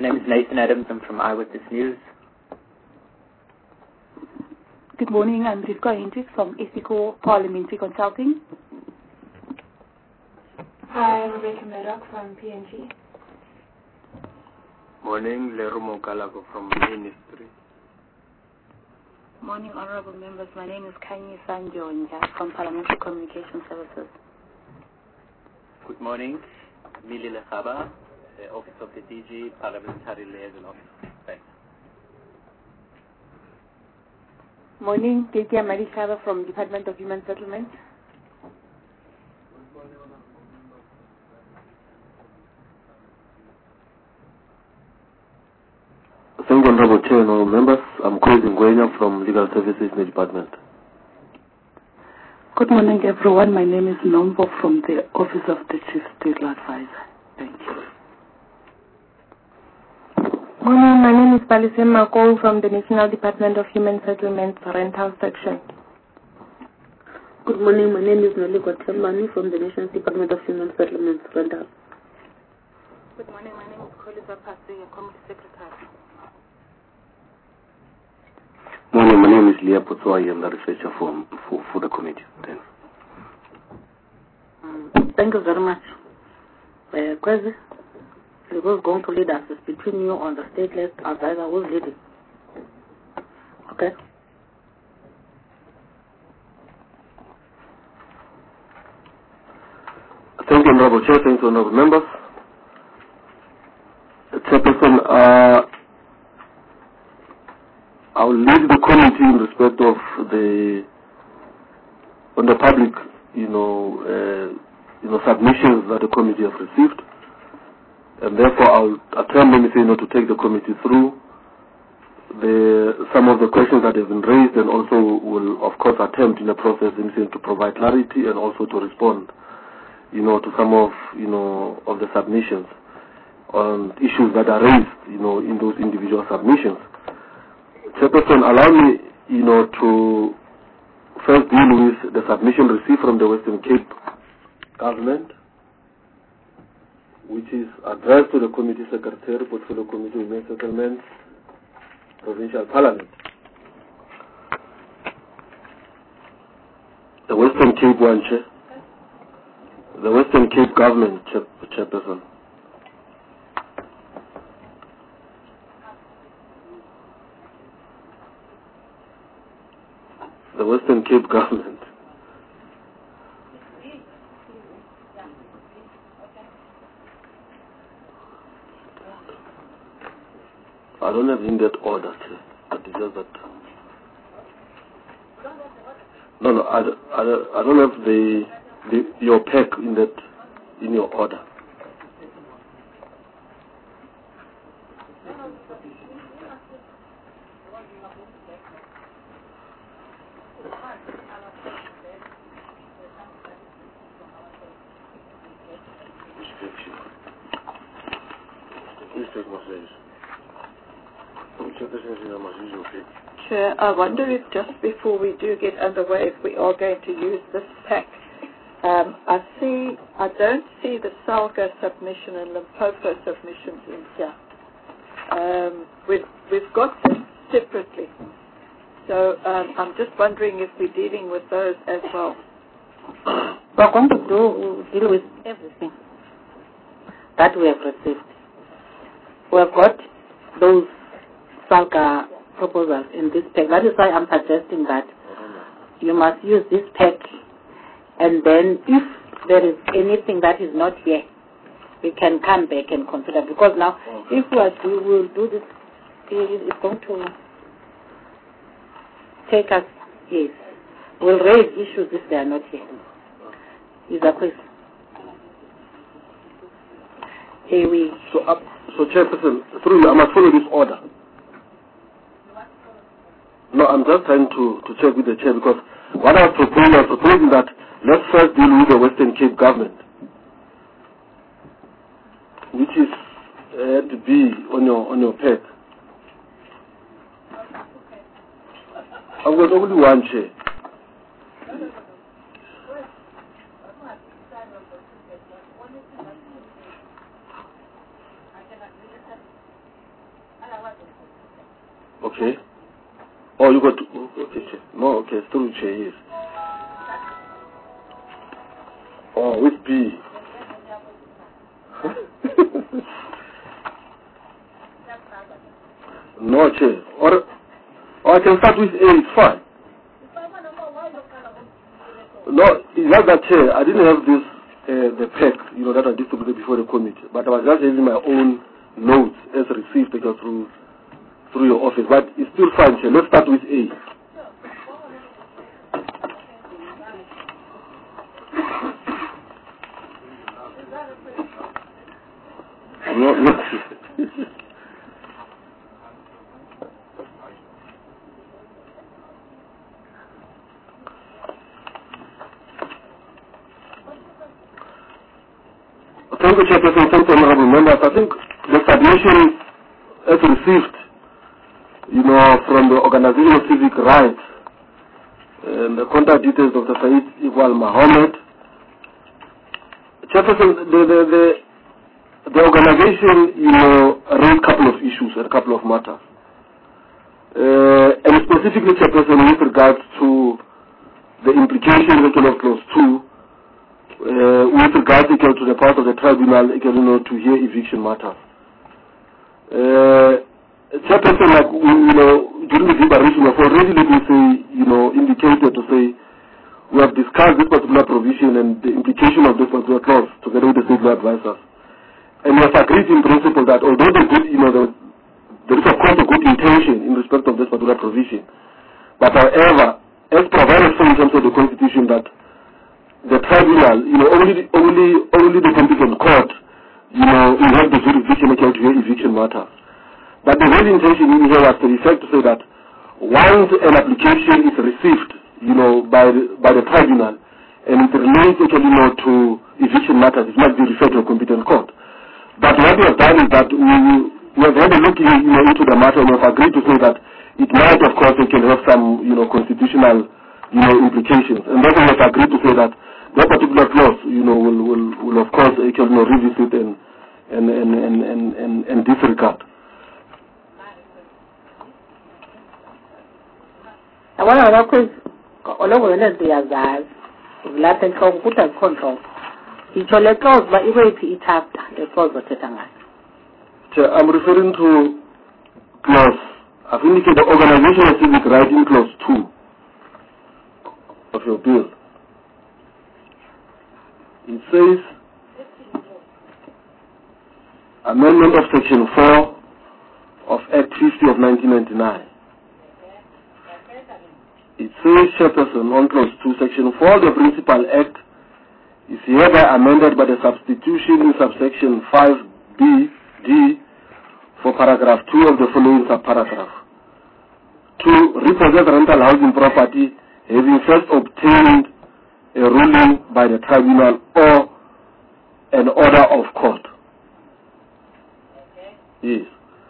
My name is Nathan Adams. I'm from Eyewitness News. Good morning. I'm Rivka Hendricks from Ethical Parliamentary Consulting. Hi, I'm Rebecca Murdoch from PNG. Morning, Lerumo Kalago from Ministry. Morning, honorable members. My name is Kanye Sanjonja from Parliamentary Communication Services. Good morning, Mili Lechaba, Office of the DG, Parliamentary Liaison Officer. Thanks. Morning, Ketia Marishava from Department of Human Settlement. Thank you, Honorable Chair and all members. I'm Kwesi Ngwenya from Legal Services in the Department. Good morning, everyone. My name is Nombo from the Office of the Chief Legal Advisor. Thank you. Morning, my name is Palisen Mako from the National Department of Human Settlements Rental Section. Good morning, my name is Noli Gotemani from the National Department of Human Settlements Rental. Good morning, my name is Koliza Pasi, your Committee Secretary. Morning, my name is Leah Putswai. I'm the researcher for the committee. Thanks. Thank you very much. Kwesi, who's going to lead us is between you on the state list advisor who's leading. Okay? Thank you, Honorable Chair. Thank you, Honorable members. Chairperson, I will lead the committee in respect of the public, submissions that the committee has received, and therefore I'll attempt, to take the committee through some of the questions that have been raised, and also will, of course, attempt in the process, to provide clarity and also to respond, to some of, of the submissions on issues that are raised, in those individual submissions. Chairperson, allow me, to first deal with the submission received from the Western Cape government, which is addressed to the Committee Secretary, Portfolio Committee, Women Settlements, Provincial Parliament. The Western Cape one, Chair. The Western Cape government, Chairperson. The Western Cape government. I don't have in that order, but it's just that. No, I don't have your pack in your order. Chair, I wonder if just before we do get underway, if we are going to use this pack. I don't see the Salga submission and Limpopo submissions in here. We've got them separately. So I'm just wondering if we're dealing with those as well. We're going to deal with everything that we have received. We have got those Salga proposals in this pack. That is why I'm suggesting that you must use this pack, and then if there is anything that is not here, we can come back and consider. Because now, if we will do this, it's going to take us, yes. We'll raise issues if they are not here. Is that please? So Chairperson, through you, I must follow this order. No, I'm just trying to check with the Chair, because what I was proposing that let's first deal with the Western Cape government, which is to be on your pack. I've got only one Chair. Okay. Oh, you got... Okay, Chair. No, okay, still Chair, yes. Oh, with B. No, Chair. Or I can start with A, it's fine. No, it's not that, Chair. I didn't have this, the pack, that I distributed before the committee. But I was just having my own notes as received through your office. But it's still fine, Chair. Let's start with A. No. Thank you, Chairperson. Thank you, honorable members. I think the submission as received, from the Organization of Civic Rights, and the contact details of the Said Iqbal Mohammed. Chairperson, the organization, raised a couple of issues and a couple of matters. And specifically, Chairperson, with regards to the implications of Clause 2, with regards to the part of the tribunal, to hear eviction matters. Chairperson, during the deliberation, we have already, indicated to say, we have discussed this particular provision and the implication of this particular clause together with the state law advisors. And we have agreed in principle that although there is of course a good intention in respect of this particular provision, but however, as provided for in terms of the Constitution, that the tribunal, only the competent court, will have the jurisdiction to hear eviction matters. But the real intention in here was to refer to say that once an application is received, by the tribunal, and it relates to eviction matters, it must be referred to a competent court. But what we have done is that we have had a look into the matter, and we have agreed to say that it might, of course, it can have some, constitutional, implications. And therefore we have agreed to say that that particular clause, will of course, revisit and disregard. I want to quiz all over the Azaz, Latin control. It's all a clause, but it after the clause of Tetanga. I'm referring to clause, I've indicated the Organization of Civic Rights in clause 2 of your bill. It says, amendment of section 4 of Act 50 of 1999. It says, Chairperson, on clause 2, section 4 of the Principal Act is hereby amended by the substitution in subsection 5B(d) for paragraph 2 of the following subparagraph. To repossess rental housing property having first obtained a ruling by the tribunal or an order of court. Yes.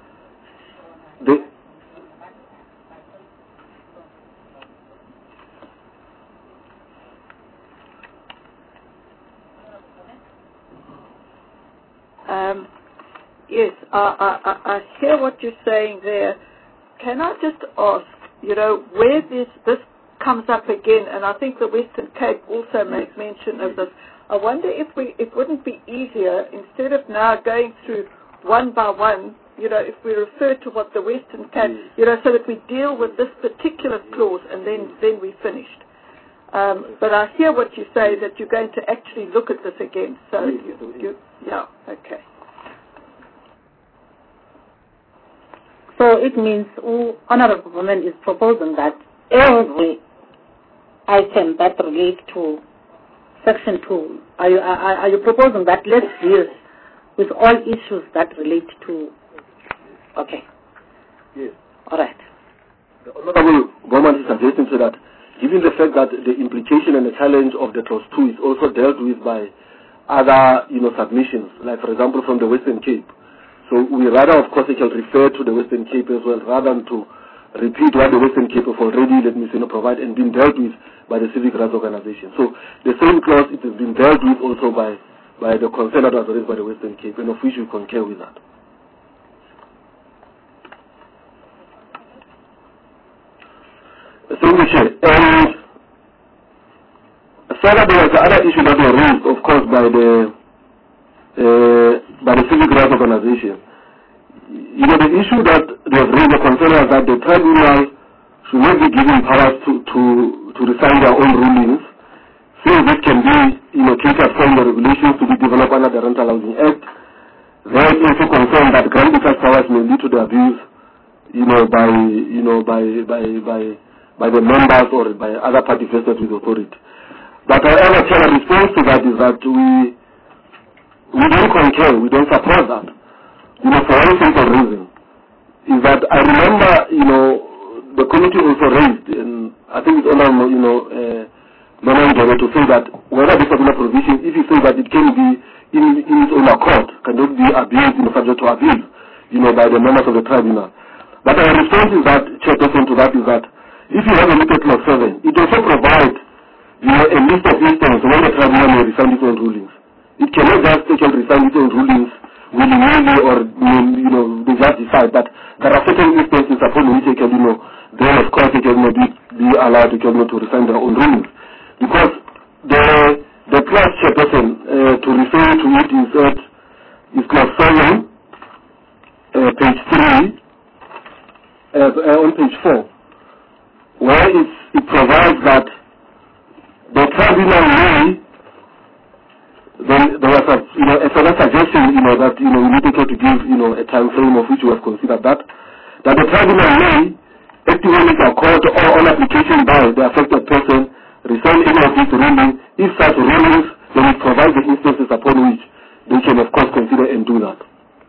Yes, I hear what you're saying there. Can I just ask, where this comes up again, and I think the Western Cape also makes mention of this. I wonder if it wouldn't be easier, instead of now going through one by one, if we refer to what the Western Cape, so that we deal with this particular clause and then we're finished. But I hear what you say, that you're going to actually look at this again. So yeah, okay. So it means Honorable Woman is proposing that every item that relates to Section 2, are you proposing that let's deal with all issues that relate to... Okay. Yes. All right. The Honorable Government is suggesting so that, given the fact that the implication and the challenge of the Clause 2 is also dealt with by other, submissions, like, for example, from the Western Cape. So we rather, of course, refer to the Western Cape as well, rather than to repeat what the Western Cape have already, provide and been dealt with by the Civic Rights Organization. So the same clause, it has been dealt with also by the concern that was raised by the Western Cape, and of which we concur with that. Thank you, Chair. And further, there was the other issue that was raised, of course, by the civic rights organization. You know, the issue that was raised, the concern was that the tribunal should not be given powers to rescind their own rulings, since this can be, you know, catered from the regulations to be developed under the Rental Housing Act. They are also concerned that granting such powers may lead to the abuse, by the members or by other party vested with authority. But however, Chair, response to that is that we don't concur, we don't support that. You know, for one simple reason, is that I remember, the committee also raised, and I think it's honor, to say that whether this particular provision, if you say that it can be in its own accord, cannot be abused, subject to abuse, by the members of the tribunal. But our response is that, Chairperson, to that is that if you have a look at Clause 7, it also provides, a list of instances when the tribunal may rescind its own rulings. It cannot just take and rescind its own rulings willy-nilly or, they just decide that there are certain instances upon which they can, then of course they can be allowed to rescind their own rulings. Because the clause, Chairperson, to refer to it is Clause 7, page 3, on page 4, where it provides that the tribunal may, then there was a further suggestion, that, we need to give, a time frame of which we have considered that the tribunal may, actively with a court or on application by the affected person, rescind any of these rulings, if such rulings, then it provides the instances upon which they can, of course, consider and do that.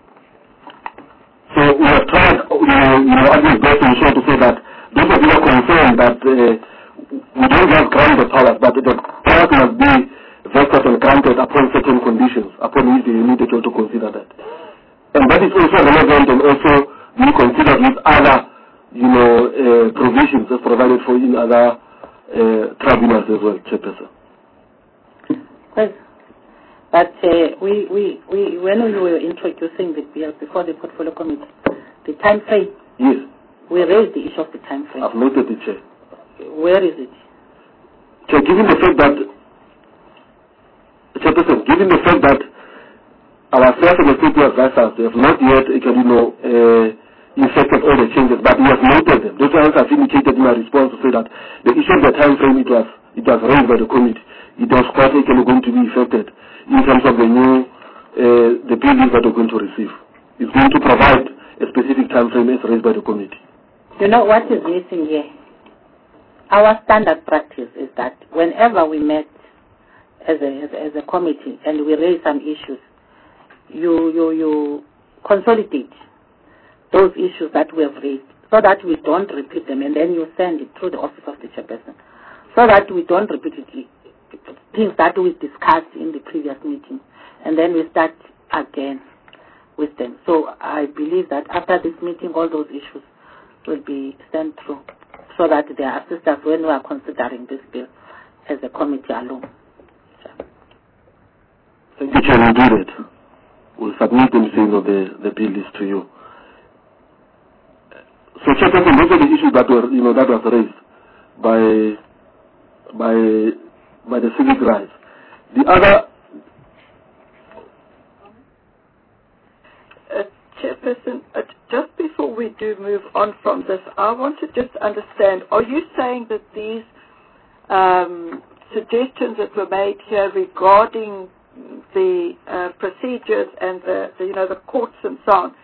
So we have tried, at this best to ensure to say that those of you are concerned that we don't just grant the powers, but the powers must be vested and granted upon certain conditions, upon which they need to consider that. And that is also relevant and also being considered with other, provisions as provided for in other tribunals as well, Chairperson. Well, but when we were introducing the bill before the portfolio committee, the time frame. Yes. We raised the issue of the time frame. I've noted it, Chair. Where is it? Chair, given the fact that, Chairperson, given the fact that our staff and the safety advisors, they have not yet, effected all the changes, but we have noted them. Those ones have indicated in my response to say that the issue of the time frame, it was raised by the committee. It was quite going to be affected in terms of the new, the buildings that we're going to receive. It's going to provide a specific time frame as raised by the committee. You know what is missing here? Our standard practice is that whenever we met as a committee and we raise some issues, you consolidate those issues that we have raised so that we don't repeat them, and then you send it through the office of the chairperson so that we don't repeat it, things that we discussed in the previous meeting, and then we start again with them. So I believe that after this meeting, all those issues will be sent through so that they are assistants when we are considering this bill as a committee alone. Thank you, Chair. We'll do that. We'll submit them saying the bill list to you. So, Chairperson, those are the issues that were, that was raised by the civic rights. The other. Chairperson, just before we do move on from this, I want to just understand, are you saying that these suggestions that were made here regarding the procedures and the courts and so on,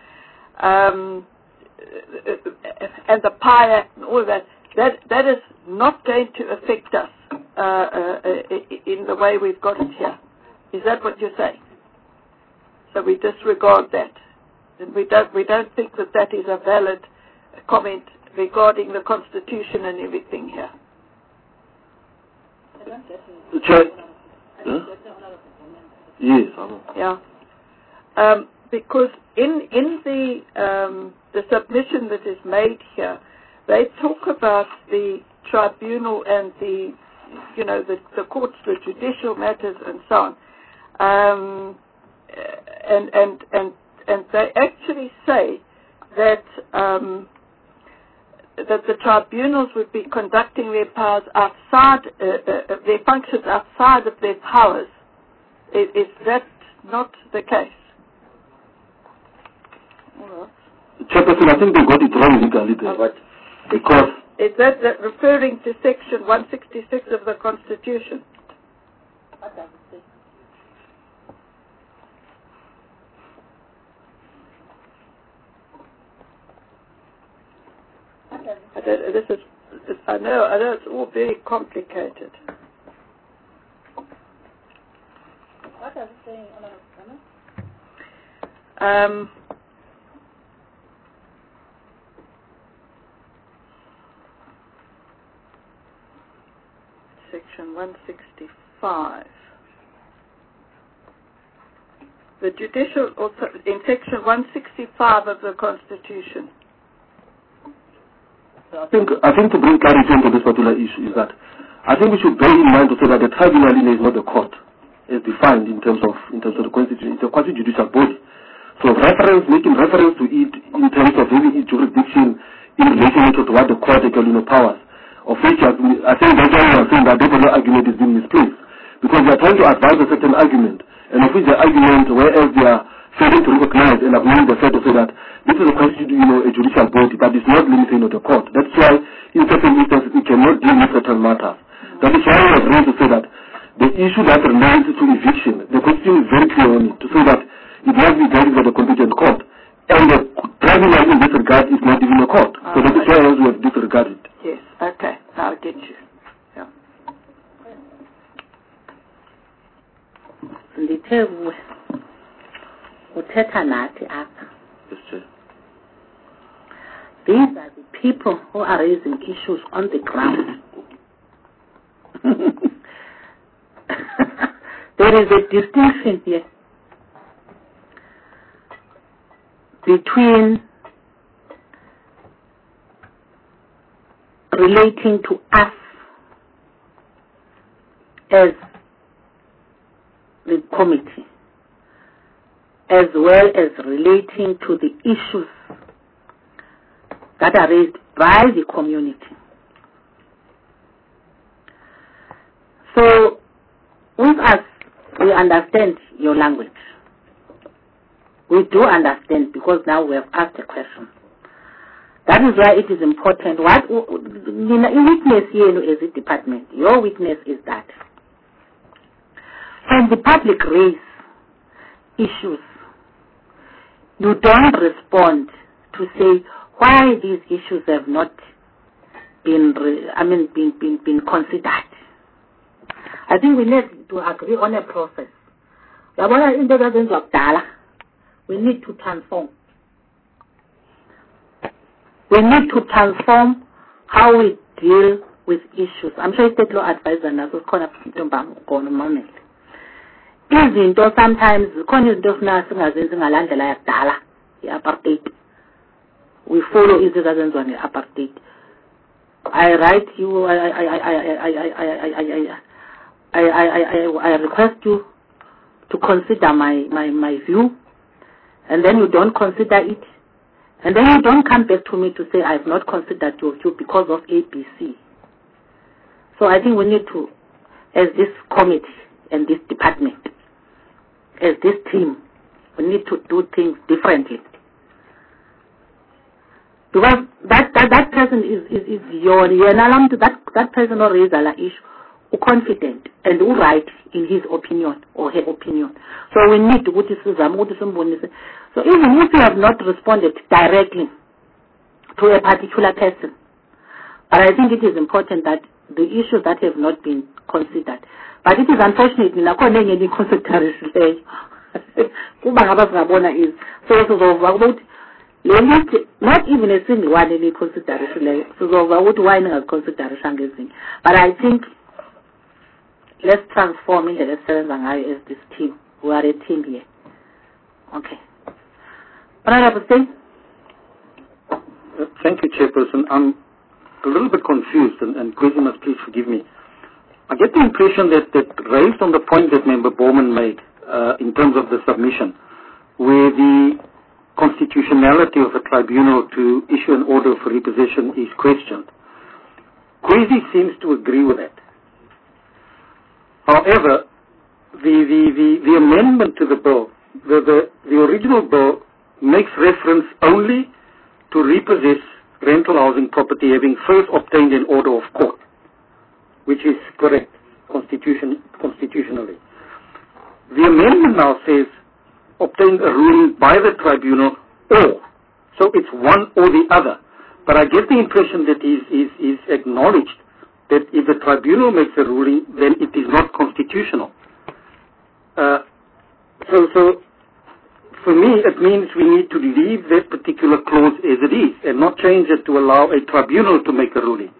and the PIA and all that is not going to affect us in the way we've got it here? Is that what you're saying? So we disregard that. And we don't think that is a valid comment regarding the Constitution and everything here. Chair. Yes. Yeah. Because in the submission that is made here, they talk about the tribunal and the courts, the judicial matters and so on. And they actually say that that the tribunals would be conducting their powers outside, their functions outside of their powers. Is that not the case? Chairperson, I think they got it wrong legally there. Because is that referring to Section 166 of the Constitution? What does it say? I know it's all very complicated. What does it say, Section 165. The judicial, also in Section 165 of the Constitution. I think to bring clarity into this particular issue is that I think we should bear in mind to say that the tribunal is not the court, as defined in terms of the Constitution. It's a quasi-judicial body. So making reference to it in terms of having its jurisdiction in relation to what the court actually powers, of which I think that's why we are saying that the argument is being misplaced, because they are trying to advise a certain argument, and of which the argument, whereas they are failing to recognize and acknowledge the fact to say that this is a judicial body, but it's not limited to the court. That's why in certain instances it cannot deal with certain matters. That is why we have raised to say that the issue that relates to eviction, the Constitution is very clear on it, to say that it must be dealt by the competent court. And the tribunal in this regard is not even a court. So that is why we have disregarded. Yes, okay, I'll get you. Yeah. These are the people who are raising issues on the ground. There is a distinction here between relating to us as the committee, as well as relating to the issues that are raised by the community. So, with us, we understand your language. We do understand, because now we have asked a question. That is why it is important. What witness here as a department, your witness is that when the public raise issues, you don't respond to say why these issues have not been considered. I think we need to agree on a process. We need to transform. We need to transform how we deal with issues. I'm sure state law advisor now is going to moment. Izinto sometimes khona izinto ofuna singazenzi ngalandlela yakudala i-apartheid. We follow izinto ezazenziwa nge-apartheid. I write you, I request you to consider my view, and then you don't consider it, and then you don't come back to me to say I have not considered your view because of ABC. So I think we need to, as this committee and this department, as this team, we need to do things differently. Because that person is your that person will raise an issue, confident and who right in his opinion or her opinion. So we need to so even if you have not responded directly to a particular person, but I think it is important that the issues that have not been considered. But it is unfortunate in consideration is so not even a single one in consideration. But I think let's transform in the restaurant as this team. We are a team here. Okay. Thank you, Chairperson. I'm a little bit confused, and Kwesi must please forgive me. I get the impression that raised on the point that Member Bowman made in terms of the submission, where the constitutionality of a tribunal to issue an order for repossession is questioned. Kwesi seems to agree with that. However, the amendment to the bill, the original bill makes reference only to repossess rental housing property having first obtained an order of court, which is correct constitutionally. The amendment now says obtained a ruling by the tribunal or. So it's one or the other. But I get the impression that he's acknowledged that if the tribunal makes a ruling, then it is not constitutional. So for me, it means we need to leave that particular clause as it is and not change it to allow a tribunal to make a ruling.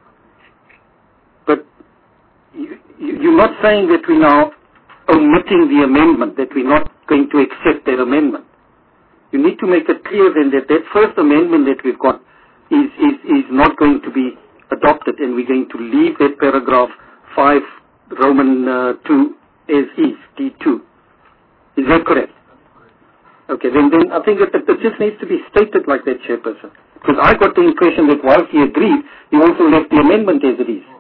But you're not saying that we're now omitting the amendment, that we're not going to accept that amendment. You need to make it clear then that that first amendment that we've got is not going to be adopted, and we're going to leave that paragraph 5 Roman 2 as is, D2. Is that correct? Okay, then I think it just needs to be stated like that, Chairperson. Because I got the impression that whilst he agreed, he also left the amendment as it is.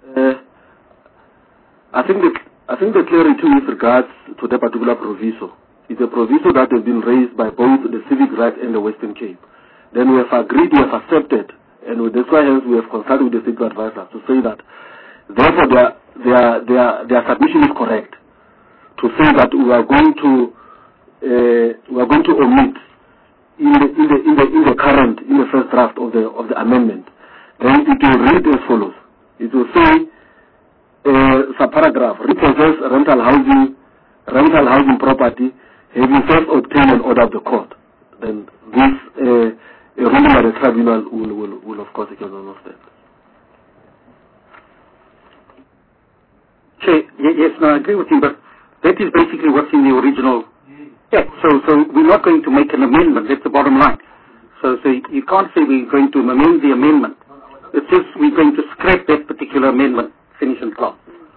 I think the clarity with regards to that particular proviso is a proviso that has been raised by both the Civic Rights and the Western Cape. Then we have agreed, we have accepted, and that's why hence we have consulted with the State Advisor to say that, therefore their submission is correct. To say that we are going to omit in the first draft of the amendment. Then it will read as follows. It will say, subparagraph, repossess rental housing property having first obtained an order of the court. Then this ruling by the tribunal will of course take on that. Yes, no, I agree with you, but that is basically what's in the original. Yeah, so we're not going to make an amendment. That's the bottom line. So you can't say we're going to amend the amendment. It's just we're going to scrap that particular amendment. Finish and close.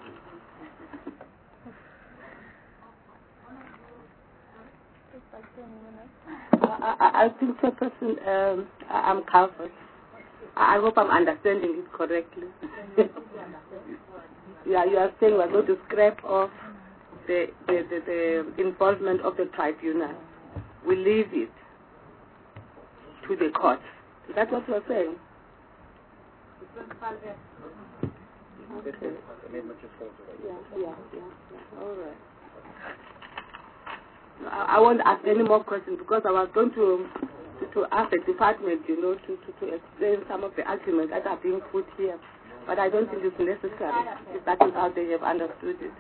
I think, Chairperson, I'm covered. I hope I'm understanding it correctly. Yeah, you are saying we're going to scrap off the involvement of the tribunal. We leave it to the court. Is that what you are saying? Okay. Yeah. All right. I won't ask any more questions because I was going to ask the department, to explain some of the arguments that are being put here. But I don't think it's necessary if that is how they have understood it.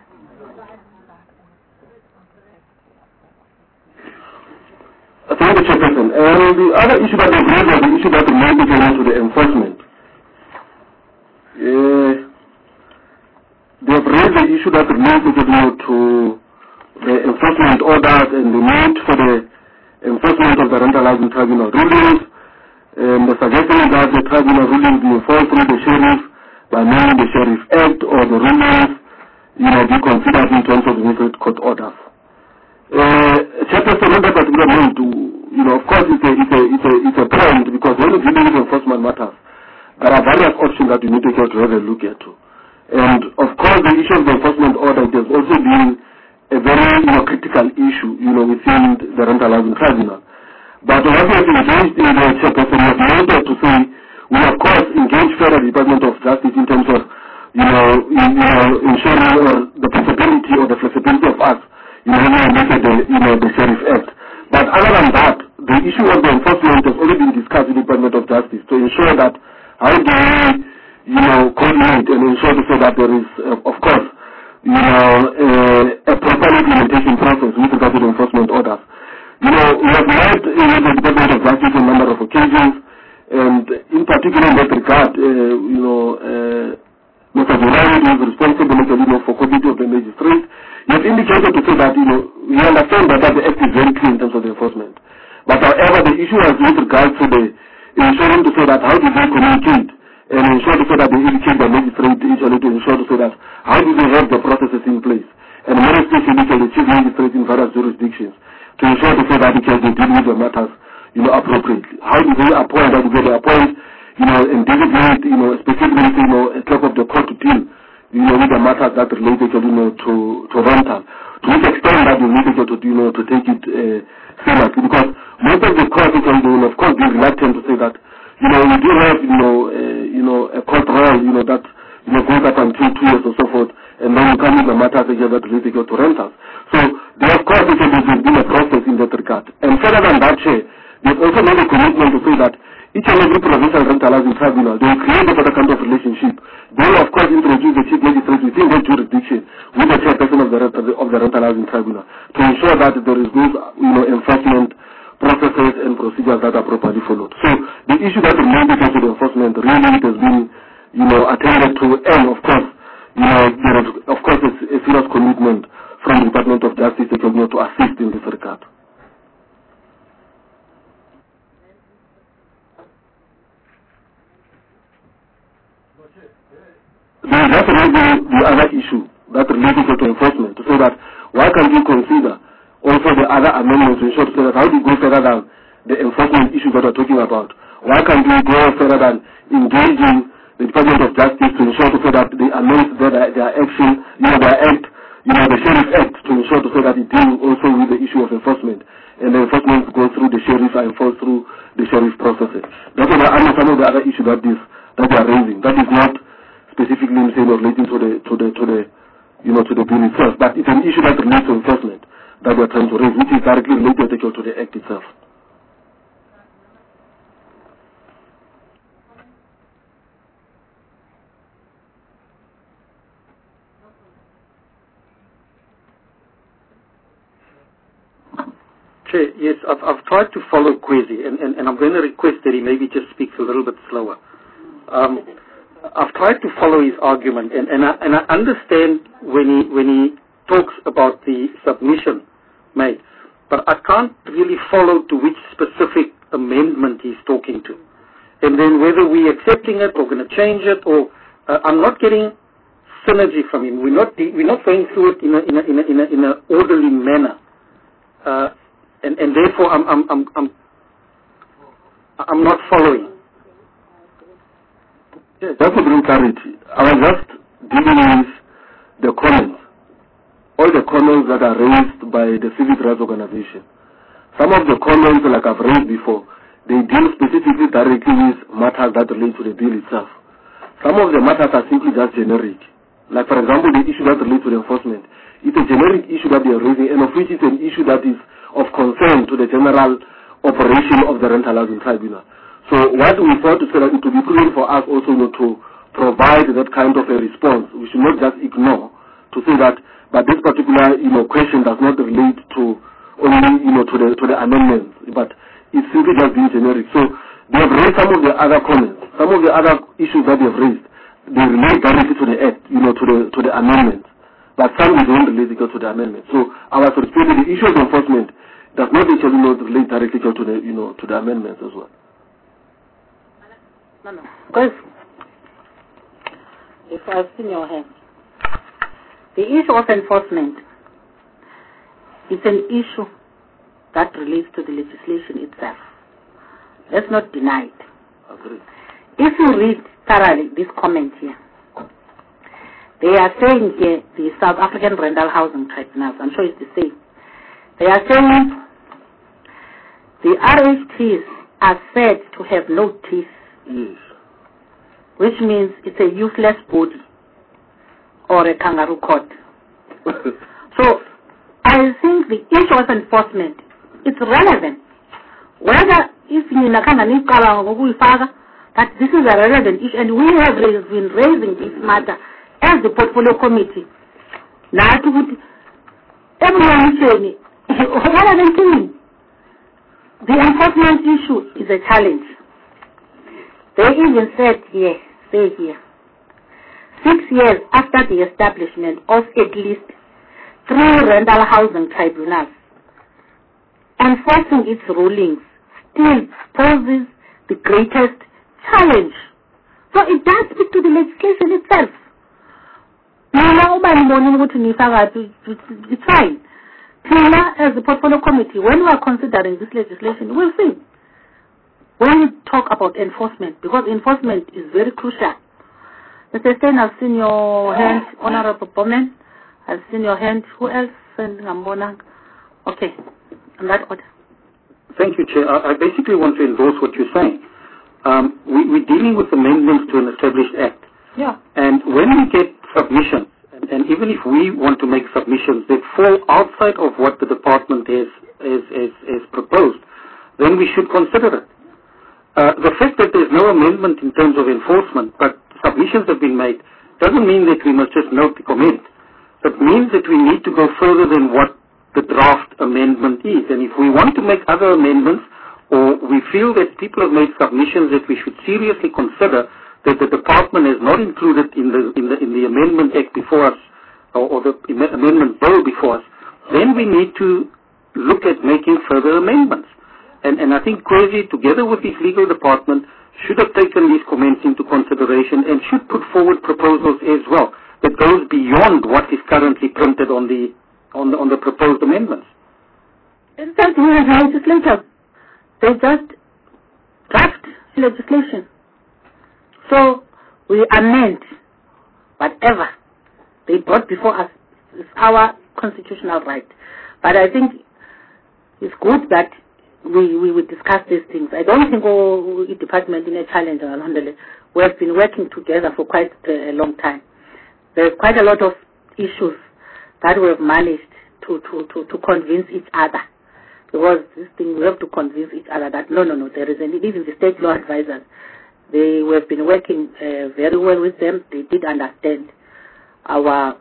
Thank you, Chairperson. The other issue that was raised was the issue that related to the enforcement. They have raised the issue that related to the enforcement orders and the need for the enforcement of the rental housing tribunal rulings. The suggestion is that the tribunal rulings be enforced through the sheriff by meaning the Sheriff Act or the rulings, be considered in terms of the different court orders. Chairperson, on that particular point, of course, it's a point because when you're dealing with enforcement matters, there are various options that you need to have a look at. And of course, the issue of the enforcement order has also been a very critical issue, within the rental housing tribunal. But what we have engaged in the Chairperson, we have wanted to say, we of course engage further the Department of Justice in terms of, ensuring the possibility or the flexibility of us, the Sheriff Act. But other than that, the issue of the enforcement has already been discussed with the Department of Justice to ensure that how do we, coordinate and ensure that there is, of course, a proper implementation process with regard to the enforcement orders. We have met the Department of Justice on a number of occasions, and in particular in that regard, Mr. Durani, who is responsible for committee of the magistrate, he has indicated to say that, we understand that the act is very clear in terms of the enforcement. But however, the issue was with regard to the ensuring to say that how do they communicate and ensure to say that they educate the magistrate equally to ensure to say that how do they have the processes in place. And more especially the chief magistrates in various jurisdictions. to ensure to say that they can deal with the matters, appropriately. How do they appoint? How do they appoint, and designate, specifically, a clerk of the court to deal, with the matters that relate, to rental. To which extent that you need to take it seriously, because most of the courts will, of course, be reluctant to say that, we do have, a court role, that, goes up until 2 years or so forth, and then you come in the matters again that relate to rentals. So, there, of course, there's been a process in that regard. And further than that, there's also made a commitment to say that each and every provincial rental housing tribunal, they will create a kind of relationship. They will, of course, introduce the chief magistrate within their jurisdiction with the chairperson of the rental housing tribunal to ensure that there is those, enforcement processes and procedures that are properly followed. So the issue that relates to the enforcement really has been, attended to, and of course, there is, of course, a serious commitment from the Department of Justice to assist in this regard. There is definitely the other issue that relates to enforcement, to say that why can't you consider also the other amendments to ensure to say that how do you go further than the enforcement issue that we're talking about? Why can't you go further than engaging the Department of Justice to ensure to say that they amend their action, their act, the Sheriff Act, to ensure to say that it deals also with the issue of enforcement, and the enforcement goes through the sheriff and falls through the sheriff processes. That's what I know some of the other issues that they are raising. That is not specifically relating to the bill itself, but it's an issue that relates to enforcement that we are trying to raise, which is directly related to the Act itself. Chair, yes, I've tried to follow Kwesi, and I'm going to request that he maybe just speaks a little bit slower. I've tried to follow his argument, and I understand when he talks about the submission made, but I can't really follow to which specific amendment he's talking to, and then whether we're accepting it or going to change it, or I'm not getting synergy from him. We're not going through it in an orderly manner, and therefore I'm not following. Yes, just to bring clarity, I was just dealing with the comments, all the comments that are raised by the civic rights organization. Some of the comments, like I've raised before, they deal specifically directly with matters that relate to the bill itself. Some of the matters are simply just generic. Like, for example, the issue that relates to the enforcement. It's a generic issue that they are raising, and of which it's an issue that is of concern to the general operation of the rental housing tribunal. So what we thought is that it would be prudent for us also to provide that kind of a response. We should not just ignore to say that, but this particular question does not relate to only to the amendments, but it's simply just being generic. So they have raised some of the other comments, some of the other issues that they have raised. They relate directly to the act, to the amendments, but some don't relate to the amendment. So our perspective, the issue of enforcement does not actually relate directly to the to the amendments as well. No. Because if I've seen your hand, the issue of enforcement is an issue that relates to the legislation itself. Let's not deny it. Agreed. If you read thoroughly this comment here, they are saying here, the South African Rental Housing Tribunals, I'm sure it's the same. They are saying the RHTs are said to have no teeth. Yes. Which means it's a useless body or a kangaroo court. So I think the issue of enforcement is relevant. Whether if that this is a relevant issue, and we have been raising this matter as the portfolio committee. Now everyone is the enforcement issue is a challenge. They even said here, 6 years after the establishment of at least 3 rental housing tribunals, enforcing its rulings still poses the greatest challenge. So it does speak to the legislation itself. It's fine. As the portfolio committee, when we are considering this legislation, we'll see. When we talk about enforcement, because enforcement is very crucial. Mr. Stein, I've seen your hand. Honorable Bowman, I've seen your hand. Who else? Okay, on that order. Thank you, Chair. I basically want to endorse what you're saying. We're dealing with amendments to an established act. Yeah. And when we get submissions, and even if we want to make submissions that fall outside of what the department has proposed, then we should consider it. The fact that there's no amendment in terms of enforcement, but submissions have been made, doesn't mean that we must just note the comment. It means that we need to go further than what the draft amendment is. And if we want to make other amendments, or we feel that people have made submissions that we should seriously consider that the department has not included in the Amendment Act before us, or the Amendment Bill before us, then we need to look at making further amendments. And I think Kwesi, together with his legal department, should have taken these comments into consideration and should put forward proposals as well that goes beyond what is currently printed on the proposed amendments. In fact, we have legislators. They just draft legislation. So we amend whatever they brought before us. It's our constitutional right. But I think it's good that we would discuss these things. I don't think the department in a challenge, we have been working together for quite a long time. There's quite a lot of issues that we have managed to convince each other. Because this thing, we have to convince each other that no, there is even the state law advisors. We have been working very well with them. They did understand our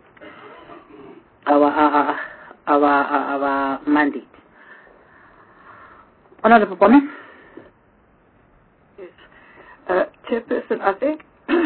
mandate. Honorable Bowman? Yes. Chairperson, I think,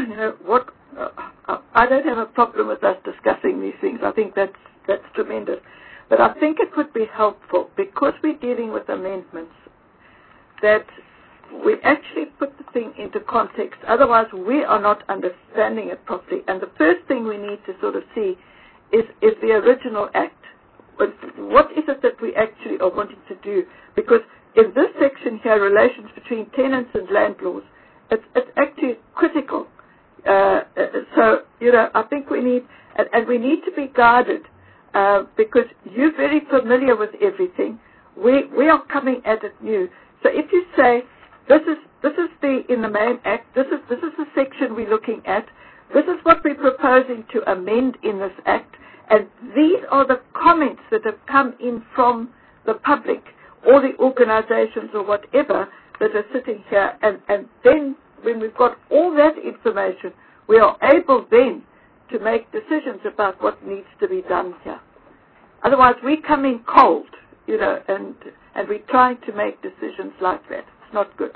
I don't have a problem with us discussing these things. I think that's tremendous. But I think it would be helpful, because we're dealing with amendments, that we actually put the thing into context. Otherwise, we are not understanding it properly. And the first thing we need to sort of see is the original act. What is it that we actually are wanting to do? Because in this section here, relations between tenants and landlords, it's actually critical. So, I think we need, and we need to be guarded, because you're very familiar with everything. We are coming at it new. So if you say, this is in the main act, this is the section we're looking at, this is what we're proposing to amend in this act, and these are the comments that have come in from the public or the organizations or whatever that are sitting here, and then when we've got all that information, we are able then to make decisions about what needs to be done here. Otherwise, we come in cold, and we're trying to make decisions like that. It's not good.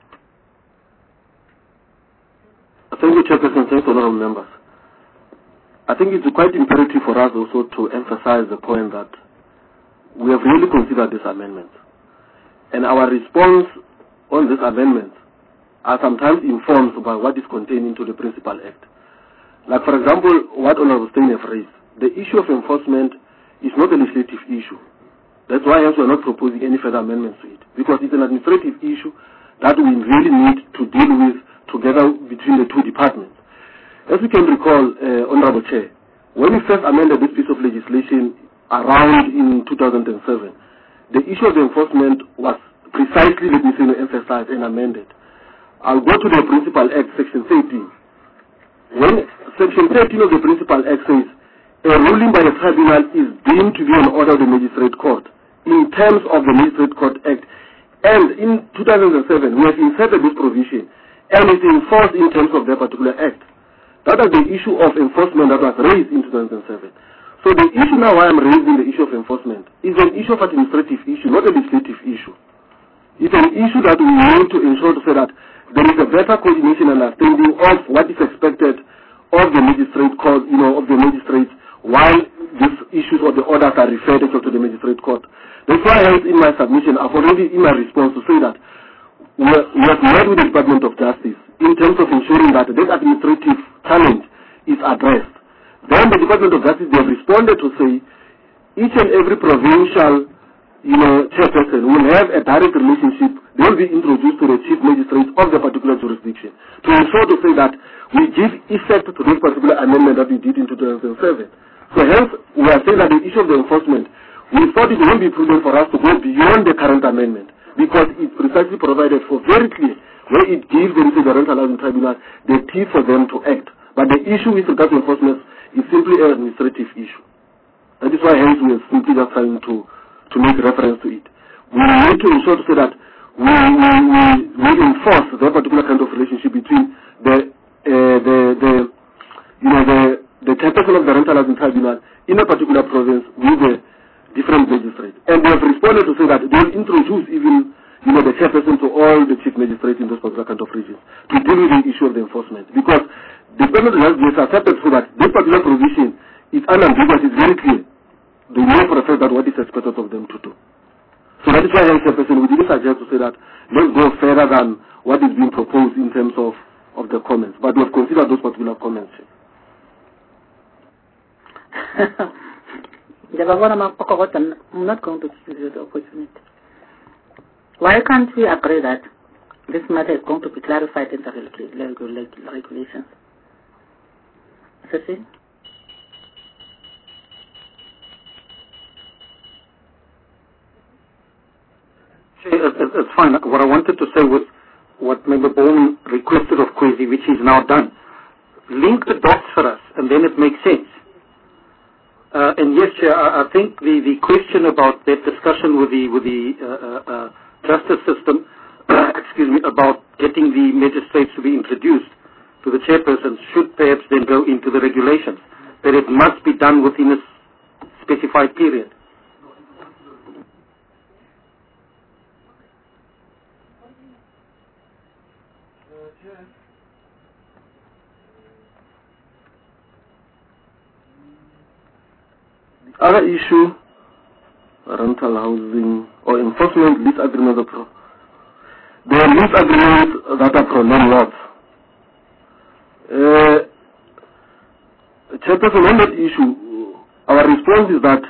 Thank you, Chairperson. Thanks, honorable members. I think it's quite imperative for us also to emphasize the point that we have really considered these amendments. And our response on these amendments are sometimes informed by what is contained into the Principal Act. Like, for example, what Honorable Stein have raised. The issue of enforcement is not a legislative issue. That's why we are not proposing any further amendments to it, because it's an administrative issue that we really need to deal with together between the two departments. As we can recall, Honorable Chair, when we first amended this piece of legislation around in 2007, the issue of enforcement was precisely, let me say, emphasized and amended. I'll go to the Principal Act, Section 13. When Section 13 of the Principal Act says, a ruling by a tribunal is deemed to be an order of the Magistrate Court in terms of the Magistrate Court Act. And in 2007, we have inserted this provision, and it's enforced in terms of that particular act. That was the issue of enforcement that was raised in 2007. So the issue now why I'm raising the issue of enforcement is an issue of administrative issue, not a legislative issue. It's an issue that we need to ensure to say that there is a better coordination and understanding of what is expected of the magistrate court, of the magistrates, while these issues or the orders are referred to the magistrate court. That's why in my submission, I've already in my response to say that we have met with the Department of Justice in terms of ensuring that this administrative challenge is addressed. Then the Department of Justice, they have responded to say, each and every provincial, chairperson will have a direct relationship. They will be introduced to the chief magistrate of the particular jurisdiction to ensure to say that we give effect to this particular amendment that we did in 2007. So hence, we are saying that the issue of the enforcement, we thought it won't be prudent for us to go beyond the current amendment because it's precisely provided for very clear where it gives the Rental Housing Tribunal the teeth for them to act. But the issue with regard to enforcement is simply an administrative issue. That is why hence we are simply just trying to make reference to it. We need to ensure to say that we enforce that particular kind of relationship between the chairperson of the Rental Housing Tribunal in a particular province with the different magistrates. And they have responded to say that they will introduce even the chairperson to all the chief magistrates in those particular kind of regions to deal with the issue of the enforcement. Because the government has accepted so that this particular provision is unambiguous, it's very clear. They know for a fact that what is expected of them to do. So that is why as a person we did suggest to say that let's go further than what is being proposed in terms of the comments. But we have considered those particular comments. I'm not going to give you the opportunity. Why can't we agree that this matter is going to be clarified in the regulations? Is It's fine. What I wanted to say was what Member Bone requested of Kwesi, which is now done. Link the dots for us, and then it makes sense. And yes, Chair, I think the question about that discussion with the justice system, excuse me, about getting the magistrates to be introduced to the chairperson should perhaps then go into the regulations, that it must be done within a specified period. Other issue, rental housing or enforcement lease agreements. There are lease agreements that are for landlords. Chairperson, on that issue, our response is that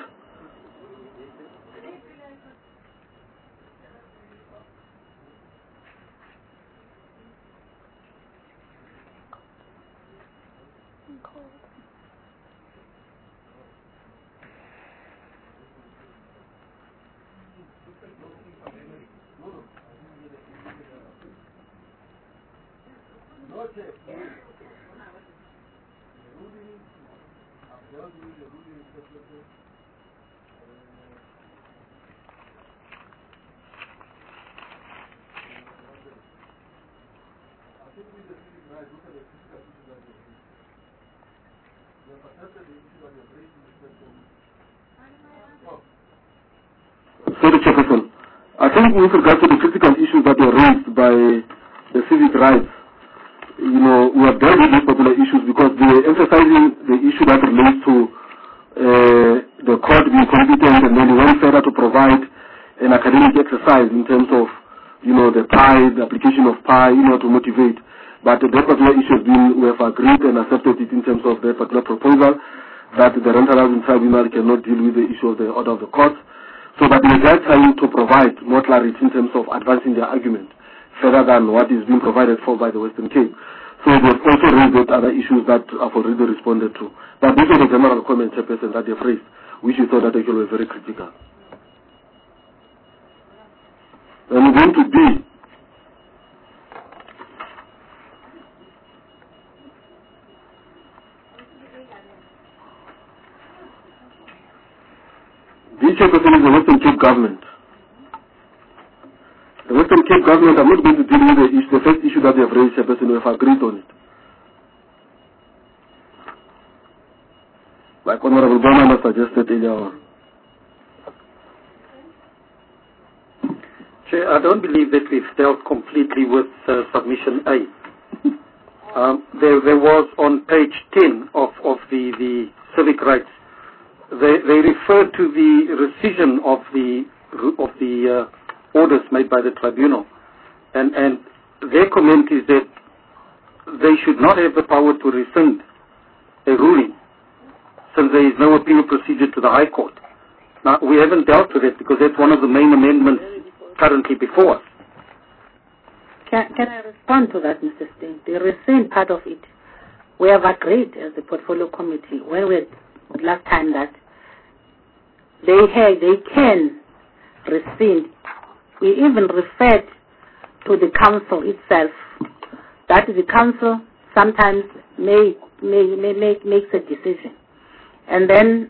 I think with regard to the critical issues that were raised by the civic rights, we have dealt with these particular issues because they were emphasizing the issue that relates to the court being competent, and then they went further to provide an academic exercise in terms of, the PI, the application of PI, to motivate. But that particular issue has been, we have agreed and accepted it in terms of that particular proposal that the Rental Housing Tribunal cannot deal with the issue of the order of the court. So that they are trying to provide more clarity in terms of advancing their argument further than what is being provided for by the Western Cape. So they've also raised other issues that I've already responded to. But these are the general comments, Chairperson, that they've raised, which we thought that actually were very critical. Then we're going to B. This Chairperson is the Western Cape government. The Western Cape government, I'm not going to deal with the first issue that they have raised, Chairperson, we have agreed on it. Like Honorable Bonham suggested earlier on. Chair, I don't believe that we've dealt completely with submission A. There was on page 10 of the civic rights, they refer to the rescission of the orders made by the tribunal, and their comment is that they should not have the power to rescind a ruling, since there is no appeal procedure to the High Court. Now, we haven't dealt with it because that's one of the main amendments currently before us. Can I respond to that, Mr. Steyn? The rescind part of it, we have agreed as the portfolio committee when we last time that they can rescind. We even referred to the council itself, that the council sometimes makes a decision, and then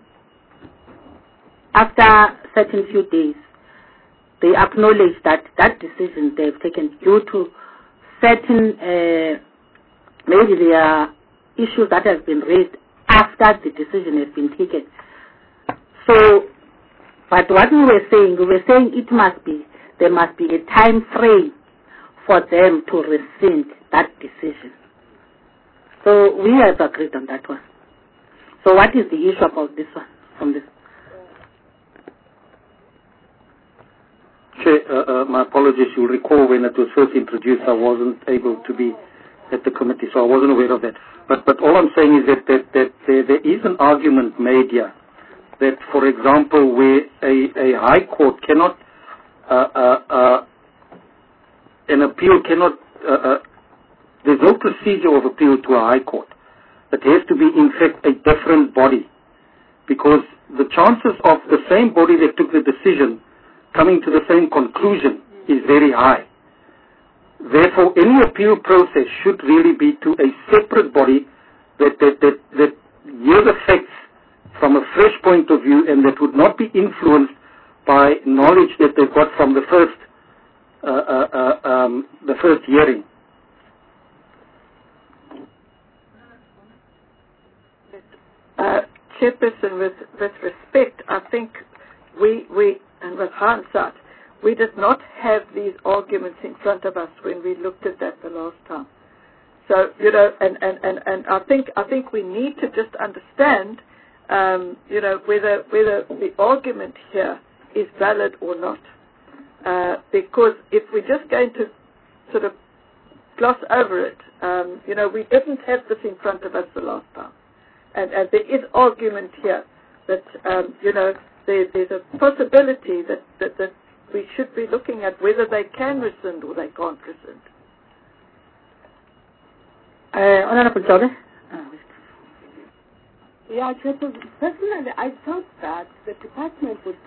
after certain few days, they acknowledge that that decision they've taken due to certain maybe there are issues that have been raised after the decision has been taken. So, but what we were saying there must be a time frame for them to rescind that decision. So we have agreed on that one. So what is the issue about this one from this? Chair, my apologies. You'll recall when it was first introduced, I wasn't able to be at the committee, so I wasn't aware of that. But all I'm saying is that there is an argument made here that, for example, where a high court cannot, an appeal cannot, there's no procedure of appeal to a high court. It has to be, in fact, a different body, because the chances of the same body that took the decision coming to the same conclusion is very high. Therefore, any appeal process should really be to a separate body that hears the facts from a fresh point of view and that would not be influenced by knowledge that they've got from the first hearing. Chairperson, with respect, I think we and with hindsight, we did not have these arguments in front of us when we looked at that the last time. So, you know, and I think we need to just understand, you know, whether the argument here is valid or not. Because if we're just going to sort of gloss over it, you know, we didn't have this in front of us the last time. And there is argument here that, you know, there's a possibility that we should be looking at whether they can rescind or they can't rescind. Honorable Jobe? Yeah, personally, I thought that the department would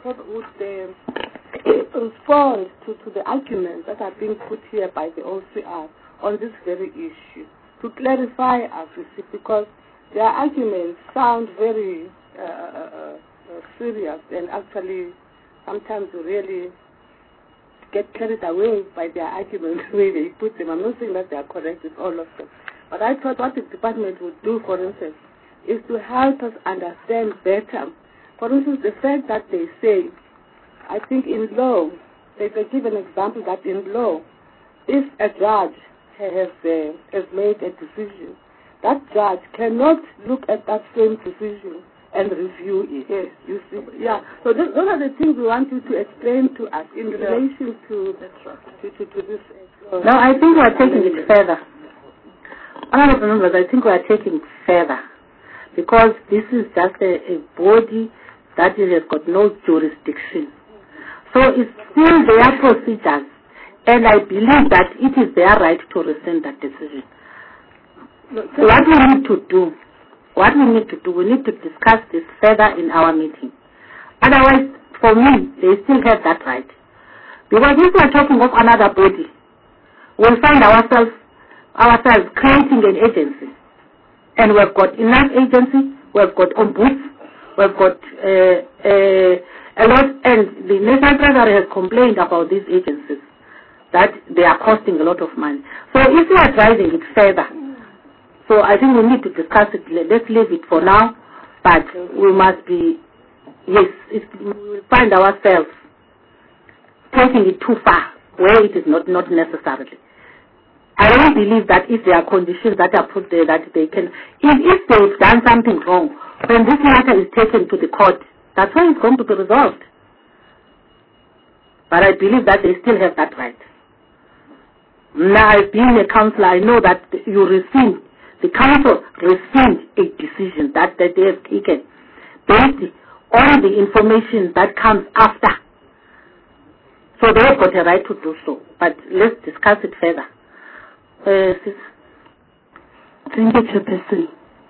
respond to the arguments that are being put here by the OCR on this very issue, to clarify us, because their arguments sound very serious, and actually sometimes we really get carried away by their arguments the way they put them. I'm not saying that they are correct with all of them, but I thought what the department would do, for instance, is to help us understand better. For instance, the fact that they say, I think in law, they give an example that in law, if a judge has made a decision, that judge cannot look at that same decision and review it. Yes, you see. Yeah. So those are the things we want you to explain to us in relation to this. No, I think we are taking it further. Honorable members, I think we are taking it further, because this is just a body that has got no jurisdiction. So it's still their procedures, and I believe that it is their right to rescind that decision. So what we need to do, we need to discuss this further in our meeting. Otherwise, for me, they still have that right. Because if we are talking of another body, we'll find ourselves creating an agency. And we've got enough agency, we've got ombuds, we've got a lot, and the National Treasury has complained about these agencies, that they are costing a lot of money. So if we are driving it further, so I think we need to discuss it. Let's leave it for now, but we must be, yes, we will find ourselves taking it too far, where it is not necessarily. I don't believe that if there are conditions that are put there that they can, if they've done something wrong, when this matter is taken to the court, that's when it's going to be resolved. But I believe that they still have that right. Now, being a councillor, I know that the council rescind a decision that they have taken based on the information that comes after. So they've got a right to do so. But let's discuss it further. Thank you, Chairperson.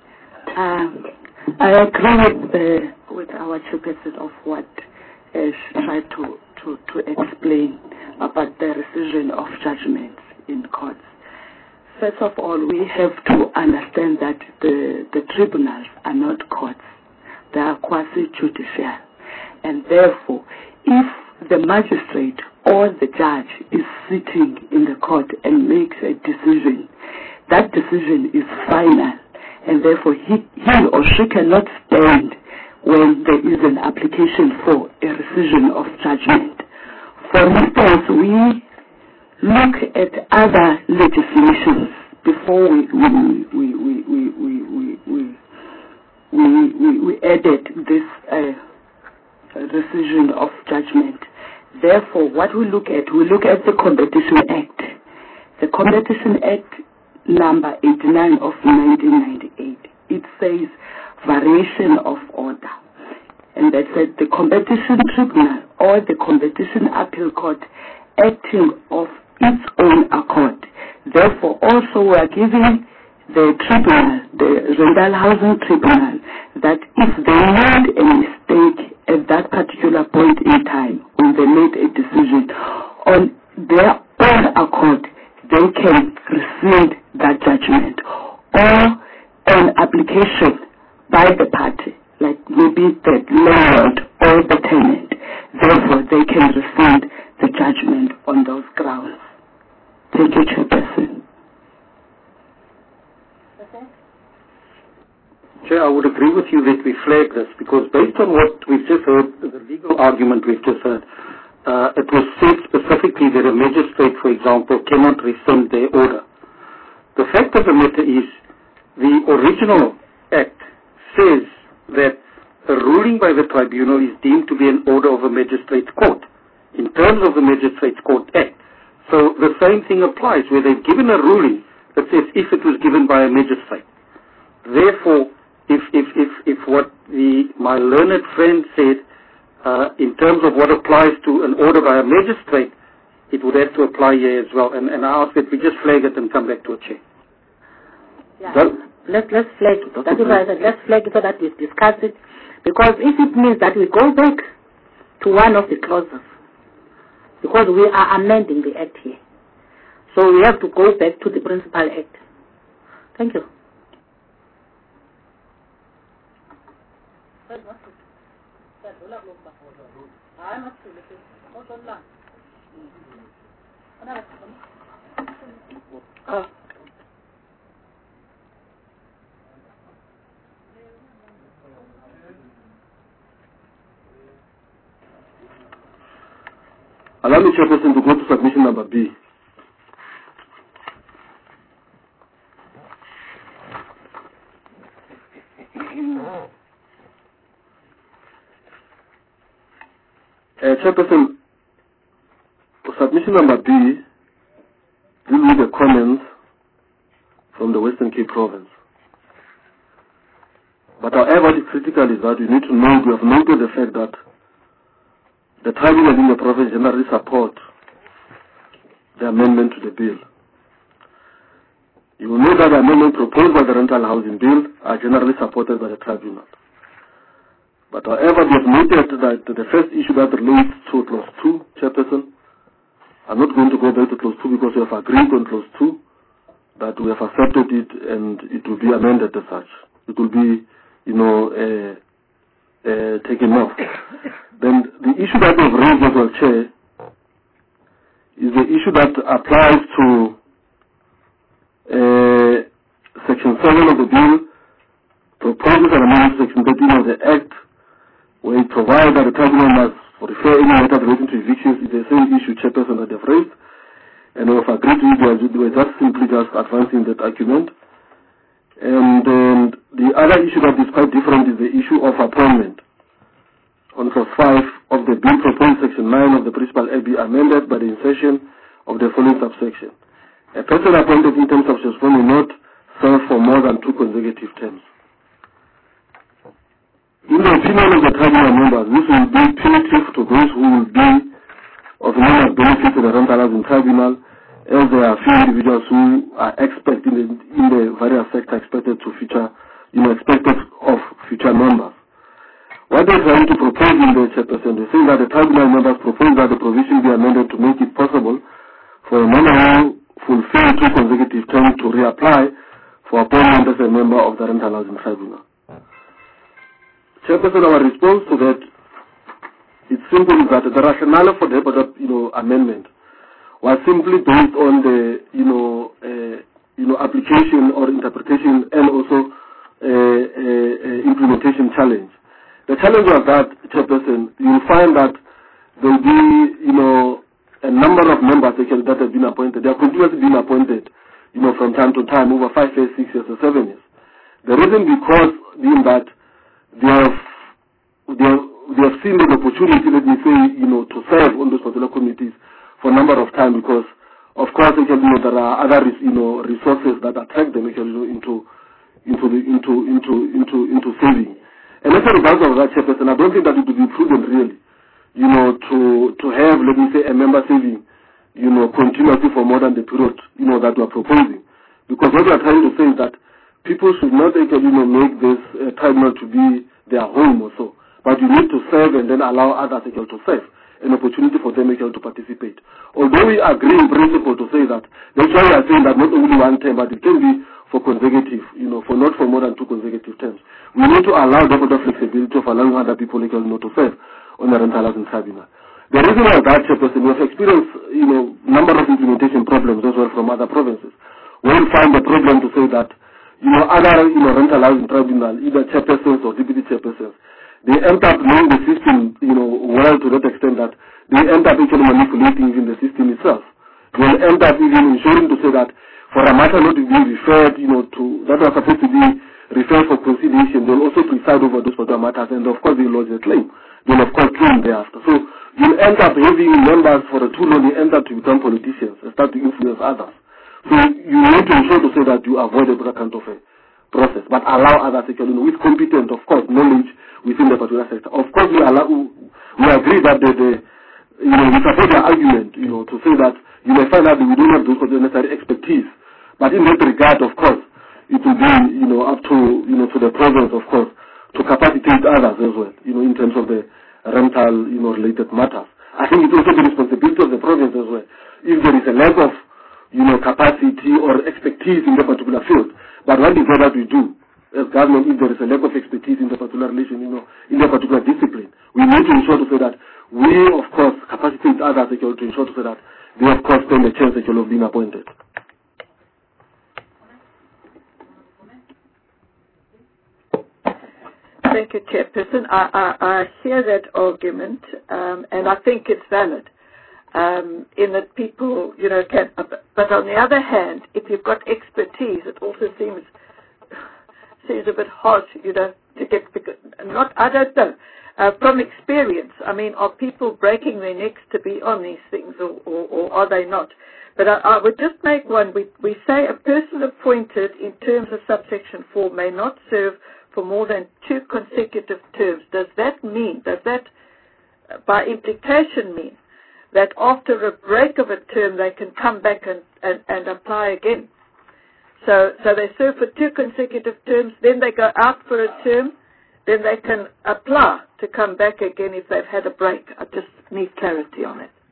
I agree with our Chairperson of what she tried to explain about the rescission of judgments in courts. First of all, we have to understand that the tribunals are not courts. They are quasi-judicial. And therefore, if the magistrate or the judge is sitting in the court and makes a decision, that decision is final, and therefore he or she cannot stand when there is an application for a rescission of judgment. For instance, we look at other legislations before we added this rescission of judgment. Therefore, what we look at the Competition Act. The Competition Act number 89 of 1998. It says variation of order. And that said the Competition Tribunal or the Competition Appeal Court acting of its own accord. Therefore, also we are giving the tribunal, the Rental Housing Tribunal, that if they made a mistake at that particular point in time, when they made a decision on their own accord, they can rescind that judgment, or an application by the party, like maybe the landlord or the tenant. Therefore, they can rescind the judgment on those grounds. Thank you, Chairperson. Chair, I would agree with you that we flagged this because based on what we've just heard, the legal argument we've just heard, it was said specifically that a magistrate, for example, cannot rescind their order. The fact of the matter is the original act says that a ruling by the tribunal is deemed to be an order of a magistrate's court in terms of the Magistrates Court Act. So the same thing applies where they've given a ruling that says if it was given by a magistrate. Therefore, if what my learned friend said in terms of what applies to an order by a magistrate, it would have to apply here as well. And I ask that we just flag it and come back to a chair. Yeah. Let's flag it. That's why I said let's flag it so that we discuss it. Because if it means that we go back to one of the clauses, because we are amending the Act here. So we have to go back to the Principal Act. Thank you. Allow me, Chairperson, to go to submission number B. Chairperson, submission number B deals with the comments from the Western Cape Province. But however, what is critical is that we need to know, we have noted the fact that the tribunal in the province generally support the amendment to the bill. You will know that the amendment proposed by the Rental Housing Bill are generally supported by the tribunal. But however, we have noted that the first issue that relates to Clause 2, Chairperson, I'm not going to go back to Clause 2 because we have agreed on Clause 2 that we have accepted it and it will be amended as such. It will be, taken off. Then the issue that we have raised as well, Chair, is the issue that applies to Section 7 of the bill, proposes an amendment to Section 13 of the Act, where it provides that the tribunal must refer any matter relating to evictions. Is the same issue, Chairperson, that they've raised, and we have agreed to it. We are just simply advancing that argument. And then the other issue that is quite different is the issue of appointment. On Clause 5 of the bill proposed Section 9 of the Principal Act be amended by the insertion of the following subsection. A person appointed in terms of Section 1 will not serve for more than 2 consecutive terms. in the opinion of the tribunal members, this will be punitive to those who will be of enormous benefit to the rental housing tribunal, as there are few individuals who are expected in the various sectors expected to future, expected of future members. What they're trying to propose in the chairperson, they say that the tribunal members propose that the provision be amended to make it possible for a member who fulfill 2 consecutive terms to reapply for appointment as a member of the rental housing tribunal. Chairperson, our response to that, it's simple that the rationale for the amendment was simply based on the application or interpretation and also implementation challenge. The challenge was that, Chairperson, you will find that there will be a number of members that have been appointed. They are continuously being appointed from time to time over 5 years, 6 years, or 7 years. The reason being that they have seen the opportunity, let me say, to serve on those particular committees for a number of time, because, of course, there are other, resources that attract them into saving. And as a result of that, Chairperson, I don't think that it would be prudent, really, to have, let me say, a member saving, continuously for more than the period, that we are proposing. Because what we are trying to say is that people should not actually, make this tribunal to be their home or so. But you need to serve and then allow others to serve, an opportunity for them to participate. Although we agree in principle to say that, that's why we are saying that not only 1 term, but it can be for consecutive, not for more than 2 consecutive terms. We need to allow the flexibility of allowing other people to serve on the rental housing tribunal. The reason why that, Chairperson, we have experienced, number of implementation problems as well from other provinces. We'll find the problem to say that, other, rental housing tribunal, either chairpersons or deputy chairpersons, they end up knowing the system, well to that extent that they end up actually manipulating even the system itself. They'll end up even ensuring to say that for a matter not to be referred, that was supposed to be referred for conciliation, they'll also preside over those particular matters, and of course they lodge a claim. They'll of course claim thereafter. So you'll end up having members for a too long, you end up to become politicians and start to influence others. So you need to ensure to say that you avoid that kind of a process, but allow others with competent, of course, knowledge within the particular sector. Of course, we agree that we support the argument, to say that you may find out that we don't have those necessary expertise. But in that regard, of course, it will be, up to, to the province, of course, to capacitate others as well, in terms of the rental, related matters. I think it's also the responsibility of the province as well. If there is a lack of, capacity or expertise in the particular field, but what is that we do as government if there is a lack of expertise in the particular relation, in the particular discipline? We need to ensure to say that we, of course, capacitate others to ensure to say that they, of course, stand a chance of being appointed. Thank you, Chairperson. I hear that argument, and I think it's valid. In that people, can, but on the other hand, if you've got expertise, it also seems a bit hard, to get, I don't know. From experience, are people breaking their necks to be on these things, or are they not? But I would just make one. We say a person appointed in terms of subsection 4 may not serve for more than 2 consecutive terms. Does that by implication mean that after a break of a term they can come back and apply again? So they serve for 2 consecutive terms, then they go out for a term, then they can apply to come back again if they've had a break. I just need clarity on it.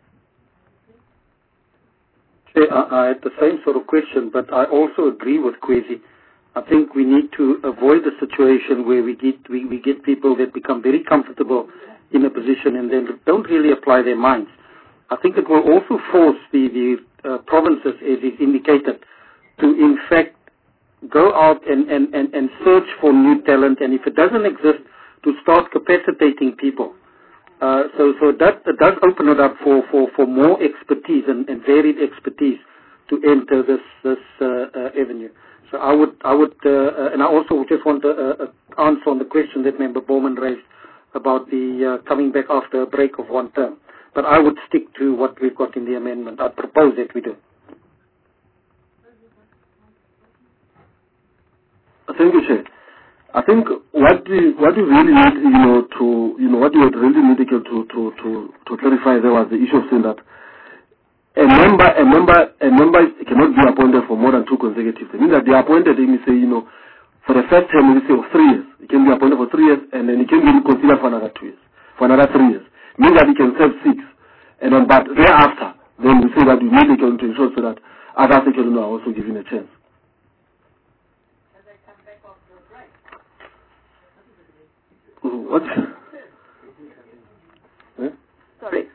I had the same sort of question, but I also agree with Kwesi. I think we need to avoid the situation where we get people that become very comfortable in a position and then don't really apply their minds. I think it will also force the provinces, as is indicated, to in fact go out and search for new talent, and if it doesn't exist, to start capacitating people. So that does open it up for more expertise and varied expertise to enter this avenue. So I would, and I also just want to answer on the question that Member Bowman raised about the coming back after a break of 1 term. But I would stick to what we've got in the amendment. I propose that we do. Thank you, Chair. I think what you really need, what you would really need to clarify there was the issue of saying that a member cannot be appointed for more than 2 consecutive. It means that they are appointed, let me say, for the first term, we say of 3 years. He can be appointed for 3 years, and then he can be considered for another 2 years, for another 3 years. It means that he can serve 6, and then but thereafter, then we say that we need to ensure so that others are also given a chance. What? Sorry.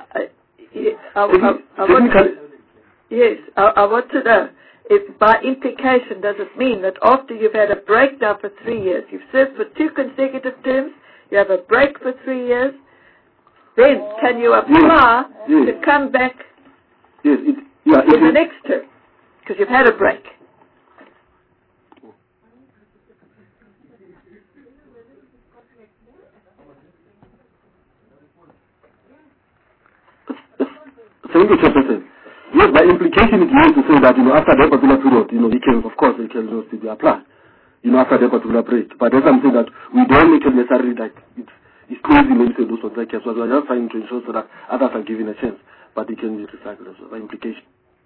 I want to know if by implication does it mean that after you've had a break now for 3 years, you've served for 2 consecutive terms, you have a break for 3 years, then can you apply to come back in the next term? Because you've had a break. Thank you, Chairperson. Yes, by implication it means to say that, after that particular period, he can, of course, still be applied, after that particular break. But that's something that we don't make it necessarily like it's crazy maybe to do something like that. So we are just trying to ensure so that others are given a chance, but it can be recycled as well, by implication.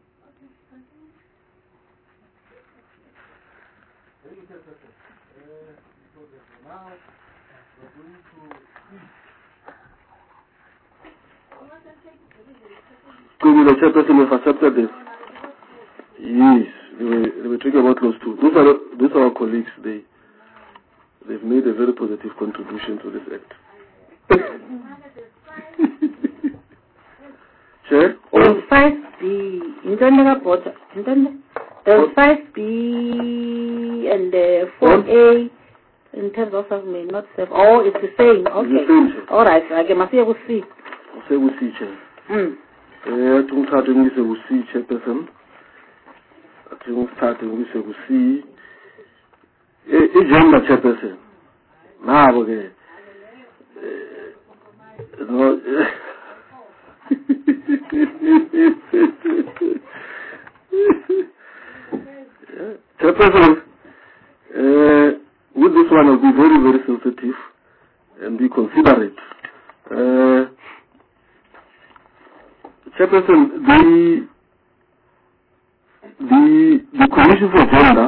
The Chairperson have accepted this. Yes, they were talking about those 2. Those are our colleagues. They've made a very positive contribution to this act. Chair? There's 5B. There's 5B and 4A in terms of may not serve. Oh, it's the same. Okay. All right. I can say we'll see. Say we'll see, Chair. Chairperson. I think starting with a see. Agenda Chairperson. Now, okay. Chairperson, with this one, I'll be very, very sensitive and be considerate. Chairperson, the Commission for Gender,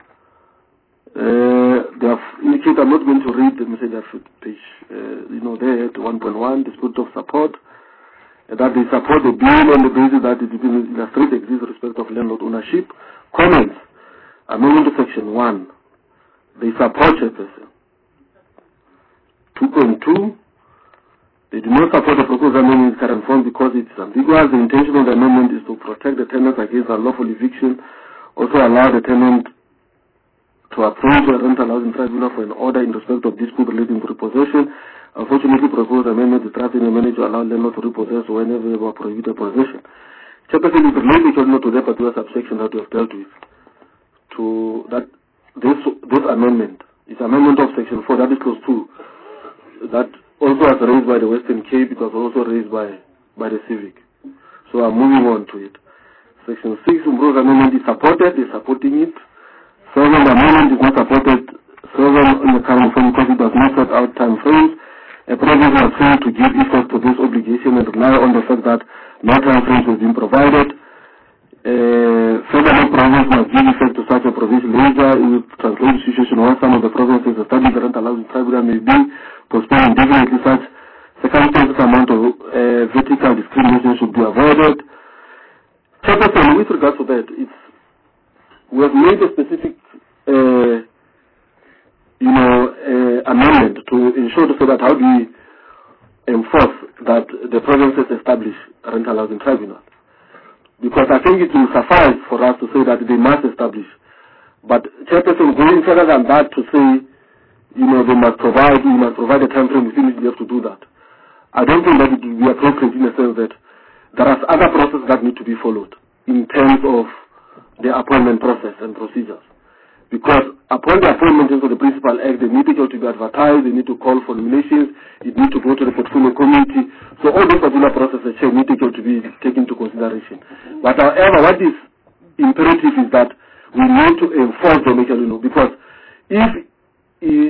they have indicated, I'm not going to read the message of page, there at 1.1, the spirit of support, that they support the bill on the basis that it illustrates the existing respect of landlord ownership. Comments, amendment to section 1, they support Chairperson. 2.2, they do not support the proposed amendment in its current form because it is ambiguous. The intention of the amendment is to protect the tenants against unlawful eviction, also allow the tenant to approach a rental housing tribunal for an order in respect of dispute relating to repossession. Unfortunately, proposed amendment is drafted in a manner to allow landlord to repossess whenever they were prohibited possession. Chairperson, is related to the particular subsection that we have dealt with. To that, this amendment is amendment of section 4, that is close to that. Also was raised by the Western Cape, it was also raised by the Civic. So I'm moving on to it. Section 6, Umbro's amendment is supported, they're supporting it. 7, the amendment is not supported. 7, in the current form because it does not set out time frames. A province has failed to give effect to this obligation and rely on the fact that no time frames have been provided. Furthermore, province must give effect to such a provision later in the translated situation where some of the provinces established the rental housing tribunal may be postponed indefinitely. Such circumstances amount of vertical discrimination should be avoided. Chairperson, with regards to that, we have made a specific amendment to ensure so that how do we enforce that the provinces establish a rental housing tribunal. Because I think it will suffice for us to say that they must establish. But Chairperson, going further than that to say, they must provide a time frame within which they have to do that. I don't think that it will be appropriate in the sense that there are other processes that need to be followed in terms of the appointment process and procedures. Because upon the appointment into the Principal Act, they need to be advertised, they need to call for nominations, it needs to go to the portfolio committee. So all those particular processes need to be taken into consideration. But however, what is imperative is that we need to enforce them, because if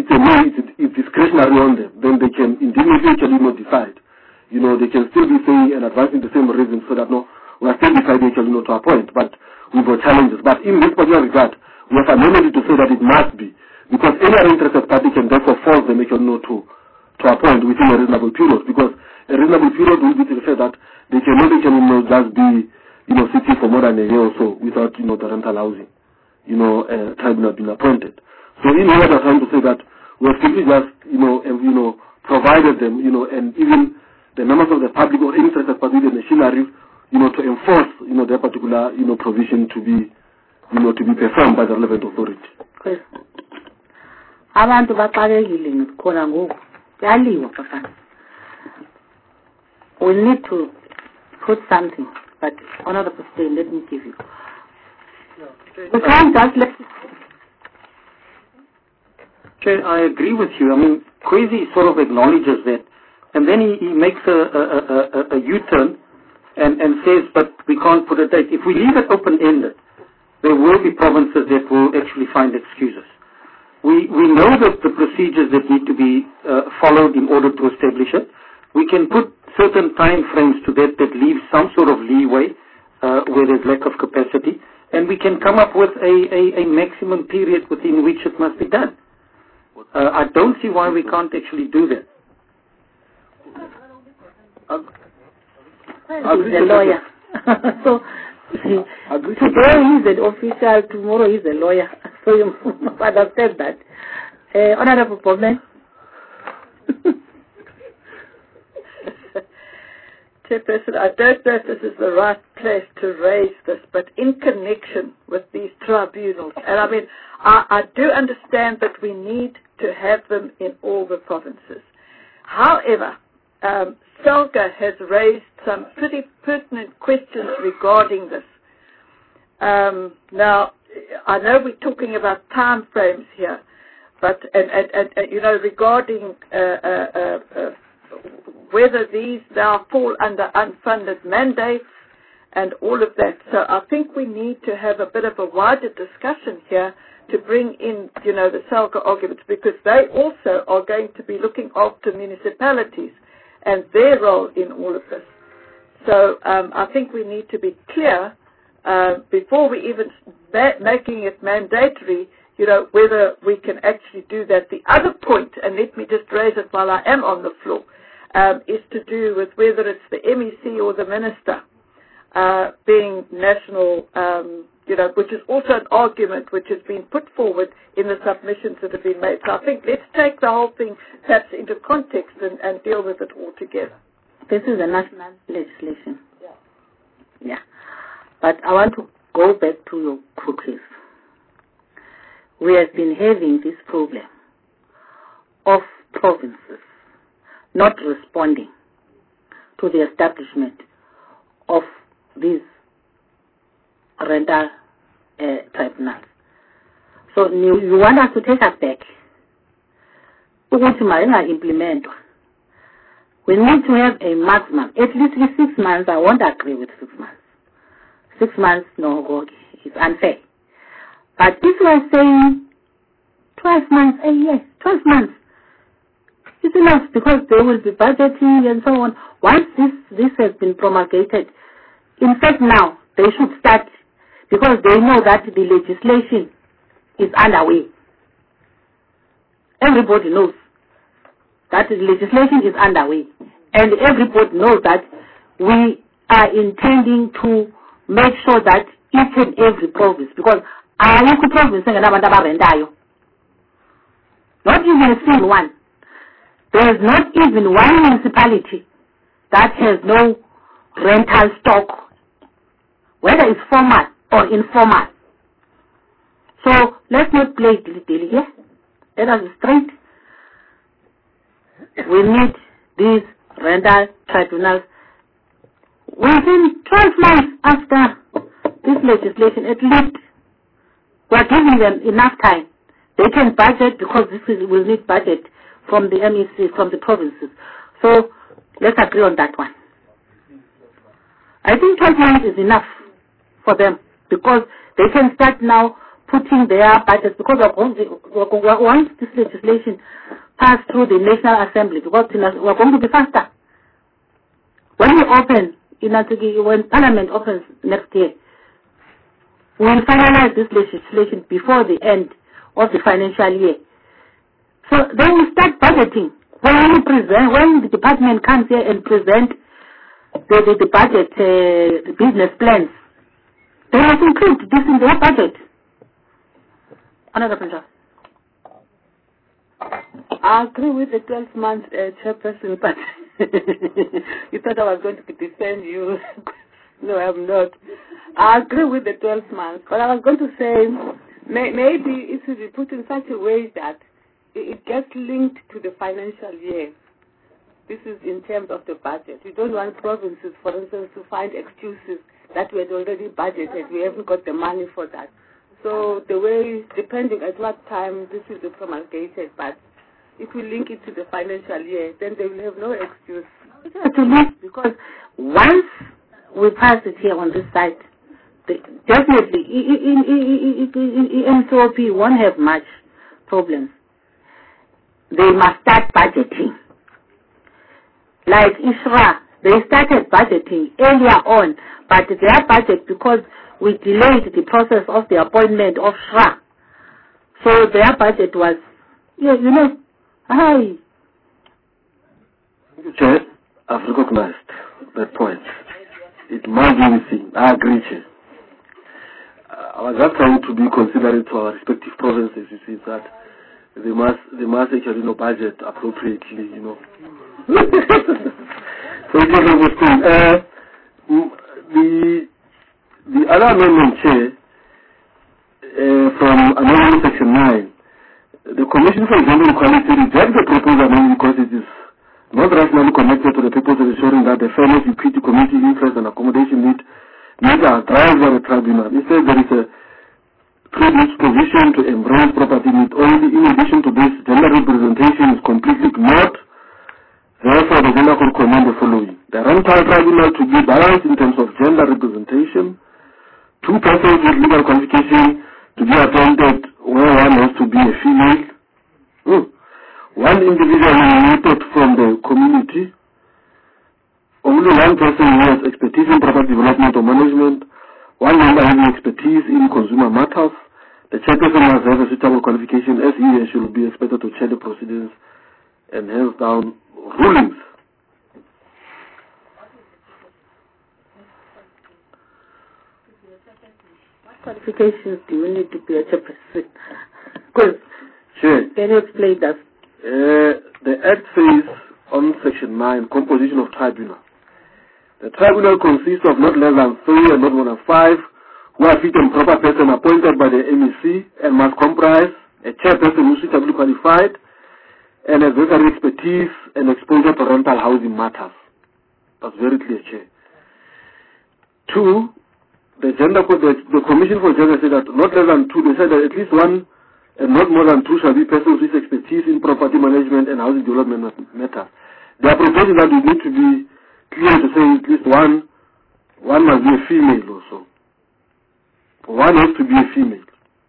it's discretionary on them, then they can individually decide. They can still be saying and advancing the same reasons so that we are still deciding to appoint, but we've got challenges. But in this particular regard, we have amended to say that it must be, because any interested party can therefore force them to appoint within a reasonable period, because a reasonable period will be to say that they can just be sitting for more than a year or so without the rental housing, tribunal being appointed. So in what I'm trying to say that we have simply just provided them and even the members of the public or interested party, the machinery, to enforce their particular provision to be performed by the relevant authority. Abantu baqalekile ngikukhona ngoku yaliwa bafana. We need to put something, but another person, let me give you. We can't just let. Chair, I agree with you. I mean, Kwesi sort of acknowledges that, and then he makes a U-turn and says, but we can't put a date. If we leave it open-ended, there will be provinces that will actually find excuses. We know that the procedures that need to be followed in order to establish it. We can put certain time frames to that leave some sort of leeway where there's lack of capacity, and we can come up with a maximum period within which it must be done. I don't see why we can't actually do that. He's a lawyer. So today he's an official, tomorrow he's a lawyer. So you must understand that. Honorable Bowman. Chairperson, I don't know if this is the right place to raise this, but in connection with these tribunals, and I mean, I do understand that we need to have them in all the provinces. However, SALGA has raised some pretty pertinent questions regarding this. Now, I know we're talking about time frames here, but regarding whether these now fall under unfunded mandates and all of that. So I think we need to have a bit of a wider discussion here to bring in, the SALGA arguments, because they also are going to be looking after municipalities and their role in all of this. So I think we need to be clear before we even making it mandatory, whether we can actually do that. The other point, and let me just raise it while I am on the floor, is to do with whether it's the MEC or the minister being national, which is also an argument which has been put forward in the submissions that have been made. So I think let's take the whole thing perhaps into context and deal with it all together. This is a national legislation. Yeah. But I want to go back to your cookies. We have been having this problem of provinces not responding to the establishment of these rental tribunals. So you want us to take us back. We need to have a maximum, at least 6 months. I won't agree with 6 months. 6 months, no, it's unfair. But if you are saying 12 months, a year, 12 months, it's enough, because they will be budgeting and so on. Once this has been promulgated, in fact now, they should start, because they know that the legislation is underway. Everybody knows that the legislation is underway. And everybody knows that we are intending to make sure that each and every province, because ayikho province engenabantu abarentayo, not even a single one. There is not even one municipality that has no rental stock, whether it's formal or informal. So let's not play dilly-dilly here. Let us be straight. We need these rental tribunals within 12 months after this legislation, at least. We are giving them enough time. They can budget, because will need budget from the MEC, from the provinces. So let's agree on that one. I think 12 months is enough for them, because they can start now putting their budgets, because once this legislation passed through the National Assembly, because we're going to be faster. When we open, when Parliament opens next year, we will finalize this legislation before the end of the financial year. So then we start budgeting. When the department comes here and present the budget, the business plans, they must include this in their budget. Another point. I agree with the 12-month chairperson, but you thought I was going to defend you. No, I'm not. I agree with the 12 months, but I was going to say maybe it should be put in such a way that it gets linked to the financial year. This is in terms of the budget. We don't want provinces, for instance, to find excuses that we had already budgeted. We haven't got the money for that. So the way, depending at what time this is promulgated, but if we link it to the financial year, then they will have no excuse. Because once we pass it here on this side, definitely NCOP won't have much problems. They must start budgeting. Like ISRA, they started budgeting earlier on, but their budget, because we delayed the process of the appointment of SRA, so their budget was, hi. Chair, I've recognized that point. It must be missing. I agree, Chair. I was just trying to be considerate to our respective provinces. You see that they must actually budget appropriately. So it was a the other amendment, Chair, from Amendment Section 9, the Commission for Gender Equality rejects the proposed amendment because it is not rationally connected to the purpose of ensuring that the fairness, equity, community interest, and accommodation needs are driven by the tribunal. Instead, there is a privileged provision to embrace property need only. In addition to this, gender representation is completely ignored. Therefore, the Gender Court recommend the following: the rental tribunal to be balanced in terms of gender representation. 2 persons with legal qualification to be appointed where one has to be a female. 1 individual nominated from the community. Only 1 person who has expertise in property development or management. 1 member having expertise in consumer matters. The chairperson must have a suitable qualification as he or she will be expected to chair the proceedings and hands down rulings. What qualifications do you need to be a chairperson? Because can you explain that? The Act says on Section 9, composition of tribunal. The tribunal consists of not less than 3 and not more than 5 who are fit and proper person appointed by the MEC and must comprise a chairperson who is suitably qualified and has necessary expertise and exposure to rental housing matters. That's very clear, Chair. 2, the Commission for Gender said that not less than 2, they said that at least 1 and not more than 2 shall be persons with expertise in property management and housing development matters. They are proposing that we need to be clear to say at least one must be a female also. 1 has to be a female.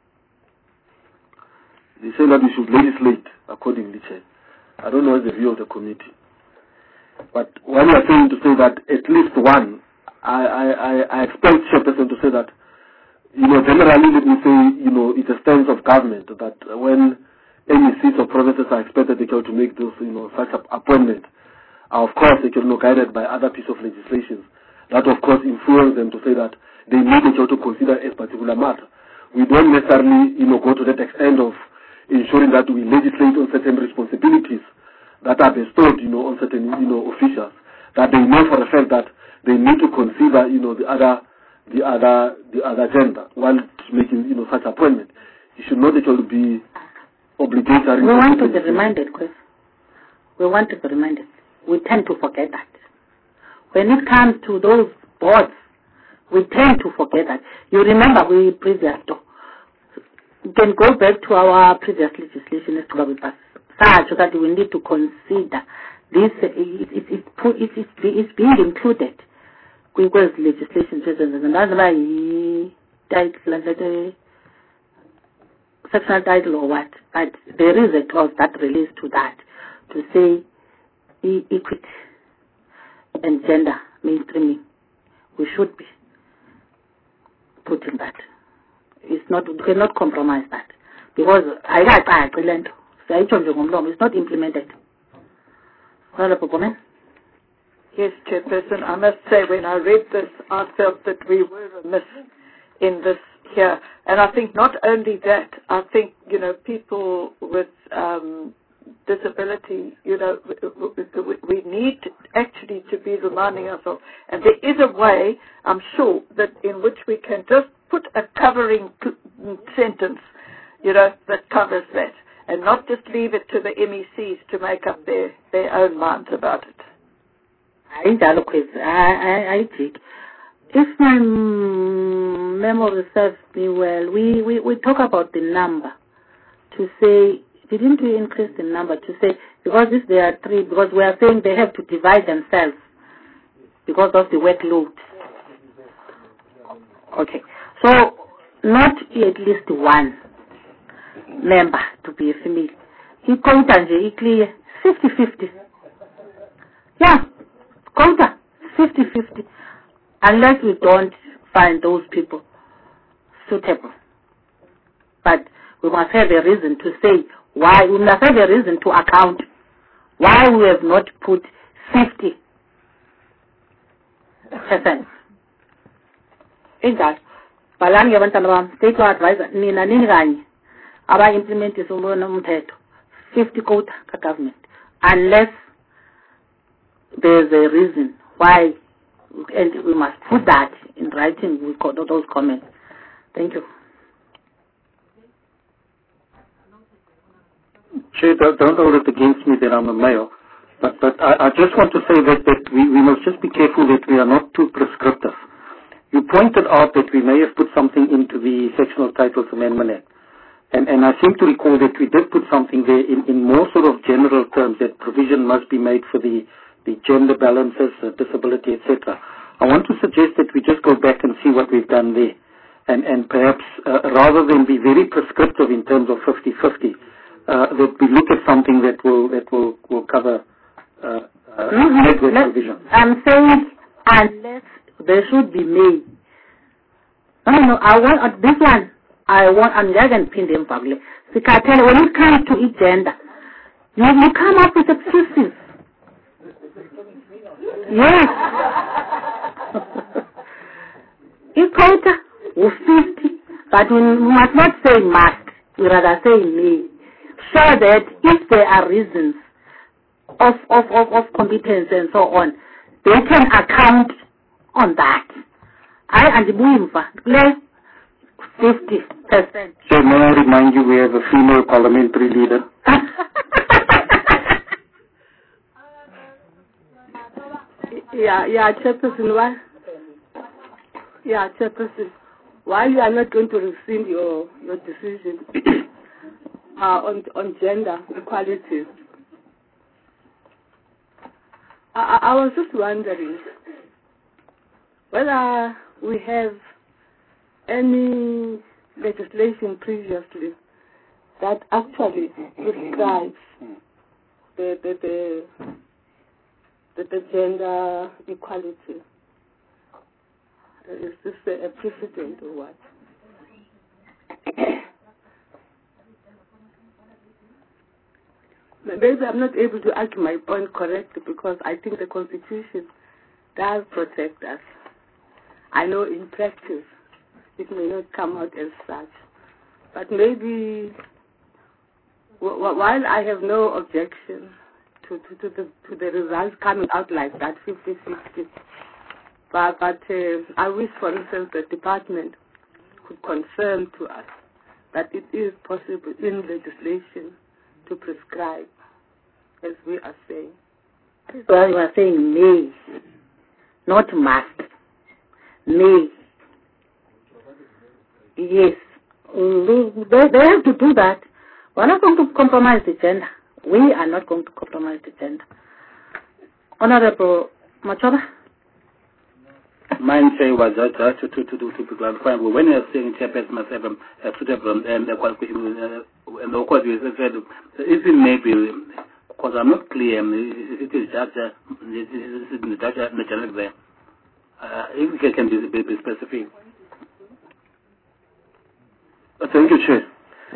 They say that we should legislate accordingly, Chair. I don't know the view of the committee. But when you are saying to say that at least 1, I expect Chairperson to say that, generally, let me say, it's a stance of government that when any seats or provinces are expected to make those, such appointment, are of course, guided by other pieces of legislation that, of course, influence them to say that they need to consider a particular matter. We don't necessarily, go to that extent of ensuring that we legislate on certain responsibilities that are bestowed, on certain, officials, that they know for a fact that they need to consider, the other gender while making, such appointment. It should not actually be obligatory. We want to be reminded, Chris. We want to be reminded. We tend to forget that. When it comes to those boards, we tend to forget that. You remember we can go back to our previous legislation as to such that we need to consider this. It's being included. Because legislation and that's why sectional title or what, but there is a clause that relates to that, to say equity and gender mainstreaming. We should be putting that. It's not, we cannot compromise that, because it's not implemented. Yes, Chairperson, I must say when I read this, I felt that we were remiss in this here. And I think not only that, I think, people with disability, we need actually to be reminding ourselves. And there is a way, I'm sure, that in which we can just put a covering sentence, that covers that, and not just leave it to the MECs to make up their own minds about it. I think, if my memory serves me well, we talk about the number to say, didn't we increase the number to say, because if there are 3, because we are saying they have to divide themselves because of the workload. Okay, so not at least 1 member to be a female. He quota clear 50-50. Yeah, quota 50-50. Unless we don't find those people suitable. But we must have a reason to say why, we must have a reason to account why we have not put 50%. In that, Balani Yabantana, state law advisor, Nina Ningani, our implement is 50 quota government, unless there's a reason why, and we must put that in writing with those comments. Thank you. Chair, don't hold it against me that I'm a male, but I just want to say that we must just be careful that we are not too prescriptive. You pointed out that we may have put something into the Sectional Titles Amendment Act. And I seem to recall that we did put something there in more sort of general terms, that provision must be made for the gender balances, disability, etc. I want to suggest that we just go back and see what we've done there. And perhaps rather than be very prescriptive in terms of 50-50, that we look at something that will cover that provision. I'm saying unless there should be made. No, I want this one. I want, I'm going to pin them public. When it comes to each gender, you come up with excuses. Yes. If quota was 50, but we must not say must, we rather say may. So that if there are reasons of competence and so on, they can account on that. And the less 50%. So may I remind you, we have a female parliamentary leader. Yeah, Chairperson, why? Yeah, Chairperson, why you are not going to rescind your decision on gender equality? I was just wondering whether we have any legislation previously that actually prescribes the gender equality. Is this a precedent or what? Maybe I'm not able to argue my point correctly because I think the Constitution does protect us. I know in practice it may not come out as such, but maybe while I have no objection to the results coming out like that, 50-50, but I wish, for instance, the department could confirm to us that it is possible in legislation to prescribe, as we are saying. Well, you are saying may, not must. May. Yes. They have to do that. We're not going to compromise the gender. We are not going to compromise the gender. Honorable Machoba? mine say was just to clarify. When you're saying chairperson must have a suitable and the qualification, and of course you said, even maybe, because I'm not clear, it is just in the general there. If you can be specific. Thank you, Chair.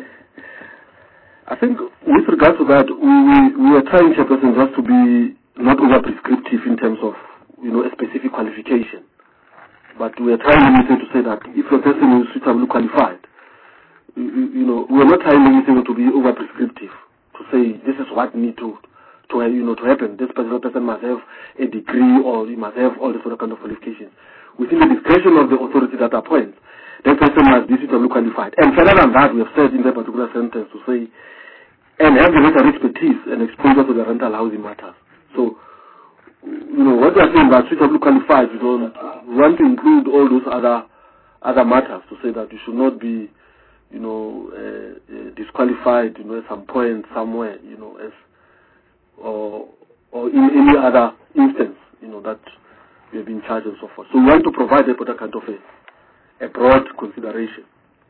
I think with regard to that, we are trying, Chairperson, just to be not over-prescriptive in terms of, a specific qualification. But we are trying to say that if a person is suitably qualified, we are not trying to be over-prescriptive, to say this is what needs to happen. This particular person must have a degree or he must have all this other kind of qualifications. Within the discretion of the authority that appoints, that person must be suitably qualified. And further than that, we have said in that particular sentence to say, and have the necessary expertise and exposure to the rental housing matters. So, what we are saying about suitably qualified, we don't want to include all those other matters to say that you should not be, disqualified, at some point, somewhere, as, or in any other instance, that we have been charged and so forth. So we want to provide a kind of a broad consideration.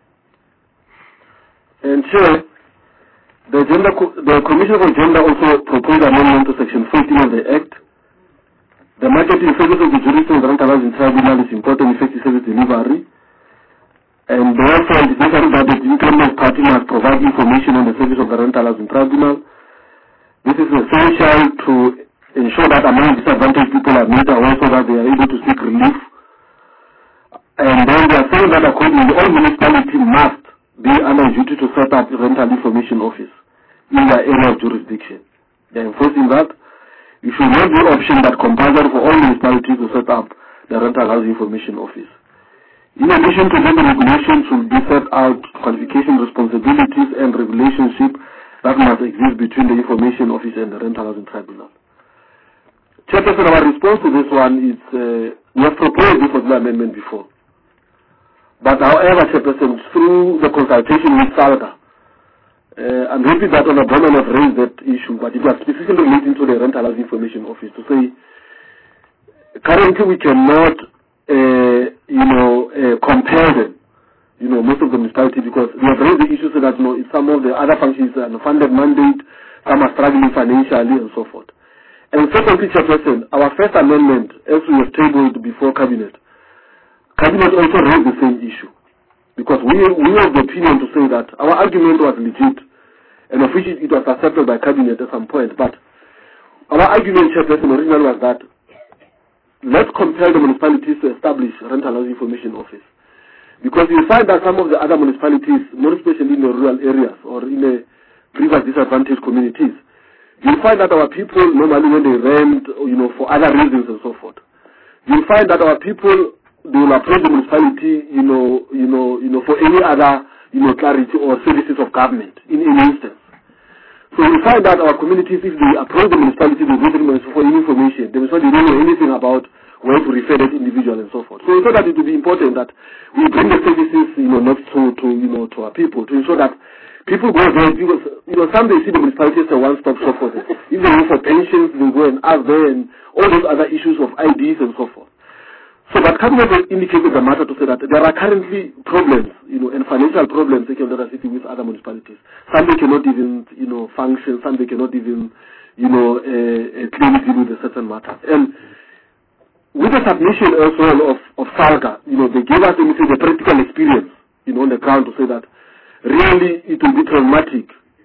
And Chair, the Commission on Gender also proposed amendment to Section 14 of the Act. The marketing service of the Judicial and Rental Housing Tribunal is important effective service delivery. And therefore, it is necessary that the incumbent party must provide information on the service of the Rental Housing Tribunal. This is essential to ensure that among disadvantaged people are made aware so that they are able to seek relief. And then they are saying that accordingly, all municipalities must be under duty to set up a rental information office in their area of jurisdiction. They are enforcing that. It should not be an option that compulsory for all municipalities to set up the rental housing information office. In addition to that, the regulations should be set out qualification, responsibilities, and relationship that must exist between the information office and the rental housing tribunal. Chairperson, our response to this one is we have proposed this amendment before. But however, Chairperson, through the consultation with SALGA, I'm happy that Honorable Bowman has raised that issue, but it was specifically relating to the rental housing information office to say, currently we cannot, compare them, most of the municipalities, because we have raised the issue so that, some of the other functions are funded mandate, some are struggling financially and so forth. And secondly, Chairperson, our first amendment, as we have tabled before Cabinet also raised the same issue. Because we have the opinion to say that our argument was legit, and of which it was accepted by Cabinet at some point. But our argument, Chairperson, originally was that let's compel the municipalities to establish rental housing information office. Because you find that some of the other municipalities, more especially in the rural areas or in the previous disadvantaged communities, you find that our people normally when they rent, for other reasons and so forth, you find that our people, they will approach the municipality, for any other, clarity or services of government in any instance. So we find that our communities, if they approach the municipality for any information, they don't know anything about where to refer that individual and so forth. So we thought that it would be important that we bring the services, not to our people, to ensure that people go there because, some they see the municipality as a one-stop shop for them. If they go for pensions, they go and ask there and all those other issues of IDs and so forth. So that Cabinet has indicated the matter to say that there are currently problems, and financial problems in Kildare City with other municipalities. Some they cannot even, function, some they cannot even, clearly deal with a certain matter. And with the submission as well of SALGA, they gave us the practical experience, on the ground to say that really it will be traumatic,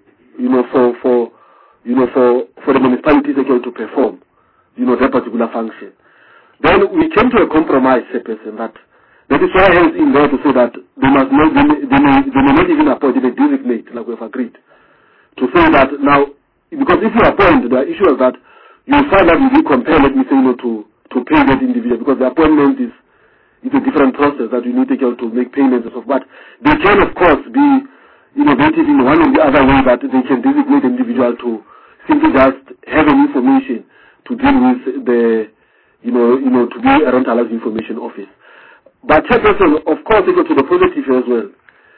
for the municipalities again to perform, that particular function. Then we came to a compromise, Chairperson, that is why hence in there to say that they may not even appoint, they designate, like we have agreed. To say that now, because if you appoint, the issue is that you find that you will compare, let me say, to pay that individual, because the appointment is a different process that you need to make payments and so forth. But they can, of course, be innovative in one or the other way that they can designate the individual to simply just have an information to deal with the to be a rental housing information office. But Chairperson, of course, they go to the positive as well.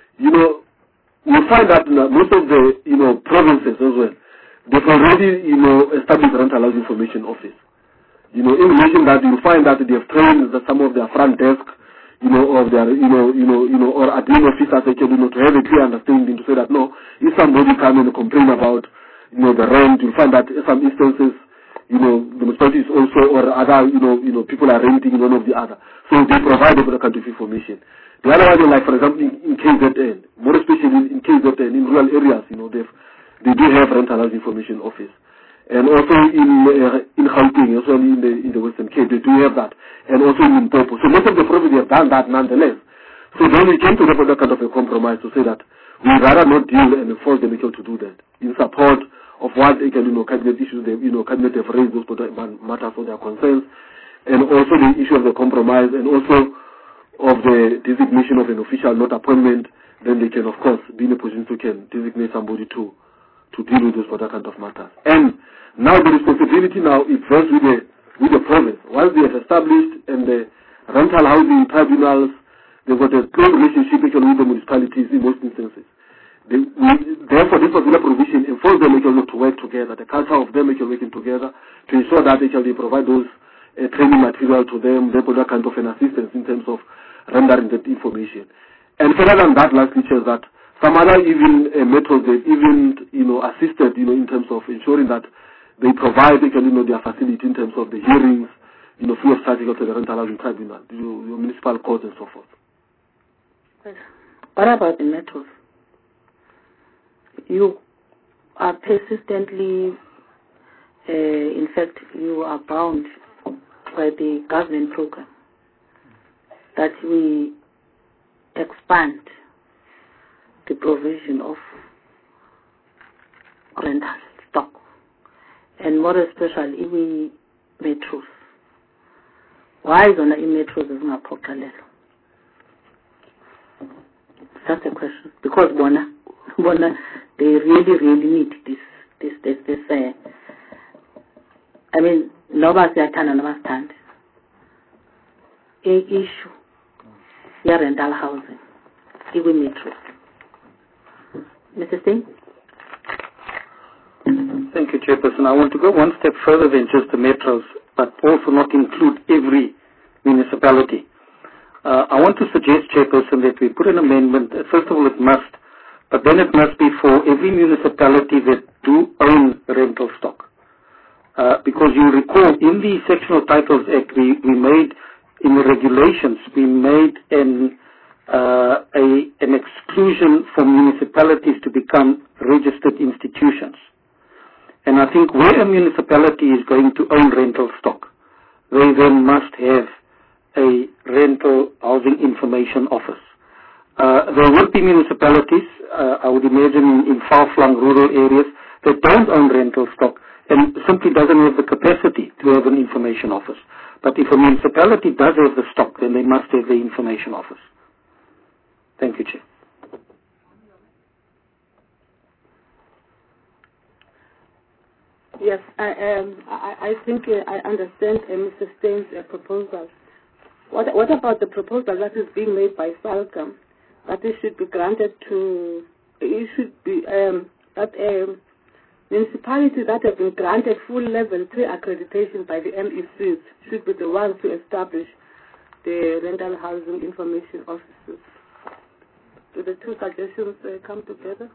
You find that most of the provinces as well, they've already, established rental housing information office. in relation that you find that they have trained some of their front desk, of their, or admin officers, to have a clear understanding to say that no, if somebody come and complain about, the rent, you find that in some instances, the municipality is also, or other, people are renting one of the other. So they provide the kind of information. The other one, like for example, in KZN, more especially in KZN, in rural areas, they do have rental house information office. And also in Gauteng, also in the Western Cape, they do have that. And also in Limpopo. So most of the provinces have done that nonetheless. So then we came to that kind of a compromise to say that we rather not deal and force the to do that in support of what cabinet issues, cabinet have raised those matters for their concerns, and also the issue of the compromise, and also of the designation of an official, not appointment. Then they can, of course, be in a position to can designate somebody to deal with those kind of matters. And now the responsibility now is vests with the province. Once they have established and the rental housing tribunals, they've got a close relationship with the municipalities in most instances. Therefore, this particular provision enforces them to work together, the culture of them working together to ensure that they provide those training material to them, they provide kind of an assistance in terms of rendering that information. And further than that, lastly, is that some other even methods they've even assisted in terms of ensuring that they provide their facility in terms of the hearings free of charge to the rental housing tribunal, your municipal courts and so forth. What about the methods? You are persistently, in fact, you are bound by the government program that we expand the provision of rental stock, and more especially we metros. Why is on the metros is not properly? That's the question. Because Bona, they really need this. I mean, nobody can understand a issue. Yeah, rental housing, even metro. Mr. Singh? Thank you, Chairperson. I want to go one step further than just the metros, but also not include every municipality. I want to suggest, Chairperson, that we put an amendment. First of all, it must, but then it must be for every municipality that do own rental stock. Because you recall, in the Sectional Titles Act, we made, in the regulations, we made an exclusion for municipalities to become registered institutions. And I think where a municipality is going to own rental stock, they then must have a rental housing information office. There will be municipalities, I would imagine in far-flung rural areas, that don't own rental stock and simply doesn't have the capacity to have an information office. But if a municipality does have the stock, then they must have the information office. Thank you, Chair. Yes, I think I understand Mr. Stein's proposal. What about the proposal that is being made by SALCA, that it should be granted to, it should be, that municipalities that have been granted full level 3 accreditation by the MECs should be the ones to establish the rental housing information offices. Do the two suggestions come together?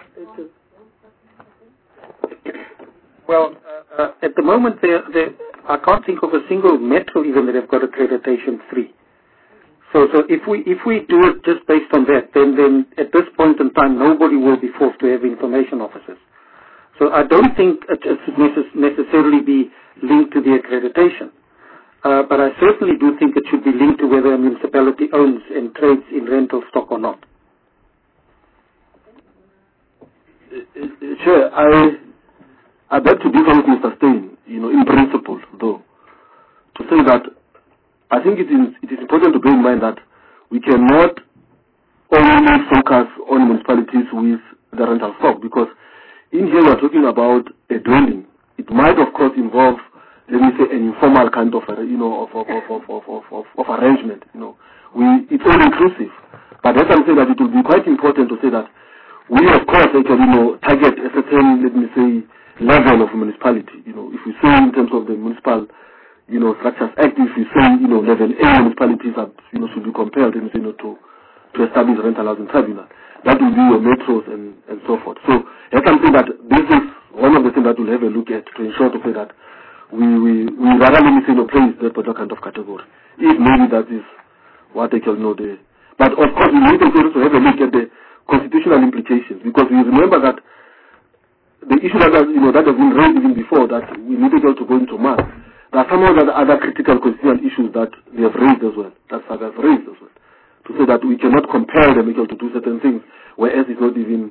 Well, at the moment, I can't think of a single metro even that have got accreditation 3. So if we do it just based on that, then at this point in time, nobody will be forced to have information officers. So I don't think it should necessarily be linked to the accreditation. But I certainly do think it should be linked to whether a municipality owns and trades in rental stock or not. Sure, I beg to differ with Mr. Stein, in principle, though, to say that I think it is important to bear in mind that we cannot only focus on municipalities with the rental stock, because in here we are talking about a dwelling. It might, of course, involve, let me say, an informal kind of, of arrangement. It's all inclusive. But that's something that it will be quite important to say that we, of course, target a certain, let me say, level of municipality. If we say in terms of the municipal, Structures Act, if you say, level A municipalities are, should be compelled, to establish rental housing tribunal. That will be your metros and so forth. So that's something that this is one of the things that we'll have a look at to ensure to say that we rather limit place that particular kind of category. If maybe that is what they can know there. But of course we need to have a look at the constitutional implications, because we remember that the issue that has been raised even before, that we needed to go into mass. There are some other critical constitutional issues that they have raised as well, that SAGA has raised as well, to say that we cannot compel them to do certain things, whereas it's not even,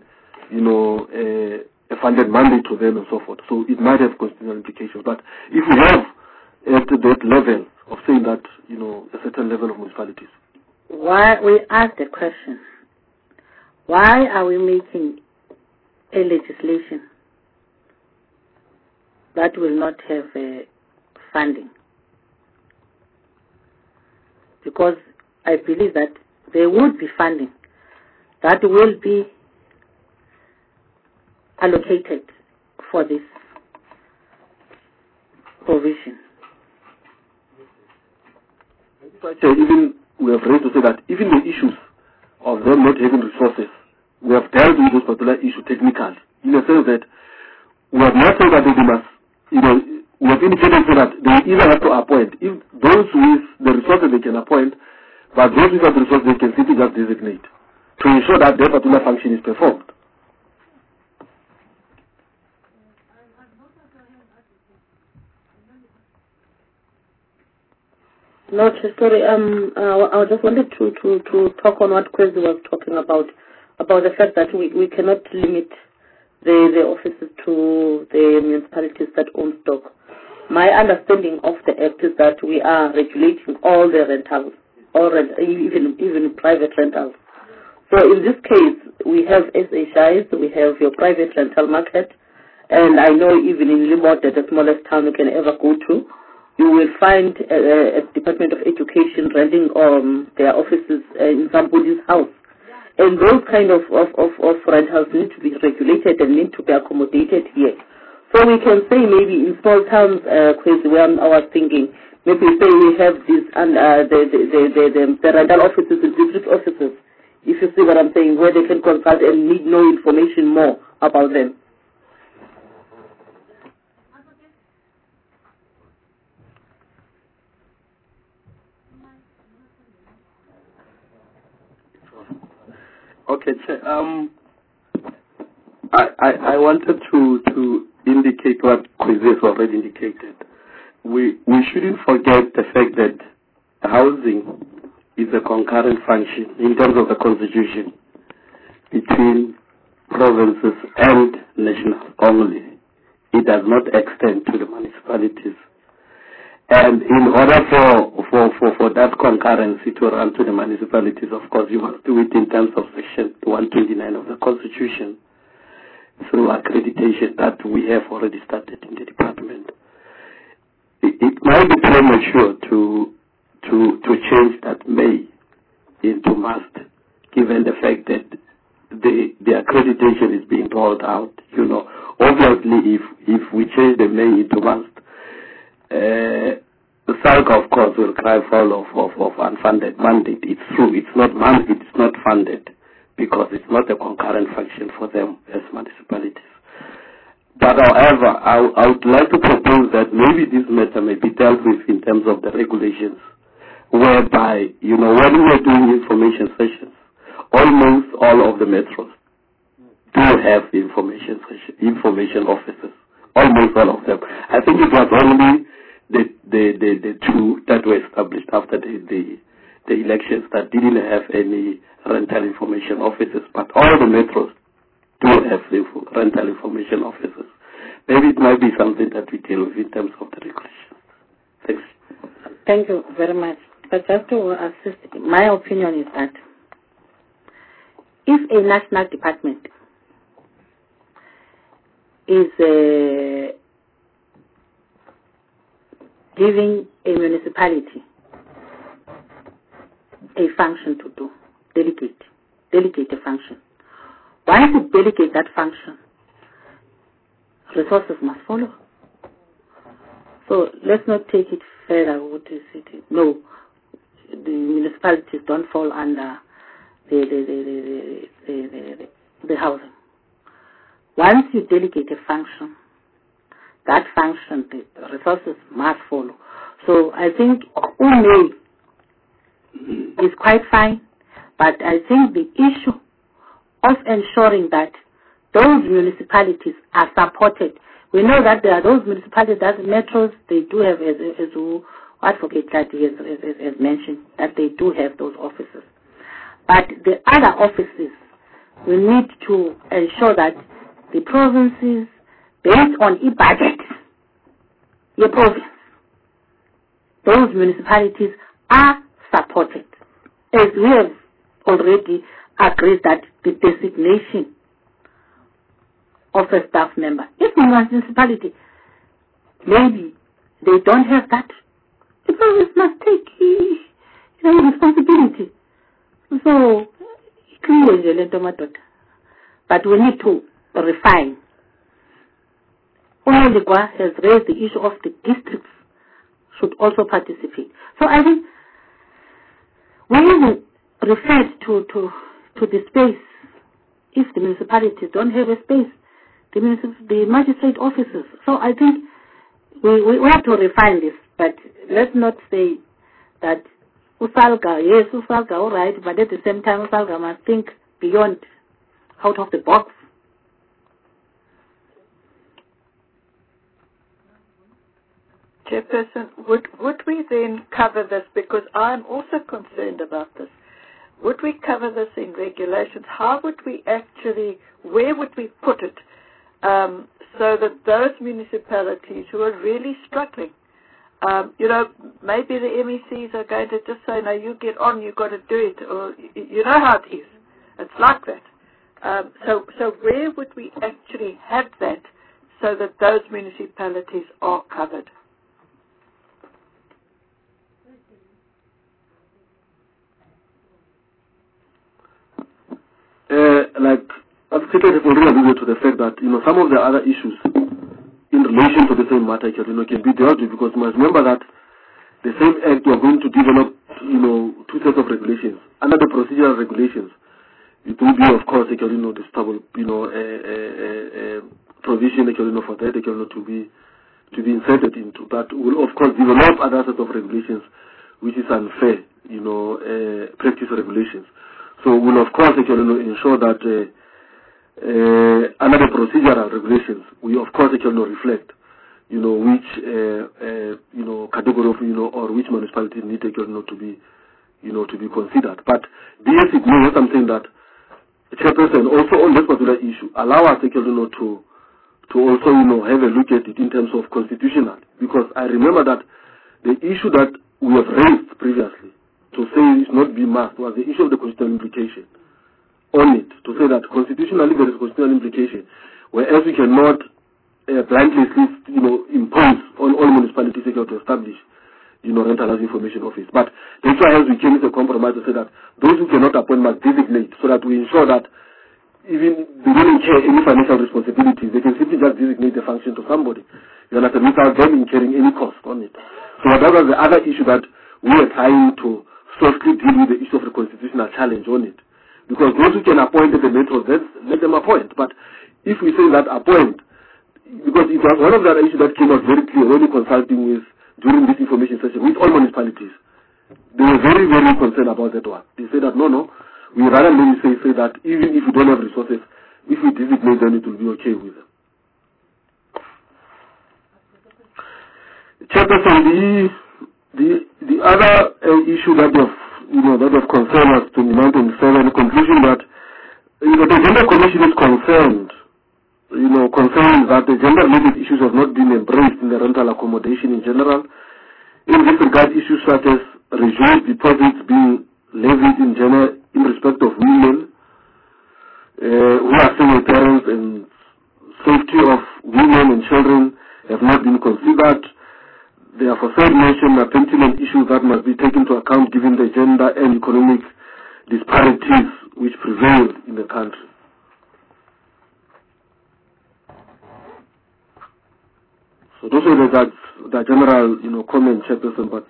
a funded mandate to them and so forth. So it might have constitutional implications. But if we have at that level of saying that, a certain level of municipalities. Why we ask the question, why are we making a legislation that will not have funding? Because I believe that there would be funding that will be allocated for this provision. Even we have raised to say that even the issues of them not having resources, we have dealt with this particular issue technically, in the sense that we have not said that they must, we have indicated so that they either have to appoint, if those with the resources they can appoint, but those without the resources they can simply just designate, to ensure that their particular function is performed. No, sorry. I just wanted to talk on what Kwezi was talking about the fact that we cannot limit the offices to the municipalities that own stock. My understanding of the Act is that we are regulating all the rentals, even private rentals. So in this case, we have SHIs, we have your private rental market, and I know even in Limot, the smallest town you can ever go to, you will find a Department of Education renting their offices in somebody's house. And those kind of rentals need to be regulated and need to be accommodated here. So we can say maybe in small towns, where I was thinking, maybe say we have these the rental offices and district offices, if you see what I'm saying, where they can consult and need no information more about them. Okay, Chair. I wanted to indicate what Kwezi has already indicated. We shouldn't forget the fact that housing is a concurrent function in terms of the Constitution between provinces and national only. It does not extend to the municipalities. And in order for that concurrency to run to the municipalities, of course, you must do it in terms of Section 129 of the Constitution through accreditation that we have already started in the department. It might be premature to change that may into must, given the fact that the accreditation is being rolled out. Obviously, if we change the may into must, the SALCA, of course, will cry foul of unfunded mandate. It's true. It's not funded because it's not a concurrent function for them as municipalities. But however, I would like to propose that maybe this matter may be dealt with in terms of the regulations, whereby, when we are doing information sessions, almost all of the metros do have information officers. Almost all of them. I think it was only the two that were established after the elections that didn't have any rental information officers, but all the metros do have rental information officers. Maybe it might be something that we deal with in terms of the regulations. Thanks. Thank you very much. But just to assist, my opinion is that if a national department is giving a municipality a function to do, delegate a function. Once you delegate that function, resources must follow. So let's not take it further what is it? No, the municipalities don't fall under the housing. Once you delegate a function, that function, the resources must follow. So I think UME is quite fine, but I think the issue of ensuring that those municipalities are supported. We know that there are those municipalities, that metros, they do have, I forget that he has mentioned, that they do have those offices. But the other offices, we need to ensure that the provinces, based on e-budget, your province, those municipalities are supported. As we have already agreed that the designation of a staff member, if the municipality, maybe they don't have that, the province must take responsibility. So, but we need to refine. Onaligwa has raised the issue of the districts should also participate. So I think we even referred to the space. If the municipalities don't have a space, the magistrate officers. So I think we have to refine this, but let's not say that Usalga, yes, Usalga, all right, but at the same time, Usalga must think beyond, out of the box. Chairperson, would we then cover this, because I'm also concerned about this, would we cover this in regulations? How would we actually, where would we put it so that those municipalities who are really struggling, maybe the MECs are going to just say, no, you get on, you've got to do it, or you know how it is. It's like that. So where would we actually have that so that those municipalities are covered? Like I've already alluded to the fact that some of the other issues in relation to the same matter can be dealt with, because you must remember that the same act we are going to develop two sets of regulations. Under the procedural regulations, it will be of course this double provision for that to be inserted into that will of course develop other sets of regulations which is unfair practice regulations. So we'll of course ensure that under the procedural regulations we of course reflect which category of or which municipality need to be to be considered. But this it means something that Chairperson also on this particular issue allow us to also have a look at it in terms of constitutional, because I remember that the issue that we have raised previously to say it's not be must was the issue of the constitutional implication on it, to say that constitutionally there is constitutional implication, whereas we cannot blindly impose on all municipalities to establish rental housing information office. But that's why we came with a compromise to say that those who cannot appoint must designate, so that we ensure that even they don't incur any financial responsibilities, they can simply just designate the function to somebody, without them incurring any cost on it. So that was the other issue that we are trying to softly deal with, the issue of the constitutional challenge on it. Because those who can appoint at the metro, let them appoint. But if we say that appoint, because it was one of the other issues that came out very clear when we consulting with, during this information session, with all municipalities, they were very, very concerned about that one. They say that, no, we rather maybe say that even if we don't have resources, if we designate them, it will be okay with them. Chairperson, the other issue that of concern us to the conclusion that the Gender Commission is concerned that the gender-related issues have not been embraced in the rental accommodation in general. In this regard, issues such as reduced deposits being levied in respect of women who are single parents, and safety of women and children have not been considered. Therefore, third mention are pertinent issues that must be taken into account given the gender and economic disparities which prevail in the country. So those are the general, comment, Chairperson, but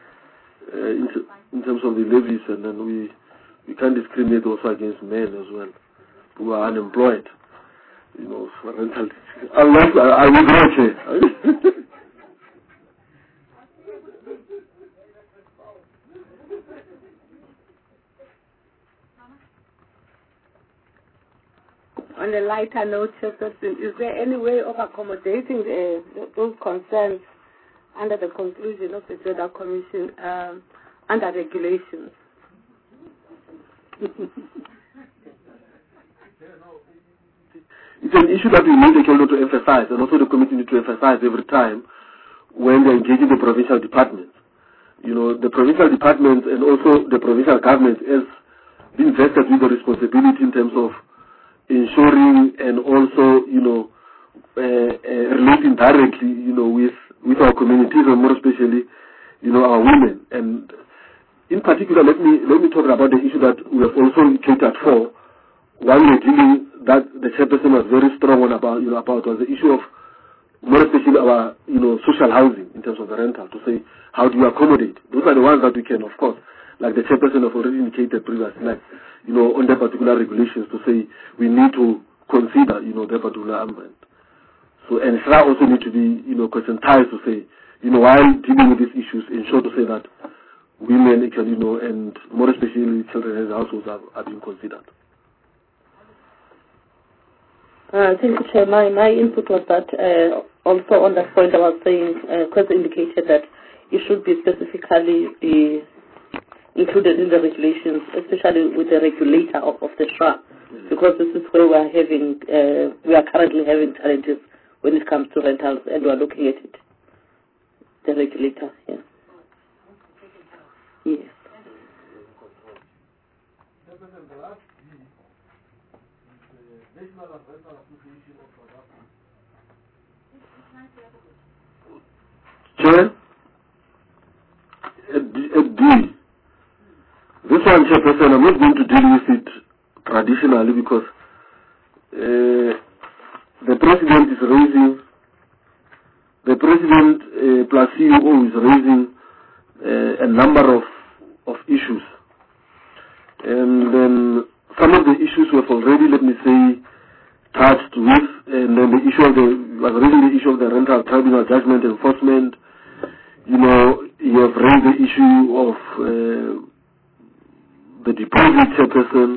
in terms of the levies, and then we can't discriminate also against men as well who are unemployed, for rental. I will watch it. On a lighter note, Chairperson, is there any way of accommodating those concerns under the conclusion of the Gender Commission under regulations? It's an issue that we need to emphasize, and also the committee need to emphasize every time when they're engaging the provincial departments. The provincial departments and also the provincial government has been vested with the responsibility in terms of ensuring and also, relating directly, with our communities and more especially, our women. And in particular, let me talk about the issue that we have also catered for. One we're dealing that the Chairperson was very strong on about was the issue of more especially our, social housing in terms of the rental, to say, how do you accommodate? Those are the ones that we can, of course, like the Chairperson have already indicated previously, like, on the particular regulations to say we need to consider, the particular amendment. So, and SRA also need to be, conscientized to say, while dealing with these issues, ensure to say that women can, and more especially children and households are being considered. Thank you, Chair. My input was that also on that point I was saying, because indicated that it should be specifically included in the regulations, especially with the regulator of the SRA, because this is where we are currently having challenges when it comes to rentals, and we are looking at it. The regulator, yeah. Yes. Chair, D. This one, Chairperson, I'm not going to deal with it traditionally because the President is raising, the President plus CEO is raising a number of issues. And then some of the issues we have already, let me say, touched with, and then the issue of the rental tribunal judgment enforcement. You have raised the issue of the deposit, Chairperson.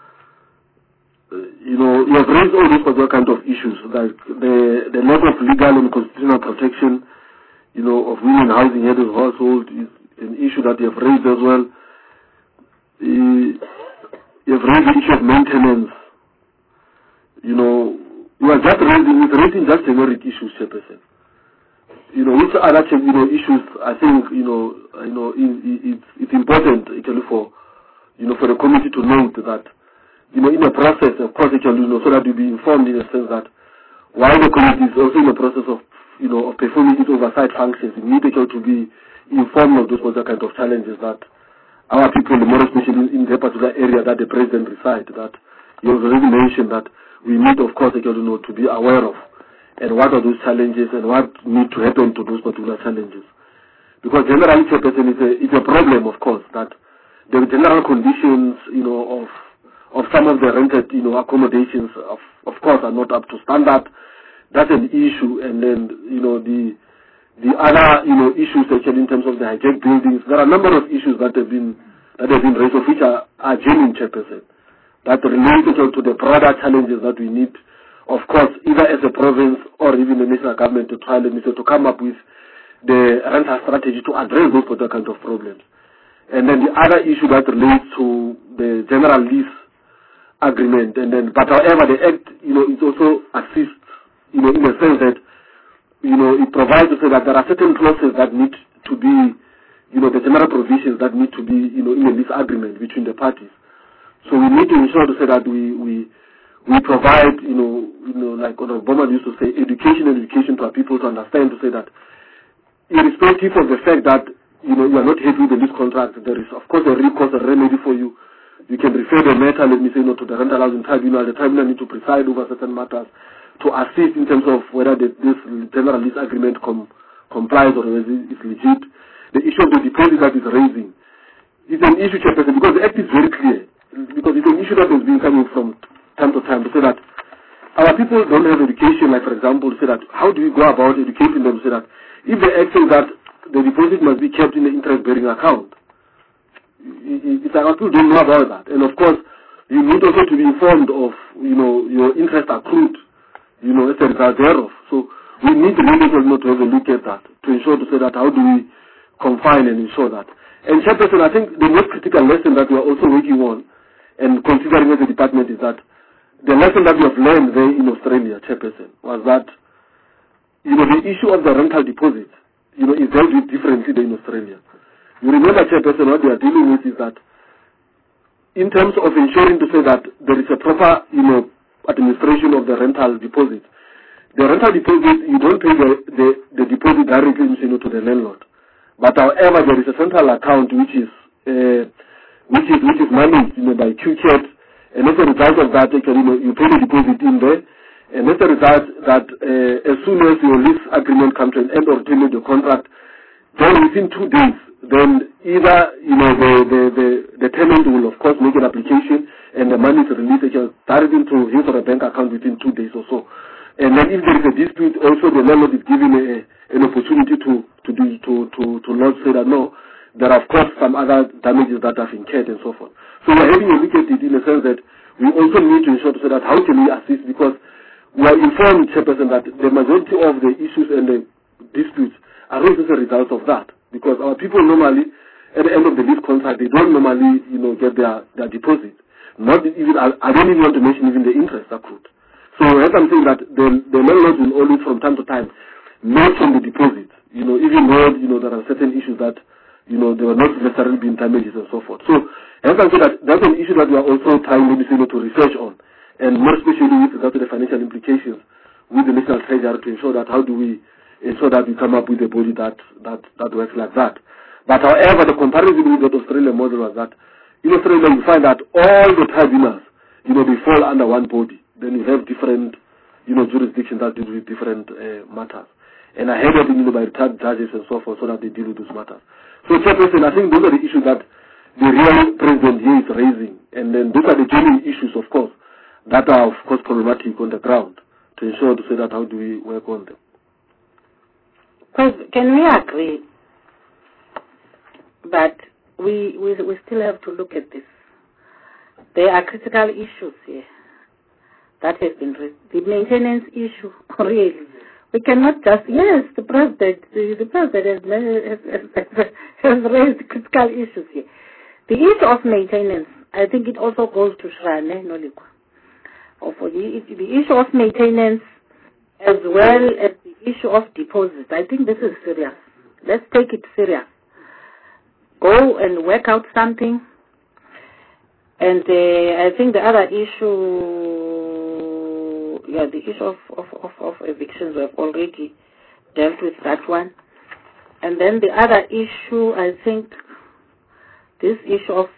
You have raised all those other kind of issues, like the lack of legal and constitutional protection, of women housing head of household is an issue that you have raised as well. You have raised the issue of maintenance. You are just raising just generic issues, Chairperson. Which other issues I think it's important actually for the committee to note that in the process, of course, actually, so that you be informed in the sense that while the committee is also in the process of of performing its oversight functions, it needs to be informed of those other kind of challenges that our people, more especially in the particular area that the President resides, that you have already mentioned that we need, of course, to be aware of. And what are those challenges and what need to happen to those particular challenges? Because generally, Chairperson, it's a problem, of course, that the general conditions, of some of the rented, accommodations, of course, are not up to standard. That's an issue. And then, the other, issues actually in terms of the hijacked buildings, there are a number of issues that have been raised, of which are genuine, Chairperson, that relate to the broader challenges that we need, of course, either as a province or even the national government to try to come up with the rental strategy to address those particular kind of problems. And then the other issue that relates to the general lease agreement, and then, but however, the Act, it also assists, in the sense that, it provides to say that there are certain clauses that need to be, the general provisions that need to be, in a lease agreement between the parties. So we need to ensure to say that we provide, like Obama used to say, education to our people to understand, to say that irrespective of the fact that, you are not happy with this contract, there is, of course, a recourse, a remedy for you. You can refer the matter, let me say, to the rental housing tribunal. The tribunal need to preside over certain matters. assist in terms of whether this general lease agreement complies or is legit. The issue of the deposit that is raising is an issue, Chairperson, because the Act is very clear. Because it's an issue that has been coming from time to time to say that our people don't have education, like for example, to say that how do we go about educating them, to say that if the Act says that the deposit must be kept in the interest-bearing account, it's like our people don't know about that. And of course, you need also to be informed of, your interest accrued, as a result thereof. So we need to really to have a look at that, to ensure to say that how do we confine and ensure that. And Chairperson, I think the most critical lesson that we are also working on and considering as a department is that the lesson that we have learned there in Australia, Chairperson, was that, the issue of the rental deposit, is dealt with differently than in Australia. You remember, Chairperson, what we are dealing with is that in terms of ensuring to say that there is a proper, administration of the rental deposit, the rental deposit, you don't pay the deposit directly, to the landlord. But however, there is a central account which is managed, by QCAT, and as a result of that, you pay the deposit in there, and as a result that as soon as your lease agreement comes to an end or terminate the contract, then within 2 days, then either the tenant will of course make an application, and the money is released directly into his or a bank account within 2 days or so. And then if there is a dispute, also the landlord is given an opportunity to lodge, say that no, there are of course some other damages that have incurred and so forth. So we're having a look at it in the sense that we also need to ensure to say that how can we assist, because we are informed, Chairperson, that the majority of the issues and the disputes are raised as a result of that. Because our people normally, at the end of the lease contract, they don't normally, get their deposit. Not even, I don't even want to mention even the interest accrued. So as I'm saying that the landlords will always from time to time mention the deposit, even though, there are certain issues that, they were not necessarily being damages and so forth. So as I'm saying that, that's an issue that we are also trying maybe to research on, and more especially with regard to the financial implications with the National Treasury to ensure that how do we ensure that we come up with a body that works like that. But however, the comparison with the Australian model was that in Australia you find that all the tribunals, they fall under one body. Then you have different, jurisdictions that deal with different matters. And I heard it, by retired judges and so forth, so that they deal with those matters. So, Chairperson, I think those are the issues that the real president here is raising. And then those are the genuine issues, of course, that are, of course, problematic on the ground, to ensure to say that how do we work on them. Can we agree that we still have to look at this? There are critical issues here that have been raised. The maintenance issue, really. We cannot just, yes, the president has raised critical issues here. The issue of maintenance, I think it also goes to Shrane Nolikwa. The issue of maintenance as well as the issue of deposits, I think this is serious. Let's take it serious. Go and work out something. And I think the other issue, the issue of evictions, we have already dealt with that one. And then the other issue, I think, this issue of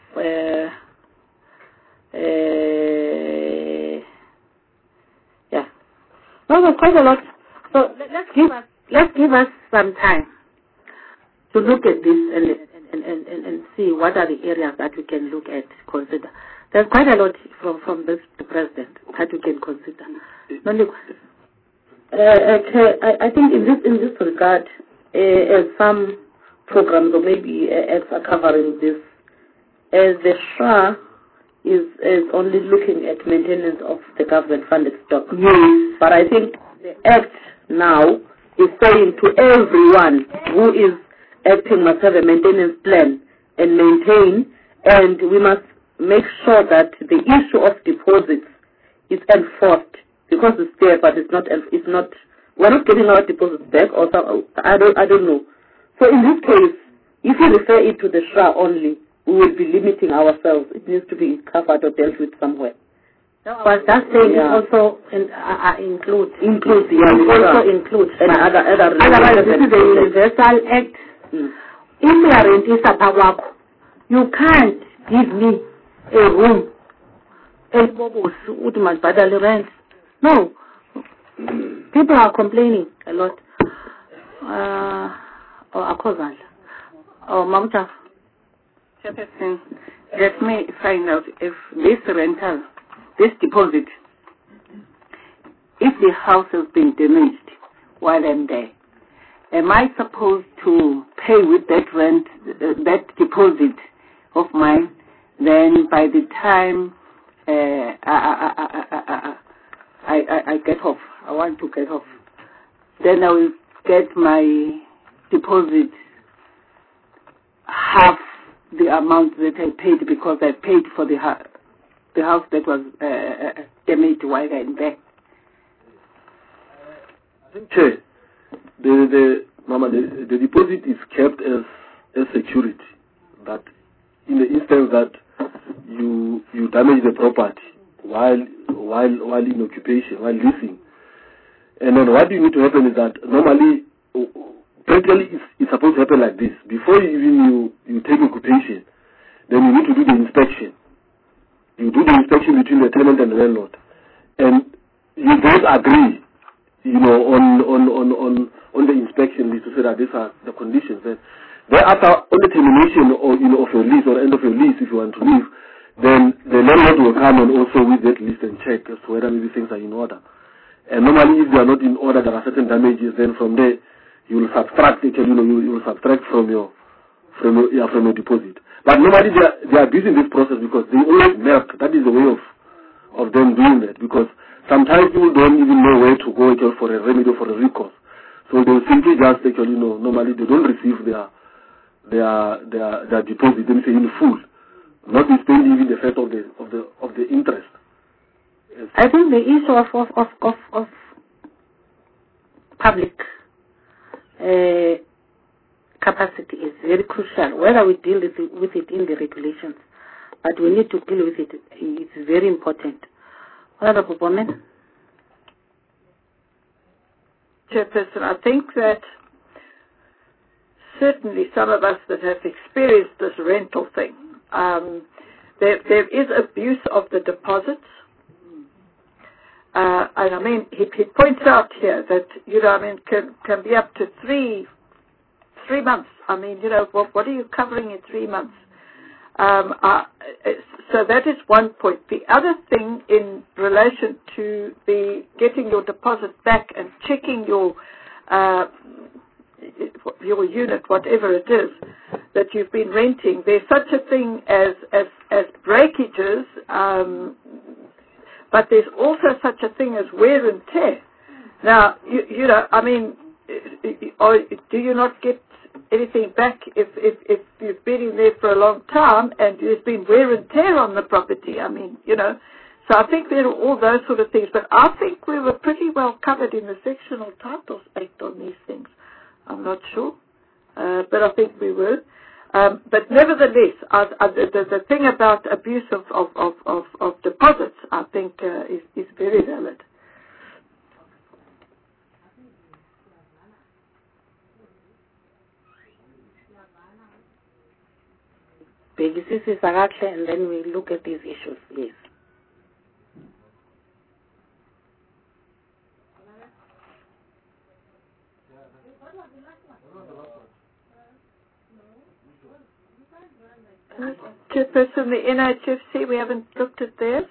no, there's quite a lot. So let's give us some time to look at this and see what are the areas that we can look at, consider. There's quite a lot from the president that we can consider. I think in this regard, as some programs or maybe acts are covering this, as the SHRA is only looking at maintenance of the government-funded stock. Yes. But I think the Act now is saying to everyone who is acting must have a maintenance plan and maintain, and we must make sure that the issue of deposits is enforced, because it's there, but it's not. We're not getting our deposits back, or I don't know. So in this case, if you refer it to the SHRA only, we will be limiting ourselves. It needs to be covered or dealt with somewhere. No, but that saying also includes also includes otherwise this is a universal act. You can't give me a room and rent. No. People are complaining a lot. Mamta. Chairperson, let me find out if this rental, this deposit, if the house has been damaged while I'm there, am I supposed to pay with that rent, that deposit of mine? Then by the time I get off, I want to get off, then I will get my deposit half the amount that I paid because I paid for the house that was damaged while I'm there. Chair, the deposit is kept as security. That in the instance that you damage the property while in occupation, while leasing, and then what you need to happen is that normally, practically, it's supposed to happen like this. Before you take occupation, then you need to do the inspection. You do the inspection between the tenant and the landlord, and you both agree, on the inspection list to say that these are the conditions. And thereafter, on the termination of your lease or end of your lease, if you want to leave, then the landlord will come and also with that list and check as to whether maybe things are in order. And normally, if they are not in order, there are certain damages. Then from there, you will subtract it. You will subtract from your deposit. But normally, they are abusing this process because they always milk. That is the way of them doing that, because sometimes people don't even know where to go for a remedy or for a recourse. So they will simply just normally they don't receive their deposit, let me say, in full, not paying even the first of the interest. Yes. I think the issue of public capacity is very crucial, whether we deal with it in the regulations, but we need to deal with it. It's very important. Honorable Bomen. Chairperson, I think that certainly some of us that have experienced this rental thing, there is abuse of the deposits. And I mean, he points out here that, can be up to three months. I mean, what are you covering in 3 months? So that is one point. The other thing in relation to the getting your deposit back and checking your unit, whatever it is that you've been renting, there's such a thing as breakages, but there's also such a thing as wear and tear. Now, do you not get anything back if you've been in there for a long time and there's been wear and tear on the property? I mean, so I think there are all those sort of things, but I think we were pretty well covered in the Sectional Titles Act on these things. I'm not sure, but I think we were. But nevertheless, the thing about abuse of deposits, I think, is very valid. And then we look at these issues, please. Chairperson, the NHFC, we haven't looked at theirs.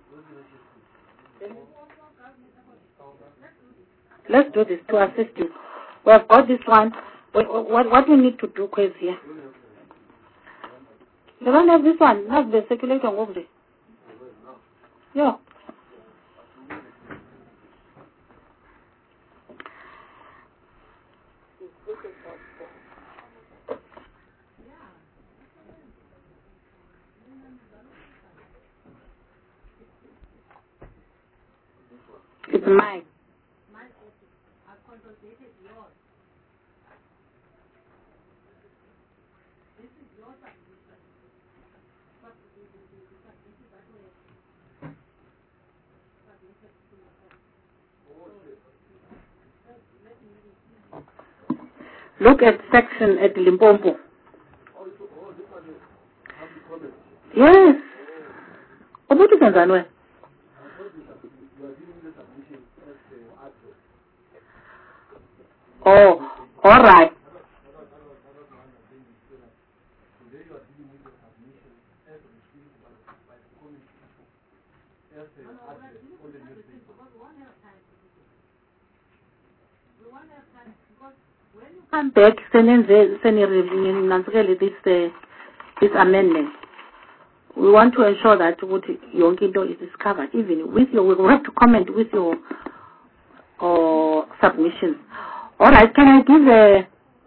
Let's do this to assist you. We have got this one. What we need to do, quiz here? They don't have this one. That's the circulator over there. Yeah. It's mine. Look at section at Limpopo. Yes. Oh, all right. Come back, send this amendment. We want to ensure that what Yonkindo is covered, even with your, we will have to comment with your submissions. All right, can I give a...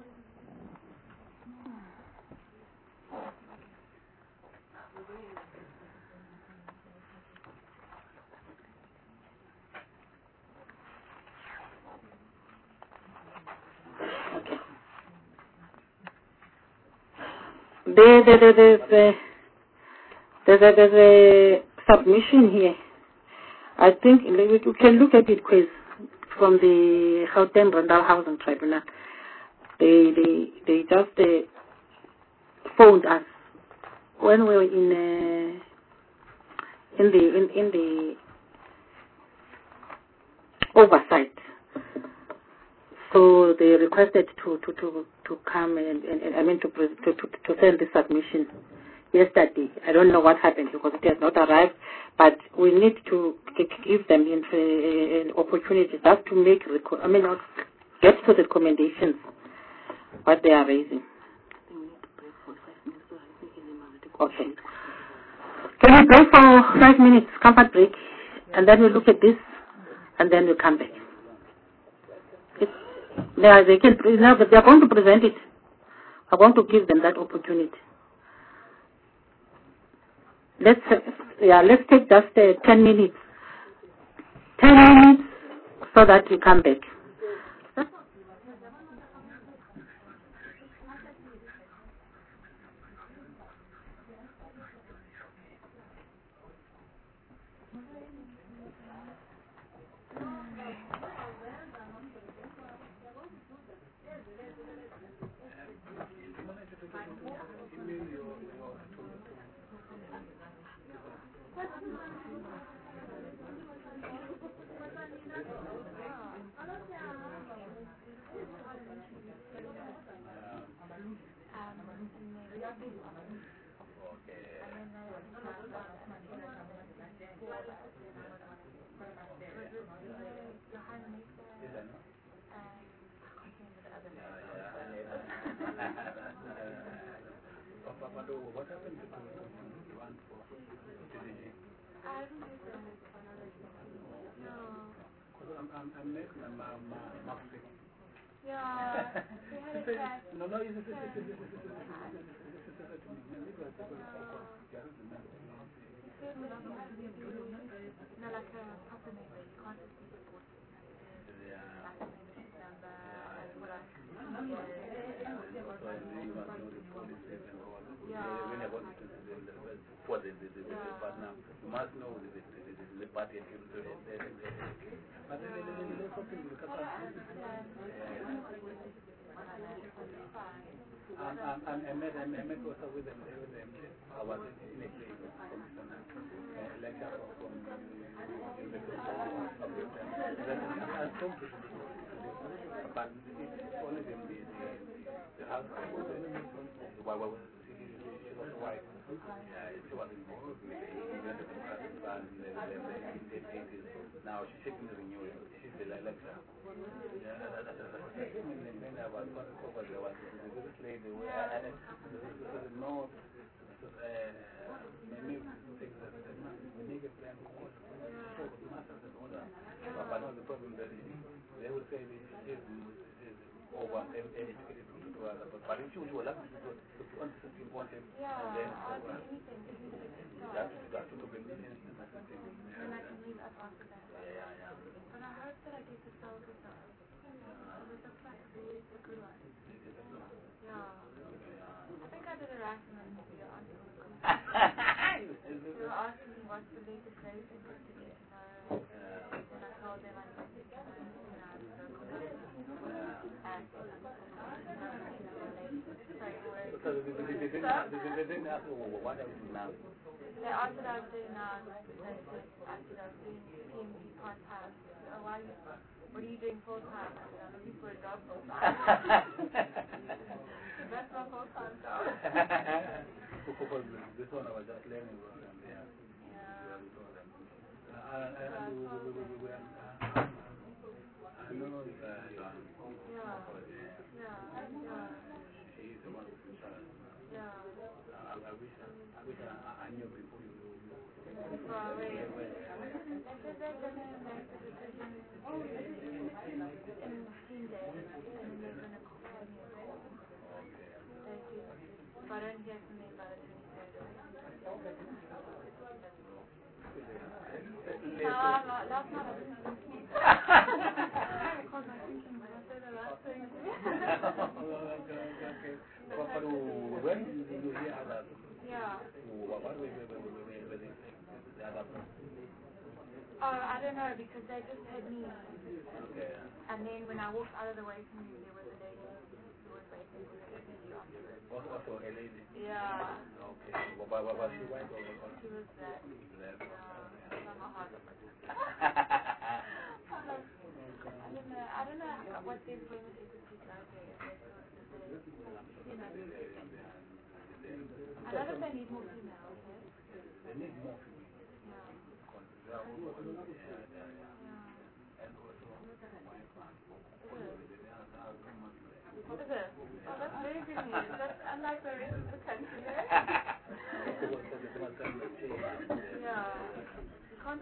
There's a submission here. I think we can look at it, quiz, from the Gauteng Randall Housing Tribunal. They just phoned us when we were in the oversight. So they requested to come and I mean to send the submission yesterday. I don't know what happened because it has not arrived, but we need to give them an opportunity just to make get to the recommendations what they are raising. Okay. Can we break for 5 minutes, comfort break, and then we look at this, and then we come back. They can, but they are going to present it. I want to give them that opportunity. Let's take just 10 minutes. 10 minutes so that we come back. What happened to the one for TDG? I'm making a marketing. Yeah. No, for the partner, you must know the party and but I met also with them. I was in a lecture from but it's only the house she was white. She was involved with now she's taking the renewal. She's the lecturer. Then I was over there was this lady no many things that we need a plan for masters and all that. But not the problem that they would say this is over and educated to other, but if you will have to answer important and then you have to look at this and I can leave us after that. Yeah. But I heard that I get to sell the stuff. With the flat, it's a good one. Yeah. I think I did a last minute to your answer. They were asking me what's the latest race in Portuguese, and I told them I don't think so they didn't ask what I was doing now. They asked what I was doing now, and I said I was doing PMD part-time. Why you what are you doing full time? I said, I'm looking for a job full time. That's my full time job. This one I was just learning about them. Yeah. I know that she's the one who's in charge. I wish I knew before you do. But I don't hear from me by the 23rd. Last night I didn't sleep. Because my thinking, but I said the last thing. When did you hear that? Yeah. What were the other? I don't know, because they just had me. Okay. And then when I walked out of the waiting room, there was a lady who was waiting for the interview afterwards. Also a lady? Yeah. Okay. Was she white or what? She was black. Black. I'm a hard one. I don't know what the employment agency does here. You know. I don't know if they need more females. They need more females. Yeah. What is it? Oh, that's very good news. That's unlike the rest of the country, eh? Yeah. You can't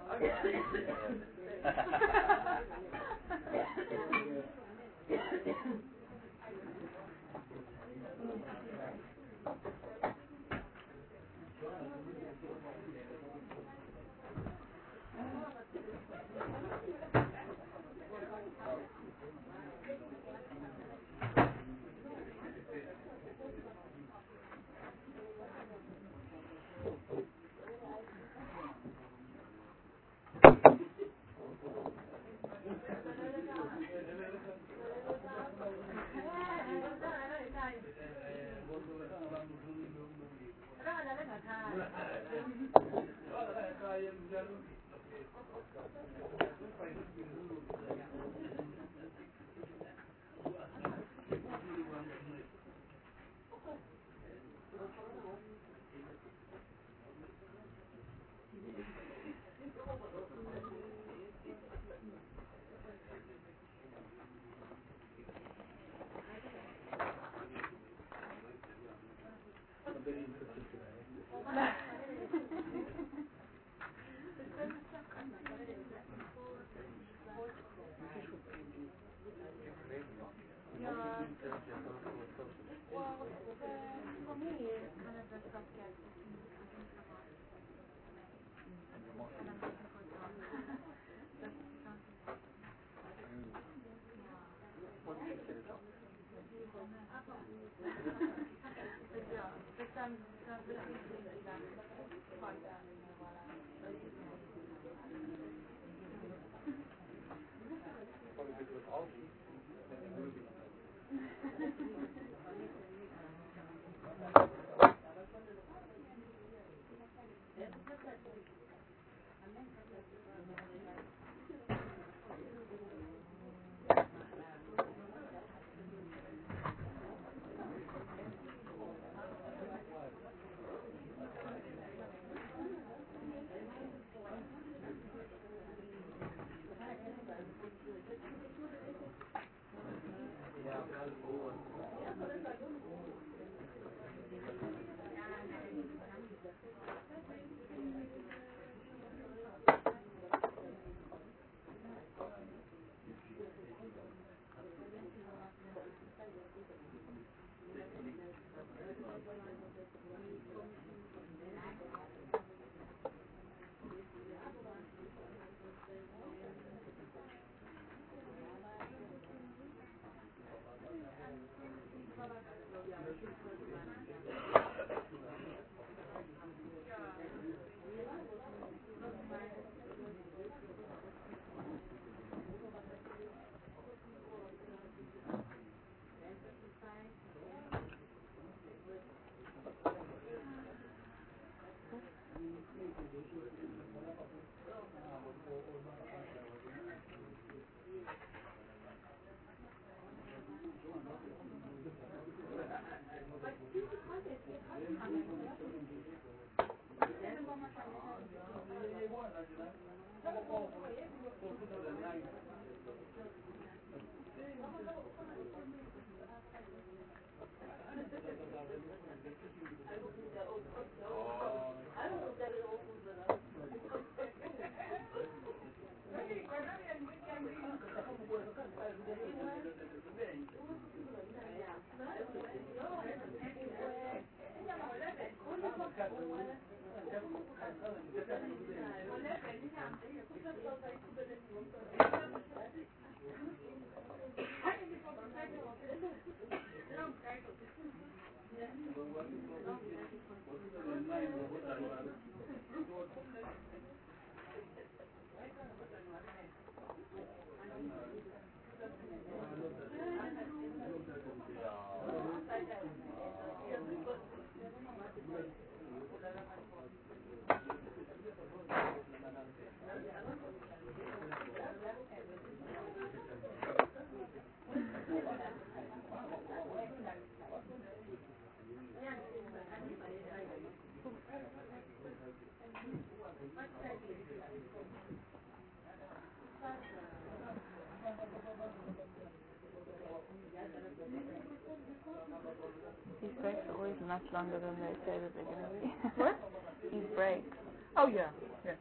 These breaks are always much longer than they say that they're going to be. What? These breaks. Oh, yeah. Yeah.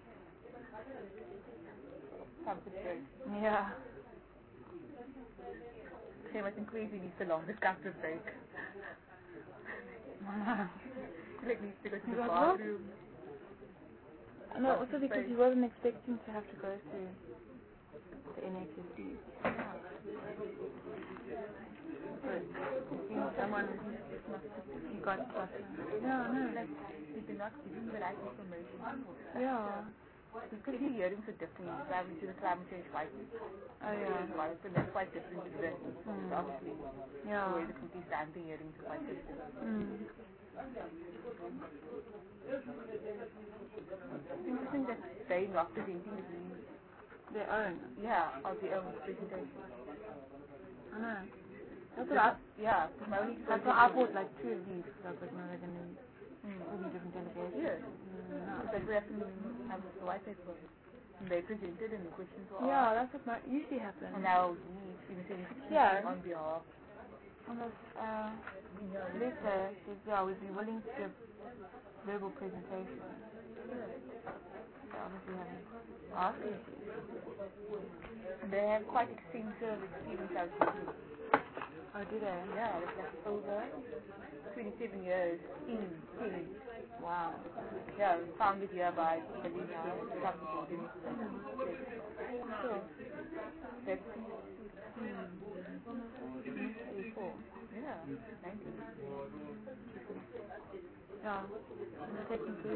Comfort break. Yeah. Same, I think Crazy needs the longest comfort break. Like needs to go to the bathroom. No, also because he wasn't expecting to have to go through the NHSD. Yeah. Someone he got like he did not give him the right information. Yeah. Because his hearing's so different. He's a climate change white. Oh yeah. So that's quite different to them. So obviously Yeah. the way the people stand the hearings are quite different. It's interesting that they not presenting their own. Yeah, of their own presentation. I know. That's what I, yeah, that's what I bought like 2 of these because I was like, no, they're going to all be different delegations. Yeah. It's like we have to have the white paper. And they presented and the questions were yeah, that's what usually happens. And now we even on behalf. On this letter says, yeah, we'd be willing to give verbal presentation. They obviously haven't asked me to. They have quite extensive experience out there. Oh, do they? Yeah, it's like over 27 years in. Wow. Yeah, founded here by Melina Subcommittee. Sure. That's 84. Yeah, 19. Yeah, technically.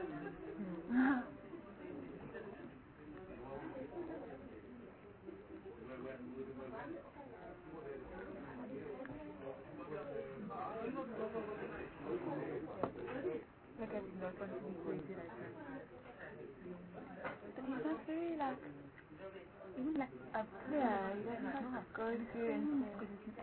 Like I did not want to be crazy right now. But he's not very like, even like yeah, he doesn't like go through and say,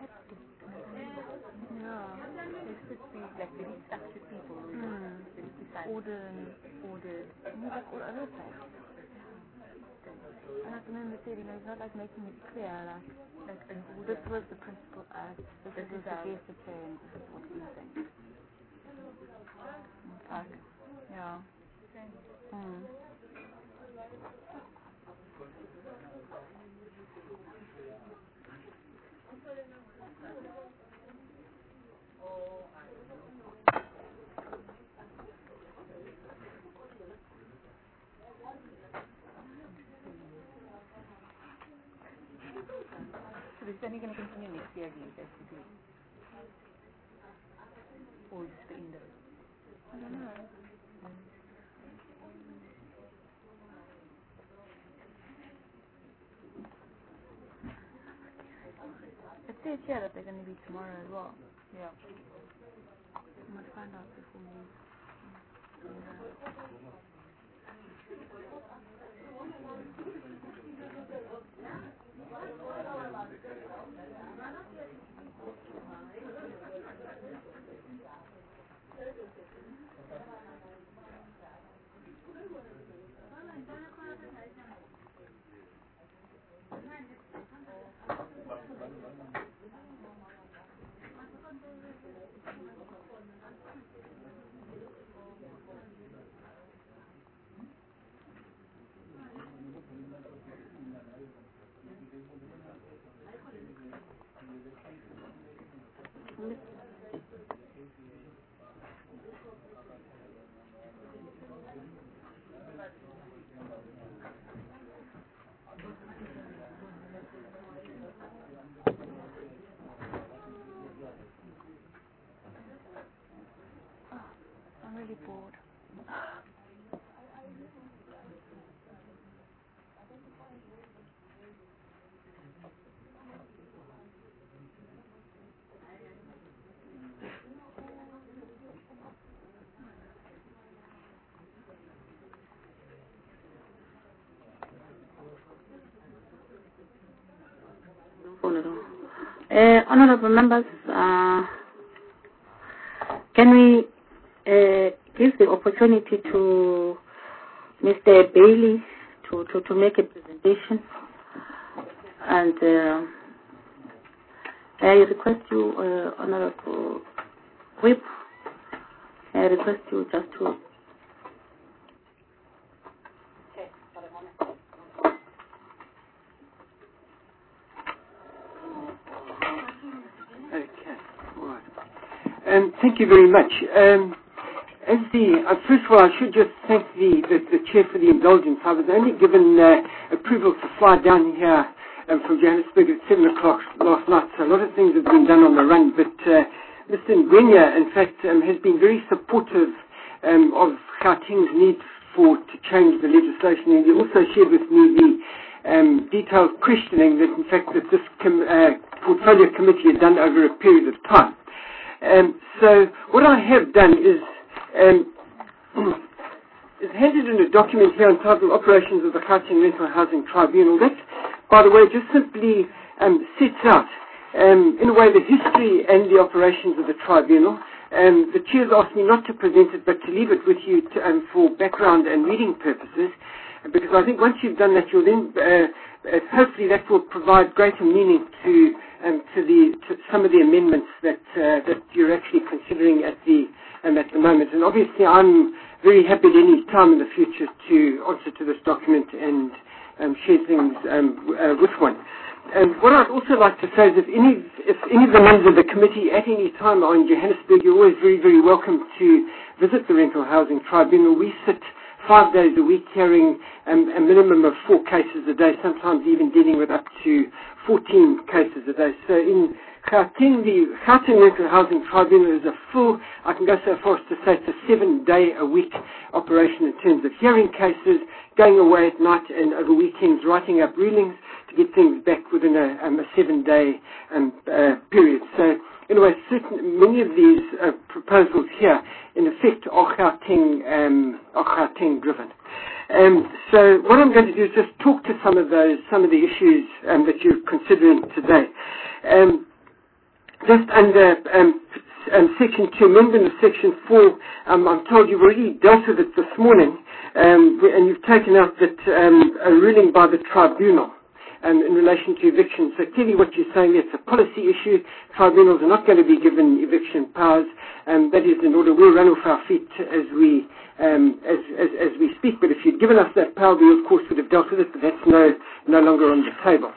yeah. They should be like very structured people, very precise. Ordered. And he's like all over the place. And I remember said, he's not like making it clear, like this was the principal act, this was the suggested change, this is what we think. Like, yeah. So this is only going to continue next year again, basically. Or just the end of it? I don't know. It says here that they're going to be tomorrow as well. Yeah. We must find out before we leave. Honourable members, can we give the opportunity to Mr. Bailey to make a presentation? And I request you, Honourable Whip, I request you just to... Okay, all right. Thank you very much. First of all, I should just thank the Chair for the indulgence. I was only given approval to fly down here from Johannesburg at 7 o'clock last night, so a lot of things have been done on the run, but Mr. Ngwenya, in fact, has been very supportive of Gauteng's need to change the legislation, and he also shared with me the detailed questioning that, in fact, that this portfolio committee had done over a period of time. So what I have done is handed in a document here entitled Operations of the Gauteng Rental Housing Tribunal. That, by the way, just simply sets out, in a way, the history and the operations of the tribunal. The Chair's asked me not to present it, but to leave it with you for background and reading purposes, because I think once you've done that, you'll then, hopefully that will provide greater meaning to some of the amendments that you're actually considering at the moment. And obviously, I'm very happy at any time in the future to answer to this document and share things with one. And what I'd also like to say is if any of the members of the committee at any time are in Johannesburg, you're always very, very welcome to visit the Rental Housing Tribunal. We sit 5 days a week hearing a minimum of 4 cases a day, sometimes even dealing with up to 14 cases a day. So in Gauteng, the Gauteng Rental Housing Tribunal is a full, I can go so far as to say it's a 7-day-a-week operation in terms of hearing cases, going away at night and over weekends, writing up rulings to get things back within a 7-day period. So anyway, many of these proposals here, in effect, are Gauteng driven. So what I'm going to do is just talk to some of the issues that you're considering today. Just under Section 2, Amendment of Section 4, I'm told you've already dealt with it this morning, and you've taken out that a ruling by the tribunal in relation to eviction. So clearly what you're saying, it's a policy issue. Tribunals are not going to be given eviction powers, and that is in order. We'll run off our feet as we speak. But if you'd given us that power, we of course would have dealt with it, but that's no longer on the table.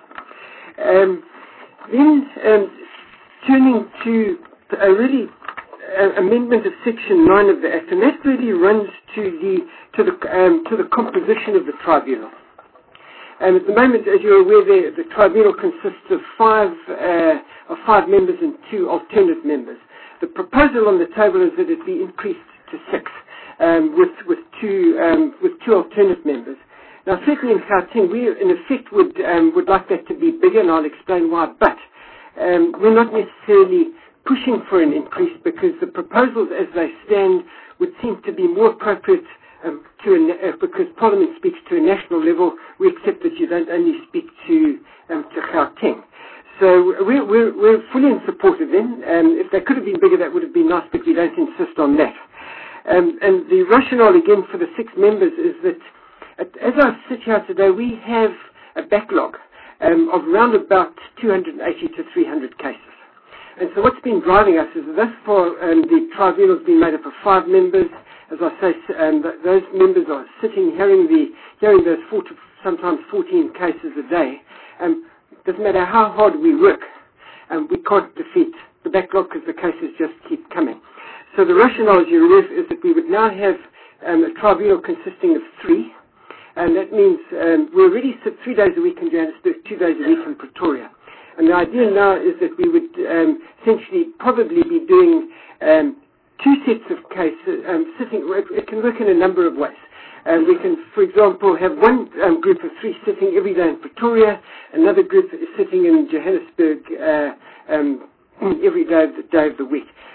Then turning to amendment of Section 9 of the Act, and that really runs to the composition of the tribunal. And at the moment, as you're aware, the tribunal consists of five members and 2 alternate members. The proposal on the table is that it be increased to 6, with two alternate members. Now, certainly in Gauteng, we in effect would like that to be bigger, and I'll explain why. But we're not necessarily pushing for an increase, because the proposals as they stand would seem to be more appropriate because Parliament speaks to a national level. We accept that you don't only speak to Gauteng. So we're fully in support of them. If they could have been bigger, that would have been nice, but we don't insist on that. And the rationale, again, for the 6 members is that as I sit here today, we have a backlog of around about 280 to 300 cases. And so what's been driving us is that thus far the tribunal has been made up of 5 members. As I say, those members are sitting hearing those 4 to sometimes 14 cases a day. Doesn't matter how hard we work, we can't defeat the backlog because the cases just keep coming. So the rationale, as you read, is that we would now have a tribunal consisting of 3, and that means we already sit 3 days a week in Johannesburg, 2 days a week in Pretoria. And the idea now is that we would essentially probably be doing 2 sets of cases sitting. It can work in a number of ways. We can, for example, have one group of 3 sitting every day in Pretoria, another group is sitting in Johannesburg every day of the week. The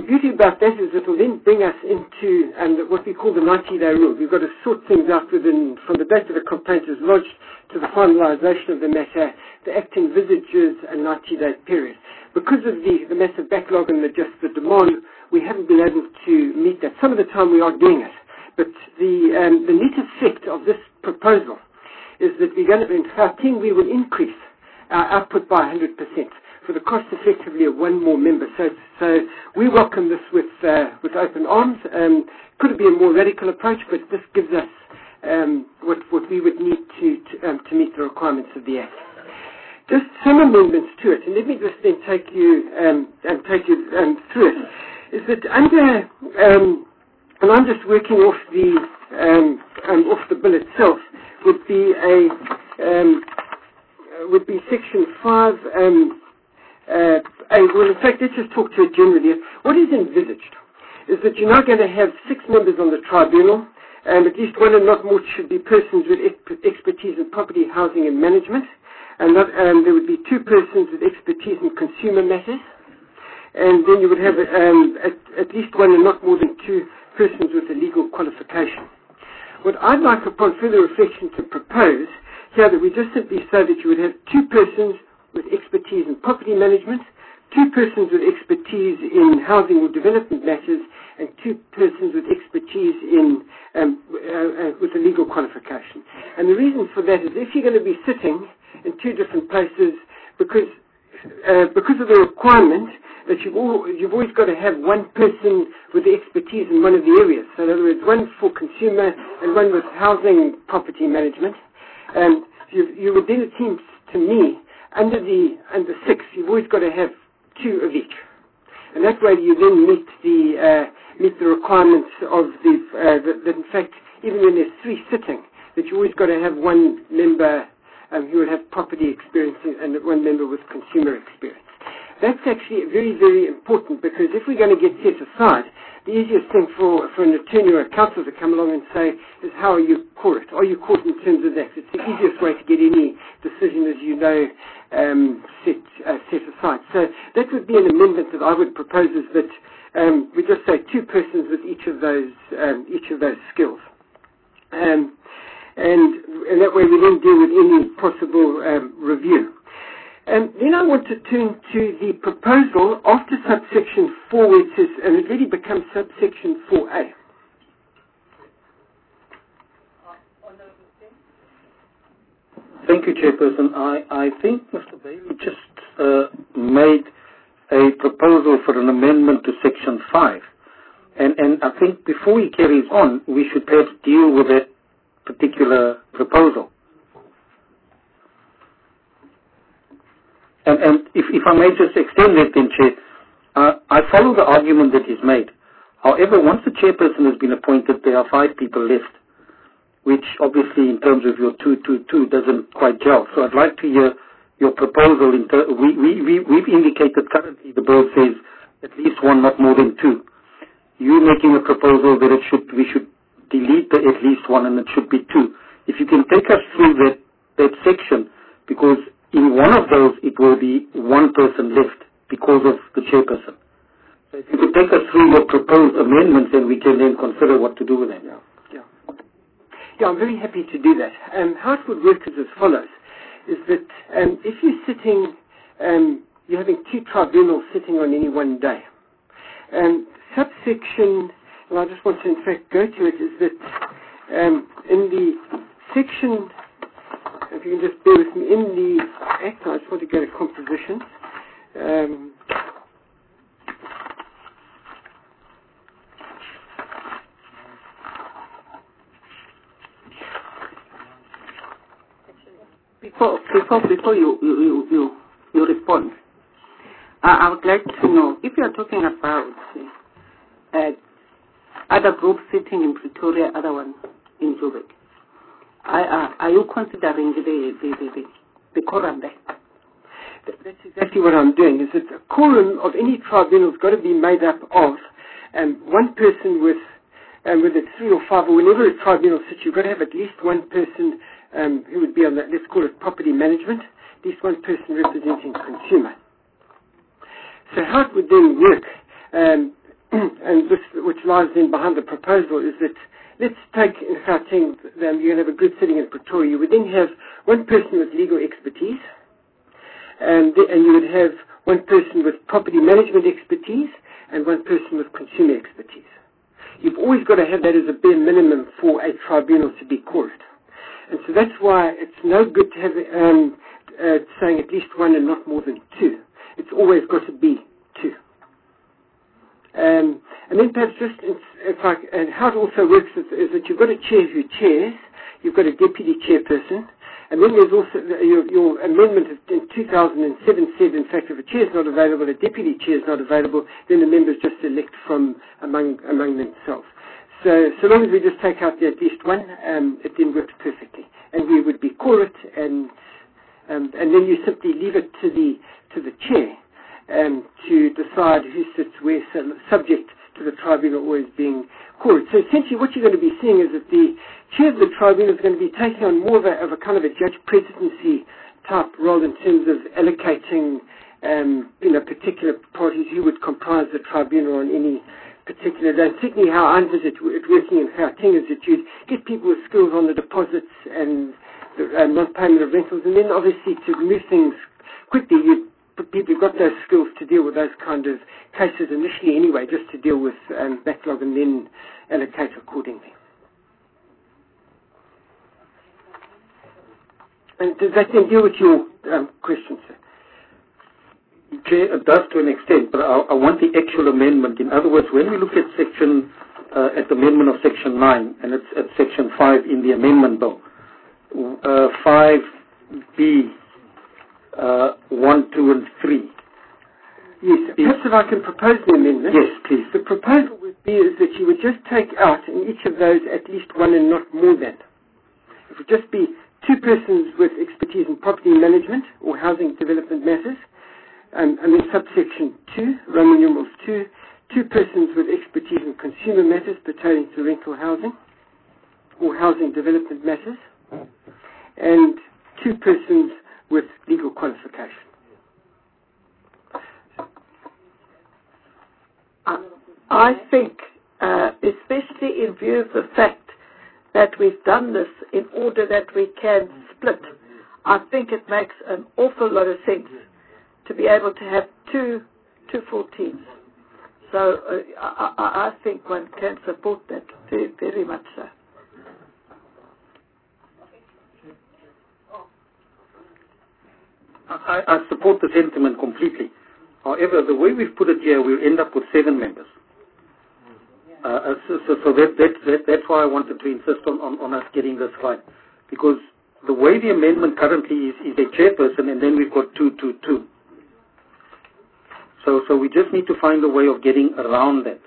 beauty about that is it will then bring us into what we call the 90-day rule. We've got to sort things out from the date of the complaint is lodged to the finalisation of the matter. The Act envisages a 90-day period. Because of the massive backlog and the demand, we haven't been able to meet that. Some of the time we are doing it. But the net effect of this proposal is that we're going to, in Gauteng, we will increase our output by 100% for the cost effectively of one more member. So we welcome this with open arms. Could it be a more radical approach, but this gives us what we would need to meet the requirements of the Act. Just some amendments to it, and let me just then take you through it. Is that under and I'm just working off the bill itself, would be section 5. Well, in fact, let's just talk to it generally. What is envisaged is that you're now going to have 6 members on the tribunal, and at least one and not more should be persons with expertise in property, housing, and management, and there would be 2 persons with expertise in consumer matters, and then you would have at least one and not more than 2 persons with a legal qualification. What I'd like, upon further reflection, to propose here that we just simply say that you would have 2 persons with expertise in property management, 2 persons with expertise in housing or development matters, and 2 persons with expertise in with a legal qualification. And the reason for that is if you're going to be sitting in 2 different places, because of the requirement that you've always got to have one person with the expertise in one of the areas. So in other words, one for consumer and one with housing property management. And you would then, it seems to me, under 6, you've always got to have 2 of each. And that way you then meet the requirements of that in fact, even when there's 3 sitting, that you always got to have one member who would have property experience and one member with consumer experience. That's actually very, very important, because if we're going to get set aside, the easiest thing for an attorney or a counsel to come along and say is, how are you caught? Are you caught in terms of that? It's the easiest way to get any decision, as you know, set aside. So that would be an amendment that I would propose, is that we just say 2 persons with each of those skills. And that way we then deal with any possible review. And then I want to turn to the proposal after subsection 4, where it says, and it really becomes subsection 4A. Thank you, Chairperson. I think Mr. Bailey just made a proposal for an amendment to section 5. And I think before he carries on, we should perhaps deal with that particular proposal. And if I may just extend that then, Chair, I follow the argument that he's made. However, once the chairperson has been appointed, there are 5 people left, which obviously in terms of your 2-2-2 doesn't quite gel. So I'd like to hear your proposal. We've indicated currently the bill says at least 1, not more than 2. You're making a proposal that we should delete the at least 1 and it should be 2. If you can take us through that section, because in one of those, it will be 1 person left because of the chairperson. So if you could take us through your proposed amendments, then we can then consider what to do with them. Yeah, I'm very happy to do that. How it would work is as follows, is that if you're sitting, you're having 2 tribunals sitting on any one day. Subsection, and I just want to in fact go to it, is that in the section, if you can just bear with me, in the Act, I just want to go to composition. Before you respond, I would like to know if you are talking about other groups sitting in Pretoria, other one in Joburg. Are you considering the quorum there? That's exactly what I'm doing. Is that the quorum of any tribunal has got to be made up of 1 person with whether it's 3 or 5, or whenever a tribunal sits, you've got to have at least 1 person who would be on that, let's call it property management, at least 1 person representing consumer. So how it would then work and this, which lies then behind the proposal, is that let's take in Gauteng, you have a group sitting in Pretoria. You would then have one person with legal expertise, and you would have one person with property management expertise and one person with consumer expertise. You've always got to have that as a bare minimum for a tribunal to be called. And so that's why it's no good to have saying at least one and not more than two. It's always got to be two. And then perhaps just, and how it also works is that you've got a chair who chairs, you've got a deputy chairperson, and then there's also your amendment in 2007 said, in fact, if a chair is not available, a deputy chair is not available, then the members just select from among themselves. So long as we just take out the at least one, it then works perfectly, and we would be quorate, and then you simply leave it to the chair to decide who sits where, subject to the tribunal always being quorate. So essentially what you're going to be seeing is that the chair of the tribunal is going to be taking on more of a kind of a judge presidency type role in terms of allocating particular parties who would comprise the tribunal on any particular day. And certainly how I envisage it working in Gauteng is that you'd get people with skills on the deposits and the non-payment of rentals, and then obviously to move things quickly, you'd put people who've got those skills to deal with those kind of cases initially anyway, just to deal with backlog and then allocate accordingly. And does that then deal with your question, sir? Chair, it does to an extent, but I want the actual amendment. In other words, when we look at at the amendment of Section 9, and it's at Section 5 in the amendment bill, 5B, 1, 2, and 3. Yes, perhaps if I can propose the amendment. Yes, please. The proposal would be is that you would just take out in each of those at least one and not more than. It would just be two persons with expertise in property management or housing development matters, and then subsection 2, Roman numerals 2, two persons with expertise in consumer matters pertaining to rental housing or housing development matters, and two persons with legal qualification. I think, especially in view of the fact that we've done this in order that we can split, I think it makes an awful lot of sense to be able to have two full teams. So I think one can support that very, very much so. I support the sentiment completely. However, the way we've put it here, we'll end up with 7 members. So that's why I wanted to insist on us getting this right. Because the way the amendment currently is a chairperson, and then we've got 2, 2, 2. So we just need to find a way of getting around that.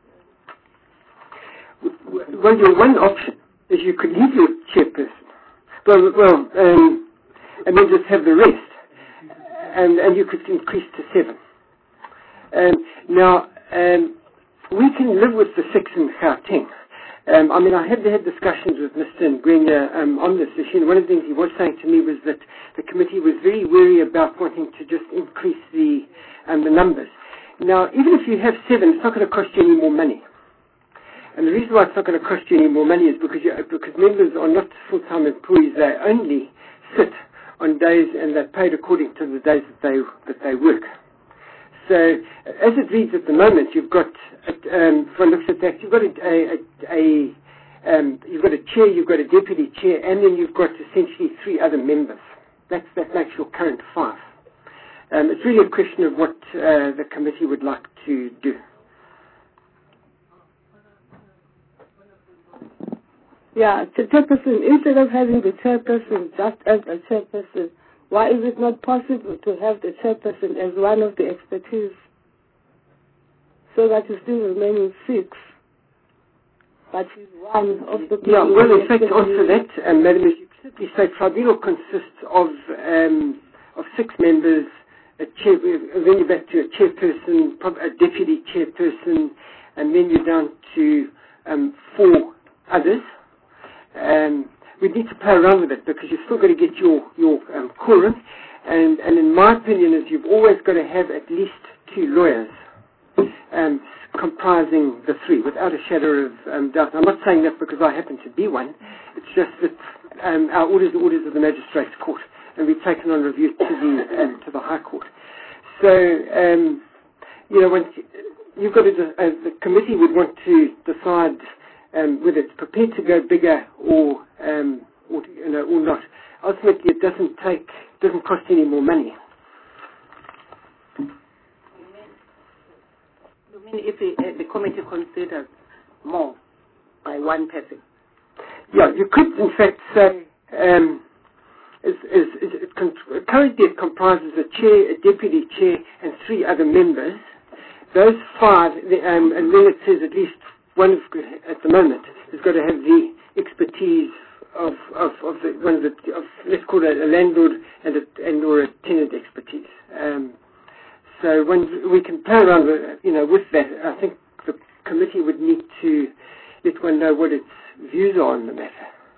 Well, your one option is you could leave your chairperson, and then just have the rest. And you could increase to 7. Now, we can live with the 6 in Gauteng. I had discussions with Mr. Ngwenya on this issue, and one of the things he was saying to me was that the committee was very wary about wanting to just increase the numbers. Now, even if you have 7, it's not going to cost you any more money. And the reason why it's not going to cost you any more money is because members are not full-time employees. They only sit on days, and they're paid according to the days that they work. So, as it reads at the moment, you've got, if one looks at that, you've got you've got a chair, you've got a deputy chair, and then you've got essentially 3 other members. That makes your current 5. It's really a question of what the committee would like to do. Yeah, the chairperson, instead of having the chairperson just as a chairperson, why is it not possible to have the chairperson as one of the expertise so that you still remain with 6, but he's one of the people? Yeah, well, in fact, answer that, Madam, as you simply say, tribunal consists of 6 members, then you're back to a chairperson, a deputy chairperson, and then you're down to 4 others. We need to play around with it because you've still got to get your quorum, and in my opinion is you've always got to have at least 2 lawyers comprised comprising the three, without a shadow of doubt. I'm not saying that because I happen to be one. It's just that our orders are orders of the Magistrates Court, and we've taken on review to the High Court. So, when you've got the committee would want to decide whether it's prepared to go bigger or not. Ultimately, it doesn't cost any more money. You mean if the committee considers more by one person? Yeah, you could in fact say currently it comprises a chair, a deputy chair, and 3 other members. Those 5, and then it says at least one at the moment has got to have the expertise of let's call it a landlord and or a tenant expertise. So when we can play around with that, I think the committee would need to let one know what its views are on the matter.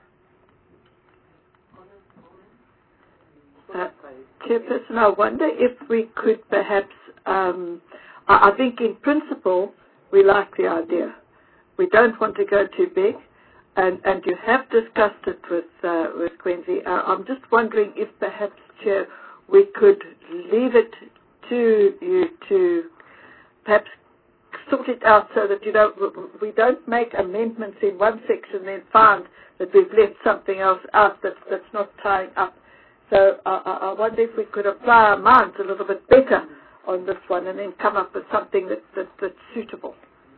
Chairperson, I wonder if we could perhaps, I think in principle we like the idea. We don't want to go too big, and you have discussed it with Quincy. I'm just wondering if perhaps, Chair, we could leave it to you to perhaps sort it out so that we don't make amendments in one section then find that we've left something else out that's not tying up. So I wonder if we could apply our minds a little bit better on this one and then come up with something that's suitable.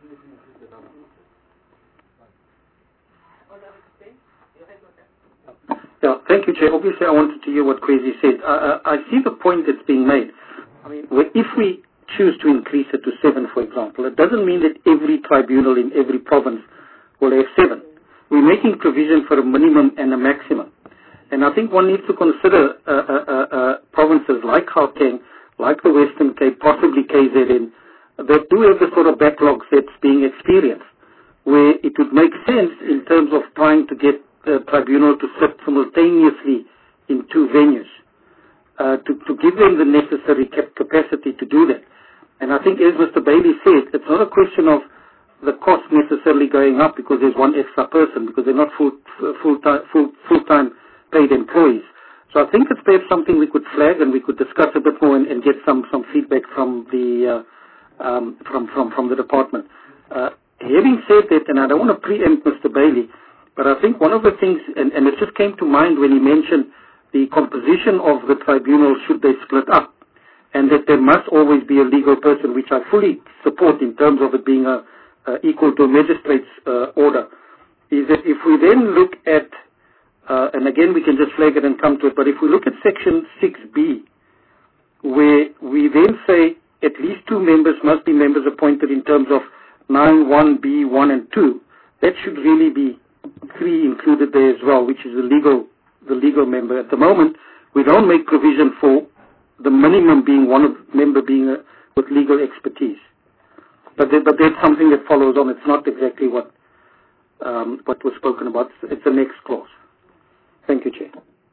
Yeah, thank you, Chair. Obviously, I wanted to hear what Kwesi said. I see the point that's being made. I mean, if we choose to increase it to 7, for example, it doesn't mean that every tribunal in every province will have 7. We're making provision for a minimum and a maximum. And I think one needs to consider provinces like Gauteng, like the Western Cape, possibly KZN, that do have the sort of backlogs that's being experienced, where it would make sense in terms of trying to get the tribunal to sit simultaneously in 2 venues, to give them the necessary capacity to do that. And I think, as Mr. Bailey said, it's not a question of the cost necessarily going up because there's one extra person, because they're not full-time paid employees. So I think it's perhaps something we could flag and we could discuss a bit more and get some feedback from the from the department. Having said that, and I don't want to preempt Mr. Bailey, but I think one of the things, and it just came to mind when he mentioned the composition of the tribunal should they split up, and that there must always be a legal person, which I fully support in terms of it being equal to a magistrate's order, is that if we then look at, and again we can just flag it and come to it, but if we look at section 6B, where we then say at least 2 members must be members appointed in terms of 9(1)(b) 1 and 2, that should really be 3 included there as well, which is the legal member. At the moment, we don't make provision for the minimum being one member being with legal expertise. But there's something that follows on. It's not exactly what was spoken about. It's the next clause. Thank you, Chair.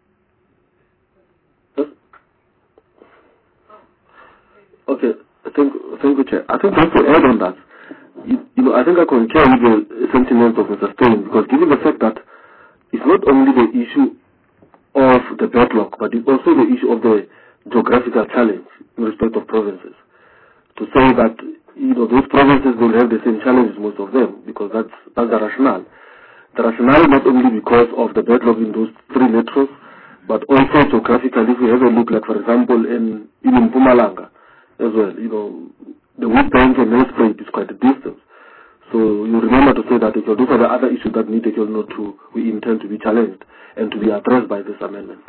Okay, thank you, Chair. I think just to add on that, I think I concur with the sentiments of Mr. Steyn, because given the fact that it's not only the issue of the backlog, but it's also the issue of the geographical challenge in respect of provinces. To say that, those provinces will have the same challenges, most of them, because that's the rationale. The rationale not only because of the backlog in those 3 metros, but also geographically, if we have a look, like for example, in Mpumalanga as well, the Witbank and Nelspruit is quite a distance. So you remember to say that those are the other issues that need we intend to be challenged and to be addressed by this amendment.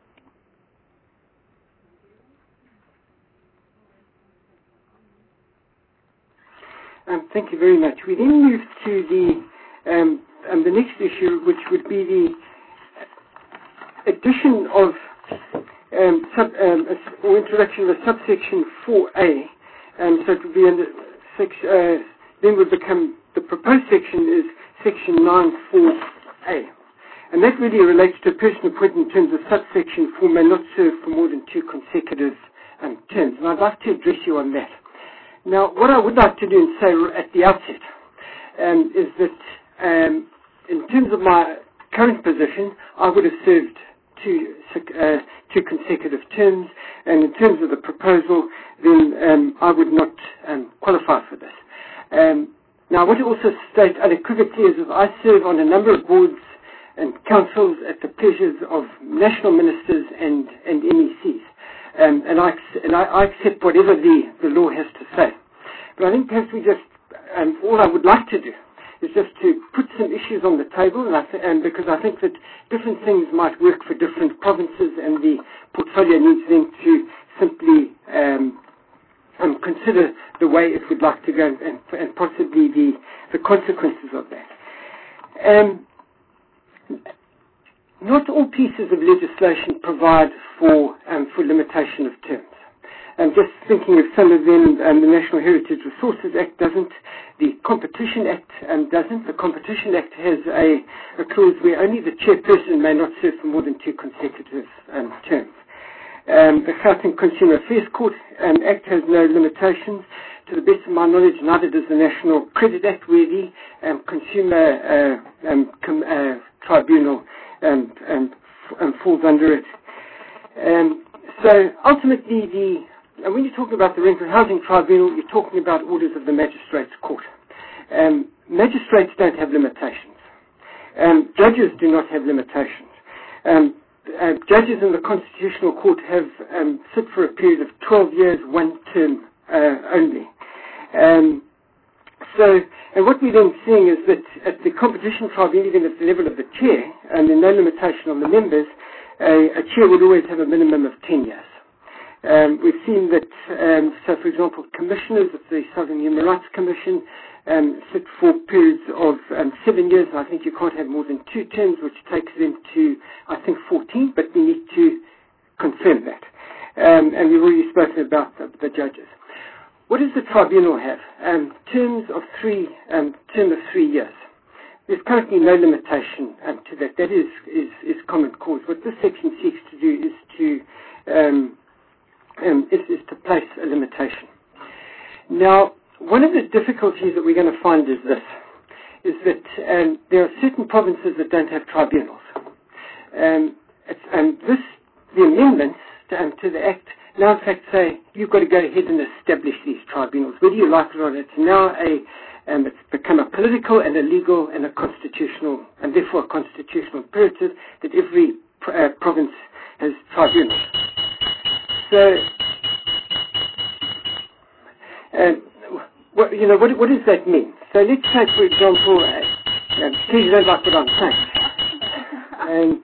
Thank you very much. We then move to the next issue, which would be the addition of or introduction of subsection 4A. So it would be under then would become, the proposed section is section 9(4)A. And that really relates to a person appointed in terms of subsection 4 may not serve for more than 2 consecutive terms. And I'd like to address you on that. Now, what I would like to do and say at the outset is that in terms of my current position, I would have served two consecutive terms, and in terms of the proposal, then I would not qualify for this. Now, I want to also state unequivocally is that I serve on a number of boards and councils at the pleasures of national ministers and MECs. And I accept whatever the law has to say. But I think perhaps we just, all I would like to do is just to put some issues on the table, and because I think that different things might work for different provinces, and the portfolio needs then to simply consider the way it would like to go and possibly the consequences of that. Not all pieces of legislation provide for limitation of terms. Just thinking of some of them, the National Heritage Resources Act doesn't. The Competition Act doesn't. The Competition Act has a clause where only the chairperson may not serve for more than 2 consecutive terms. The Gauteng Consumer Affairs Court Act has no limitations. To the best of my knowledge, neither does the National Credit Act, where the Consumer Tribunal falls under it. So ultimately, when you're talking about the Rental Housing Tribunal, you're talking about orders of the Magistrates Court. Magistrates don't have limitations. Judges do not have limitations. Judges in the Constitutional Court have sit for a period of 12 years, 1 term only. And what we're then seeing is that at the Competition Tribunal, even at the level of the chair, and there's no limitation on the members, a chair would always have a minimum of 10 years. We've seen that, so for example, commissioners of the Southern Human Rights Commission sit for periods of 7 years. I think you can't have more than 2 terms, which takes them to, I think, 14, but we need to confirm that. And we've already spoken about the judges. What does the tribunal have? Terms of 3 years. There's currently no limitation to that. That is common cause. What this section seeks to do is to place a limitation. Now, one of the difficulties that we're going to find is that there are certain provinces that don't have tribunals. The amendments to the Act now, in fact, say you've got to go ahead and establish these tribunals. Whether you like it or not, it's now it's become a political and a legal and a constitutional, and therefore a constitutional imperative that every province has tribunals. So, what does that mean? So let's take, for example, please don't like what I'm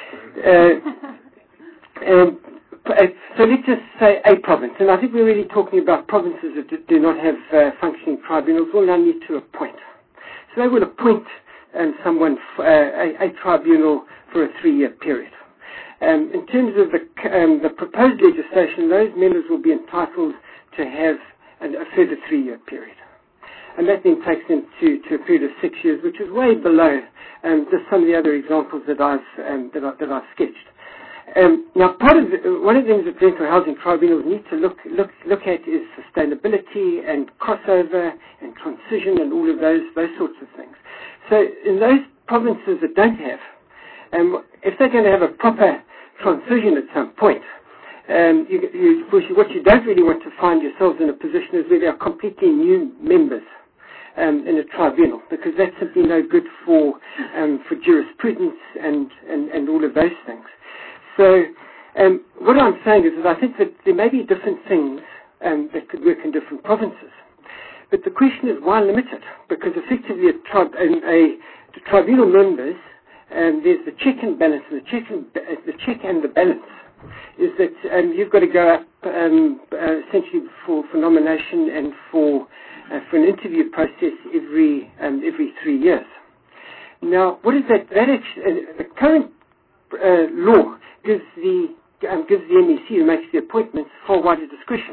saying. So let's just say a province, and I think we're really talking about provinces that do not have functioning tribunals, will now need to appoint. So they will appoint someone, a tribunal for a 3-year period. In terms of the proposed legislation, those members will be entitled to have a further 3-year period. And that then takes them to a period of 6 years, which is way below just some of the other examples that I've sketched. Now, one of the things that rental housing tribunals need to look at is sustainability and crossover and transition and all of those sorts of things. So in those provinces that don't have, if they're going to have a proper transition at some point, what you don't really want to find yourselves in a position is where there are completely new members in a tribunal, because that's simply no good for jurisprudence and all of those things. So what I'm saying is that I think that there may be different things that could work in different provinces. But the question is, why limit it? Because effectively the tribunal members, there's the check and balance, and the check and the balance is that you've got to go up essentially for nomination and for an interview process every 3 years. Now, what is that? That actually, the current law gives the MEC who makes the appointments far wider discretion.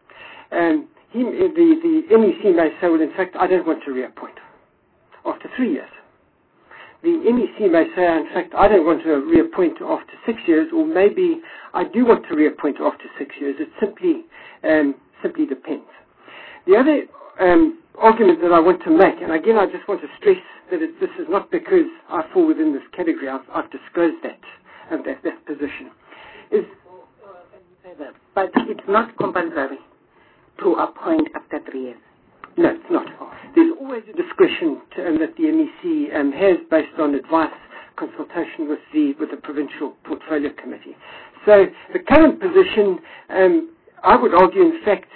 The MEC may say, well, in fact, I don't want to reappoint after 3 years. The MEC may say, in fact, I don't want to reappoint after 6 years, or maybe I do want to reappoint after 6 years. It simply depends. The other argument that I want to make, and again I just want to stress that this is not because I fall within this category, I've disclosed that position, is... But it's not compulsory to appoint after 3 years. No, it's not. There's always a discretion that the MEC has based on advice, consultation with the Provincial Portfolio Committee. So the current position, I would argue, in fact,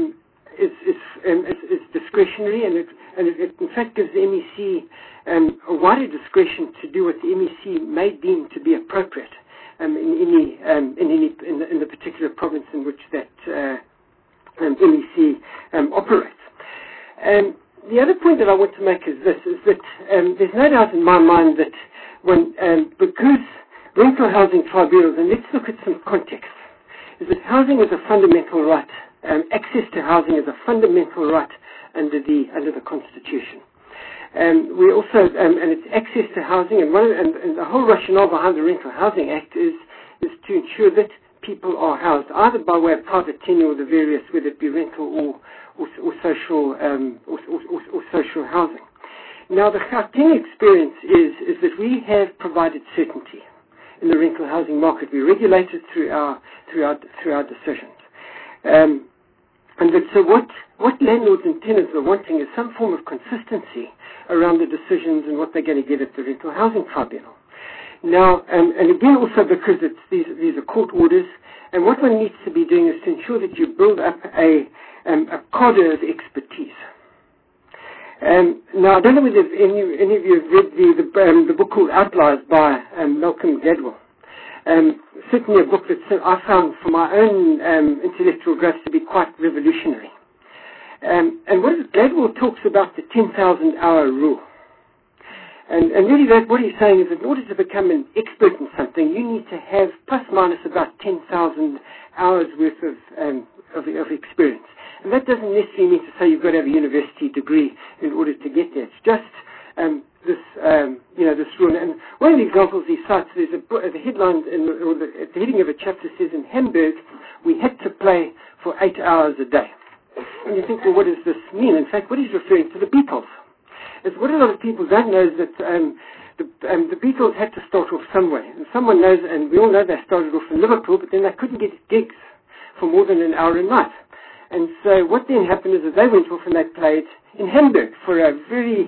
is discretionary, and it in fact gives the MEC a wider discretion to do what the MEC may deem to be appropriate in the particular province in which that MEC operates. The other point that I want to make is this: is that there's no doubt in my mind that because rental housing tribunals, and let's look at some context, is that housing is a fundamental right. Access to housing is a fundamental right under the Constitution. We also, and it's access to housing, and the whole rationale behind the Rental Housing Act is to ensure that people are housed either by way of private tenure or the various, whether it be rental or social housing. Now, the Gauteng experience is that we have provided certainty in the rental housing market. We regulate it through our decisions. And that, so what landlords and tenants are wanting is some form of consistency around the decisions and what they're going to get at the Rental Housing Tribunal. Now, and again also because these are court orders, and what one needs to be doing is to ensure that you build up a cadre of expertise. Now, I don't know whether any of you have read the book called Outliers by Malcolm Gladwell. Certainly a book that I found for my own intellectual growth to be quite revolutionary. And Gladwell talks about the 10,000-hour rule. And really what he's saying is that in order to become an expert in something, you need to have plus minus about 10,000 hours worth of experience. And that doesn't necessarily mean to say you've got to have a university degree in order to get there. It's just this rule. And one of the examples he cites, there's the headline at the heading of a chapter says, in Hamburg, we had to play for 8 hours a day. And you think, well, what does this mean? In fact, what he's referring to the Beatles. Is what a lot of people don't know is that the Beatles had to start off somewhere. And someone knows, and we all know they started off in Liverpool, but then they couldn't get gigs for more than an hour a night. And so what then happened is that they went off and they played in Hamburg for a very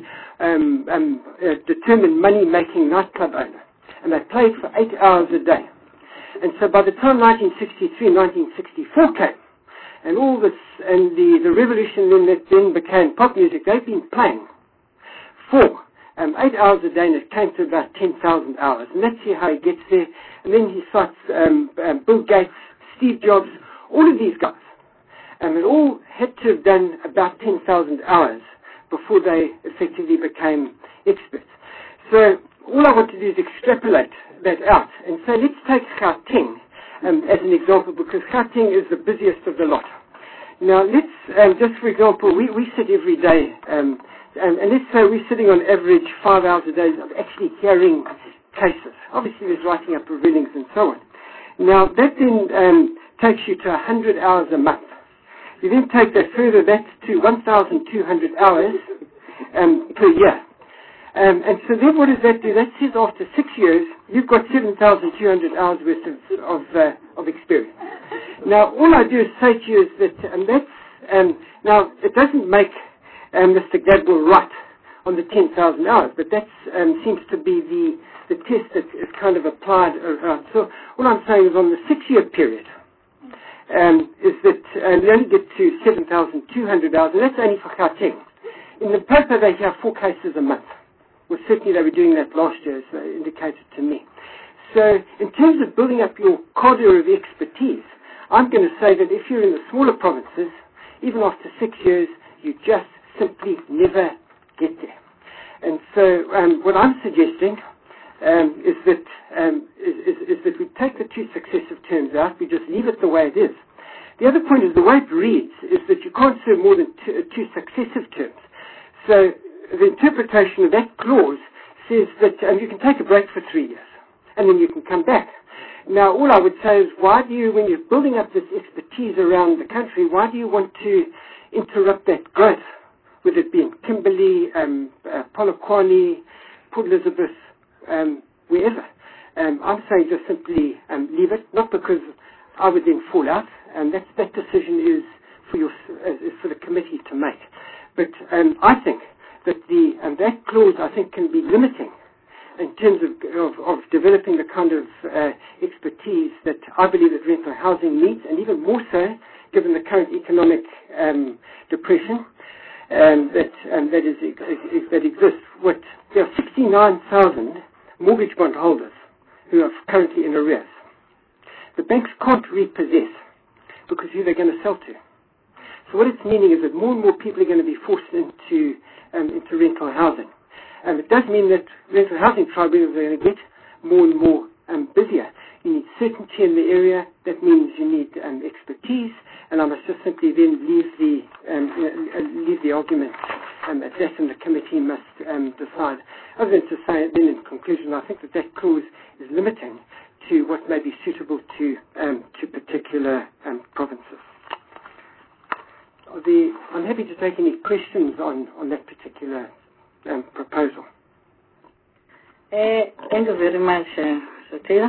determined money-making nightclub owner. And they played for 8 hours a day. And so by the time 1963, 1964 came, and all this, and the revolution then became pop music, they've been playing for 8 hours a day, and it came to about 10,000 hours. And that's how he gets there. And then he cites Bill Gates, Steve Jobs, all of these guys. And they all had to have done about 10,000 hours before they effectively became experts. So all I want to do is extrapolate that out and say, let's take Gauteng as an example, because Gauteng is the busiest of the lot. Now let's, just for example, we sit every day, and let's say we're sitting on average 5 hours a day of actually hearing cases. Obviously there's writing up rulings and so on. Now that then takes you to 100 hours a month. You then take that further, that's to 1,200 hours per year. And so then what does that do? That says after 6 years, you've got 7,200 hours worth of experience. Now, all I do is say to you is that, and that's, now, it doesn't make Mr. Gladwell right on the 10,000 hours, but that seems to be the test that is kind of applied around. So what I'm saying is on the 6-year period, is that you only get to 7,200 hours, and that's only for Gauteng. In the paper, they have 4 cases a month. Well, certainly they were doing that last year, as they indicated to me. So in terms of building up your cadre of expertise, I'm going to say that if you're in the smaller provinces, even after 6 years, you just simply never get there. And so what I'm suggesting is that we take the 2 successive terms out, we just leave it the way it is. The other point is the way it reads is that you can't serve more than 2 successive terms. So the interpretation of that clause says that you can take a break for 3 years, and then you can come back. Now, all I would say is, why do you, when you're building up this expertise around the country, why do you want to interrupt that growth, whether it be in Kimberley, Polokwane, Port Elizabeth, wherever. I'm saying just simply leave it, not because I would then fall out, and that decision is for the committee to make. But I think that that clause, I think, can be limiting in terms of developing the kind of expertise that I believe that rental housing needs, and even more so given the current economic depression that exists. There are 69,000 mortgage bond holders who are currently in arrears. The banks can't repossess because who they're going to sell to. So what it's meaning is that more and more people are going to be forced into rental housing. It does mean that rental housing tribunals are going to get more and more busier. You need certainty in the area. That means you need expertise, and I must just simply then leave the argument at that, and the committee must decide. Other than to say, then in conclusion, I think that clause is limiting to what may be suitable to particular provinces. I'm happy to take any questions on that particular proposal. Thank you very much, Sotira,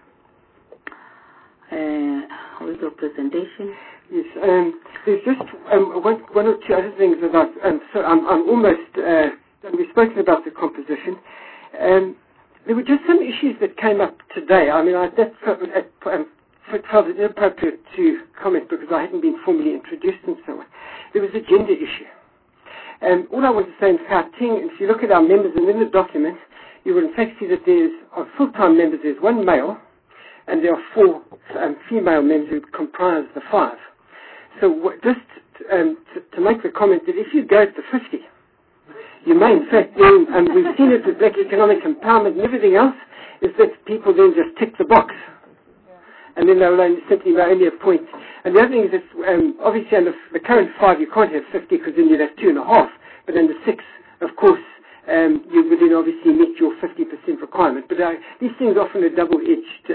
with your presentation. Yes, there's just one or two other things about. So I'm almost. We've spoken about the composition. There were just some issues that came up today. I mean, that felt inappropriate to comment because I hadn't been formally introduced and so on. There was a gender issue. And all I want to say in Gauteng, if you look at our members and in the document, you will in fact see that of full-time members, there's one male, and there are 4 female members who comprise the 5. So just to make the comment that if you go to 50, you may in fact then, and we've seen it with Black Economic Empowerment and everything else, is that people then just tick the box. And then they will simply only appoint. And the other thing is that obviously under the current 5 you can't have 50 because then you'd have 2.5. But under 6, of course, you would then obviously meet your 50% requirement. But these things often are double-edged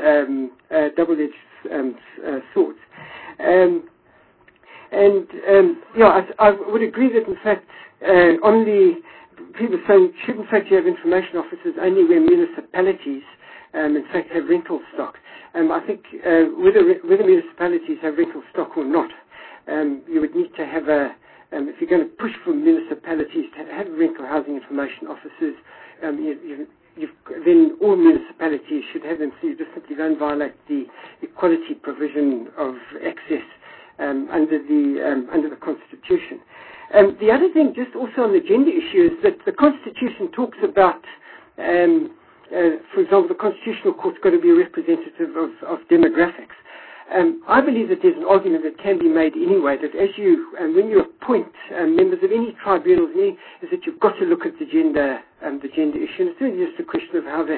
swords. I would agree that in fact on the people saying should in fact you have information officers only where municipalities in fact have rental stock. I think whether municipalities have rental stock or not, you would need to have if you're going to push for municipalities to have rental housing information officers, then all municipalities should have them, so you just simply don't violate the equality provision of access under the Constitution. The other thing, just also on the gender issue, is that the Constitution talks about, for example, the Constitutional Court's got to be representative of demographics. I believe that there's an argument that can be made anyway, that when you appoint members of any tribunals, is that you've got to look at the gender issue. And it's really just a question of how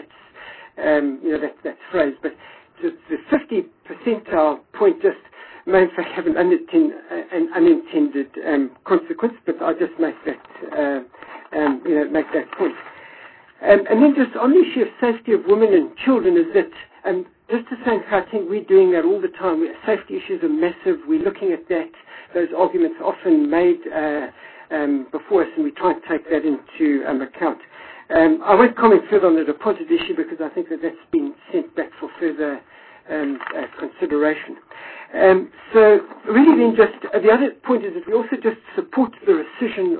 that's phrased. But the 50 percentile point just may in fact have an unintended consequence. But I just make that point. And then just on the issue of safety of women and children, is that just to say, I think we're doing that all the time. Safety issues are massive. We're looking at that. Those arguments are often made before us, and we try and take that into account. I won't comment further on the deposit issue because I think that's been sent back for further consideration. So really then just, the other point is that we also just support the rescission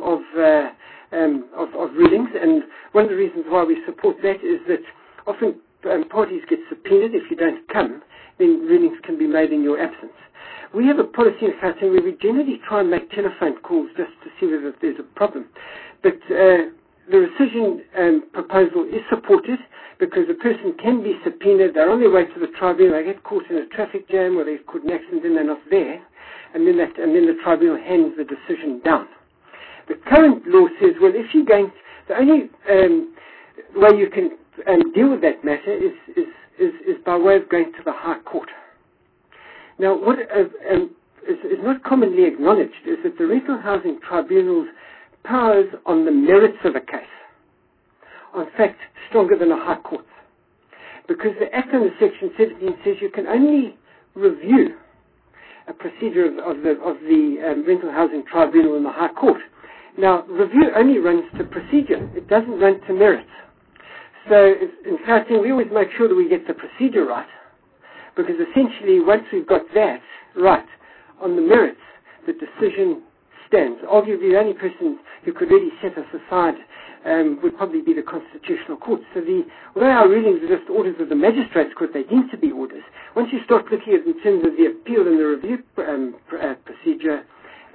of rulings, and one of the reasons why we support that is that often parties get subpoenaed. If you don't come, then rulings can be made in your absence. We have a policy in Gauteng where we generally try and make telephone calls just to see whether there's a problem. But the rescission proposal is supported because a person can be subpoenaed, they're on their way to the tribunal, they get caught in a traffic jam or they get caught in an accident and they're not there, and then the tribunal hands the decision down. The current law says, well, if you're going, the only way you can deal with that matter is by way of going to the High Court. Now, what is not commonly acknowledged is that the Rental Housing Tribunal's powers on the merits of a case are in fact stronger than a High Court's, because the Act under Section 17 says you can only review a procedure of the Rental Housing Tribunal in the High Court. Now, review only runs to procedure. It doesn't run to merits. So, in fact, we always make sure that we get the procedure right, because essentially, once we've got that right on the merits, the decision stands. Arguably, the only person who could really set us aside would probably be the Constitutional Court. So although our rulings are just orders of the Magistrates Court, they deem to be orders. Once you start looking at it in terms of the appeal and the review procedure,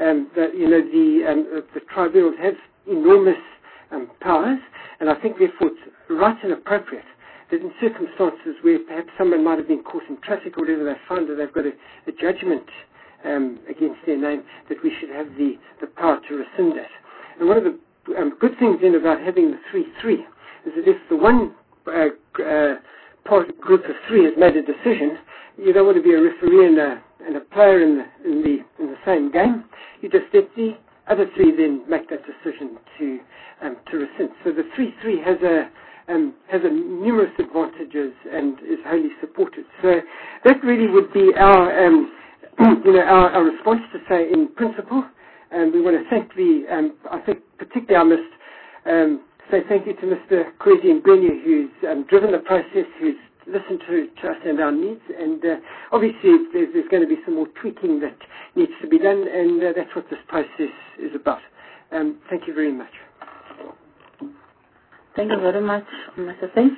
the tribunals have enormous powers, and I think therefore it's right and appropriate that in circumstances where perhaps someone might have been caught in traffic or whatever, they find that they've got a judgment against their name, that we should have the power to rescind that. And one of the good things then about having the 3-3 is that if the one group of three has made a decision, you don't want to be a referee and a player in the same game. You just let the other three then make that decision to rescind. So the 3-3 has numerous advantages and is wholly supported. So that really would be our our response to say in principle. And we want to thank I think particularly I must say thank you to Mr. Kwesi Ngwenya, who's driven the process, who's listened to us and our needs, and obviously there's going to be some more tweaking that needs to be done, and that's what this process is about. Thank you very much. Thank you very much, Mr. Singh.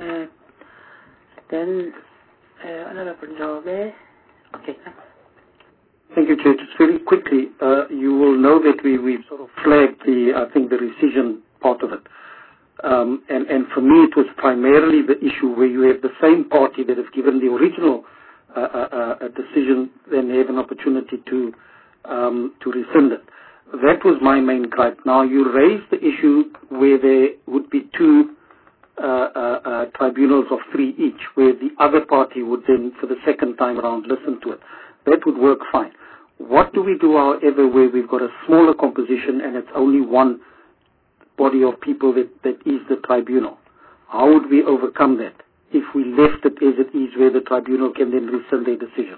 Then, Honorable Jobe. Okay. Thank you, Chair. Just very quickly, you will know that we've sort of flagged the rescission part of it. And for me, it was primarily the issue where you have the same party that has given the original decision, then they have an opportunity to rescind it. That was my main gripe. Now, you raised the issue where there would be two tribunals of three each, where the other party would then, for the second time around, listen to it. That would work fine. What do we do, however, where we've got a smaller composition and it's only one body of people that is the tribunal? How would we overcome that if we left it as it is, where the tribunal can then rescind their decision?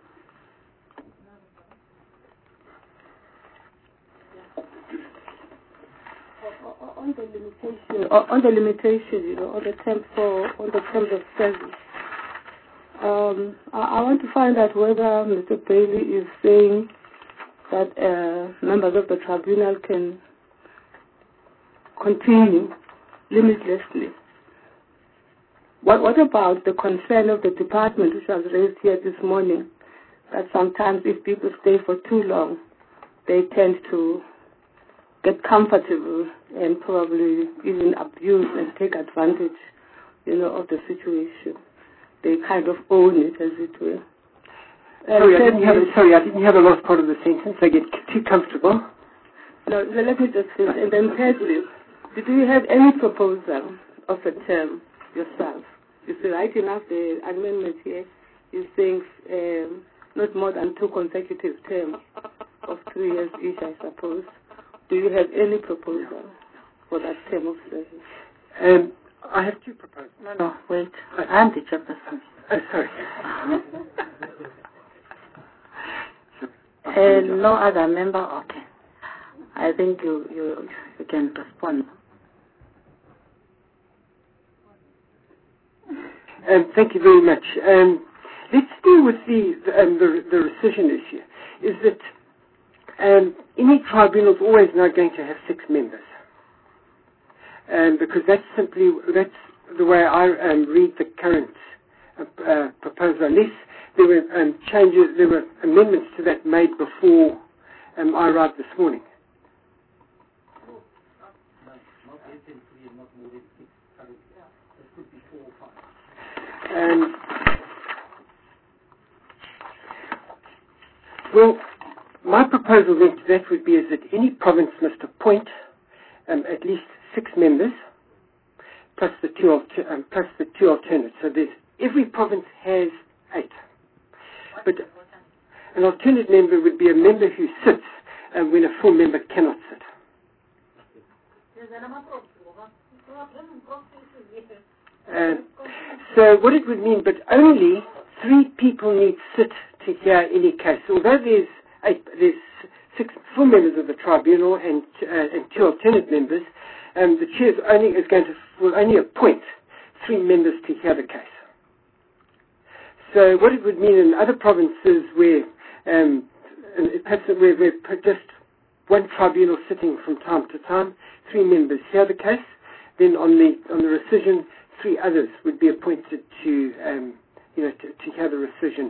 On the limitation, on the terms of service. I want to find out whether Mr. Bailey is saying that members of the tribunal can continue limitlessly. What about the concern of the department, which was raised here this morning, that sometimes if people stay for too long, they tend to get comfortable and probably even abuse and take advantage, of the situation. They kind of own it, as it were. Sorry, I didn't hear the last part of the sentence. I get too comfortable. No, let me just finish. And then thirdly, did you have any proposal of a term yourself? You see, right enough, the amendment here is saying not more than 2 consecutive terms of 3 years each, I suppose. Do you have any proposal for that term of service? I have 2 proposals. No, wait. I'm the chairperson. Sorry. No other member? Okay. I think you can respond. Thank you very much. Let's deal with the rescission issue. Is that any tribunal is always now going to have 6 members. Because that's the way I read the current proposal. Unless there were changes, there were amendments to that made before I arrived this morning. Well, my proposal then to that would be is that any province must appoint at least 6 members, plus the two alternates. So every province has 8. But an alternate member would be a member who sits when a full member cannot sit. So what it would mean, but only 3 people need sit to hear any case. Although there's 6 full members of the tribunal and 2 alternate members, the chair will only appoint 3 members to hear the case. So what it would mean in other provinces where perhaps we're just one tribunal sitting from time to time, 3 members hear the case, then on the rescission, 3 others would be appointed to hear the rescission,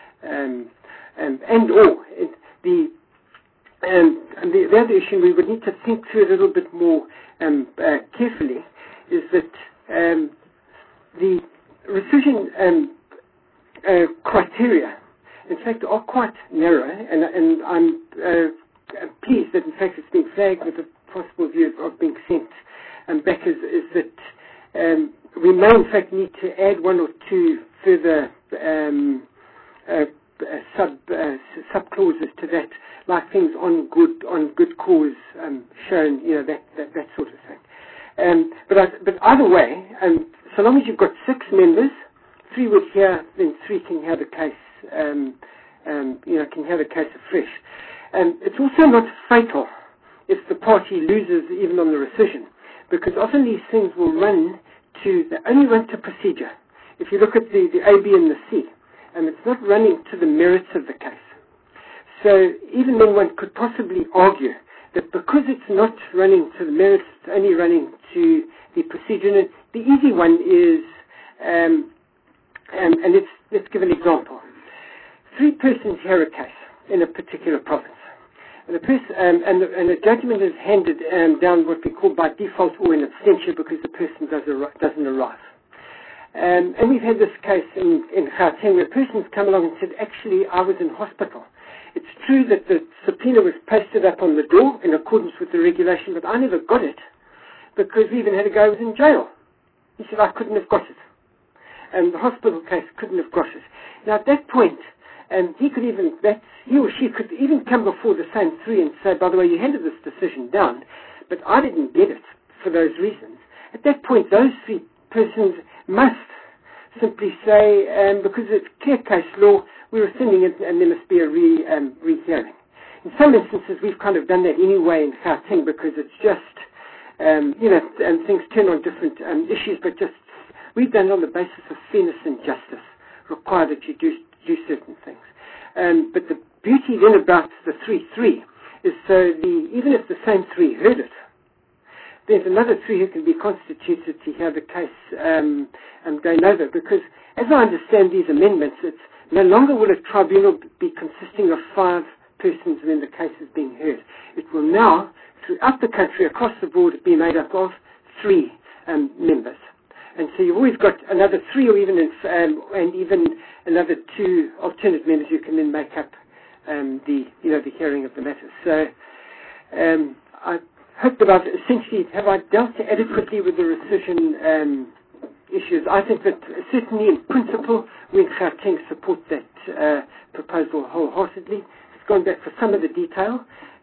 the other issue we would need to think through a little bit more carefully is that the rescission criteria, in fact, are quite narrow, and I'm pleased that, in fact, it's been flagged with a possible view of being sent back is that we may, in fact, need to add 1 or 2 further sub-clauses to that, like things on good cause shown, that sort of thing. But either way, so long as you've got 6 members, 3 would hear, then 3 can hear the case, can hear the case afresh. It's also not fatal if the party loses even on the rescission, because often these things will they only run to procedure. If you look at the A, B, and the C, it's not running to the merits of the case. So even then one could possibly argue that because it's not running to the merits, it's only running to the procedure. And the easy one is, and let's give an example. 3 persons hear a case in a particular province. And the judgment is handed down what we call by default or in absentia because the person doesn't arrive. And we've had this case in Gauteng where persons come along and said, actually, I was in hospital. It's true that the subpoena was posted up on the door in accordance with the regulation, but I never got it because we even had a guy who was in jail. He said, I couldn't have got it. And the hospital case couldn't have got it. Now, at that point, he or she could even come before the same 3 and say, by the way, you handed this decision down, but I didn't get it for those reasons. At that point, those 3 persons must simply say, because it's clear case law, we're rescinding it and there must be a rehearing. In some instances, we've kind of done that anyway in Gauteng because it's just, and things turn on different issues, but just we've done it on the basis of fairness and justice, require that you do certain things. But the beauty then about the 3-3 is even if the same 3 heard it, there's another 3 who can be constituted to hear the case going over. Because as I understand these amendments, it's no longer will a tribunal be consisting of 5 persons when the case is being heard. It will now, throughout the country, across the board, be made up of 3 members. And so you've always got another 3 or even another 2 alternate members who can then make up the hearing of the matter. So I hope that have I dealt adequately with the rescission issues? I think that certainly in principle we in Gauteng support that proposal wholeheartedly. It's gone back for some of the detail.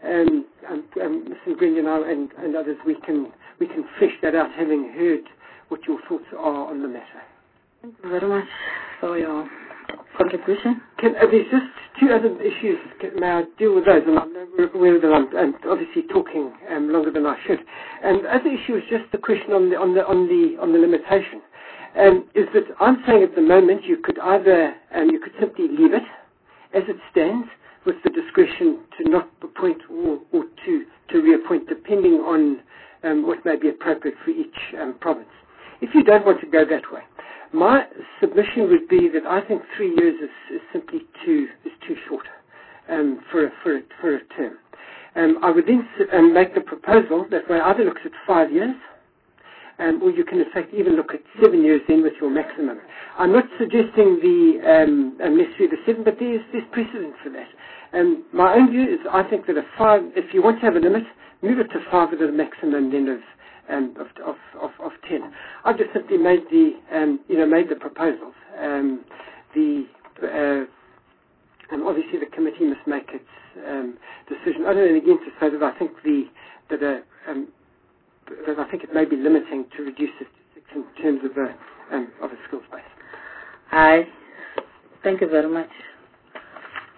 Mr. Green and others, we can flesh that out, having heard what your thoughts are on the matter. Thank you very much for your contribution. There's just 2 other issues. May I deal with those? And I'm aware that I'm obviously talking longer than I should. And the other issue is just the question on the limitation. Is that I'm saying at the moment you could either you could simply leave it as it stands with the discretion to not appoint or to reappoint depending on what may be appropriate for each province. If you don't want to go that way, my submission would be that I think 3 years is simply too short for a term. I would then make the proposal that way either looks at 5 years, or you can in fact even look at 7 years then with your maximum. I'm not suggesting necessarily the 7, but there's precedent for that. My own view is I think that if you want to have a limit, move it to 5 with a maximum then of 10. I've just simply made the proposals. Obviously the committee must make its decision. I don't know again to say that I think that I think it may be limiting to reduce it in terms of a skills base. Aye. Thank you very much.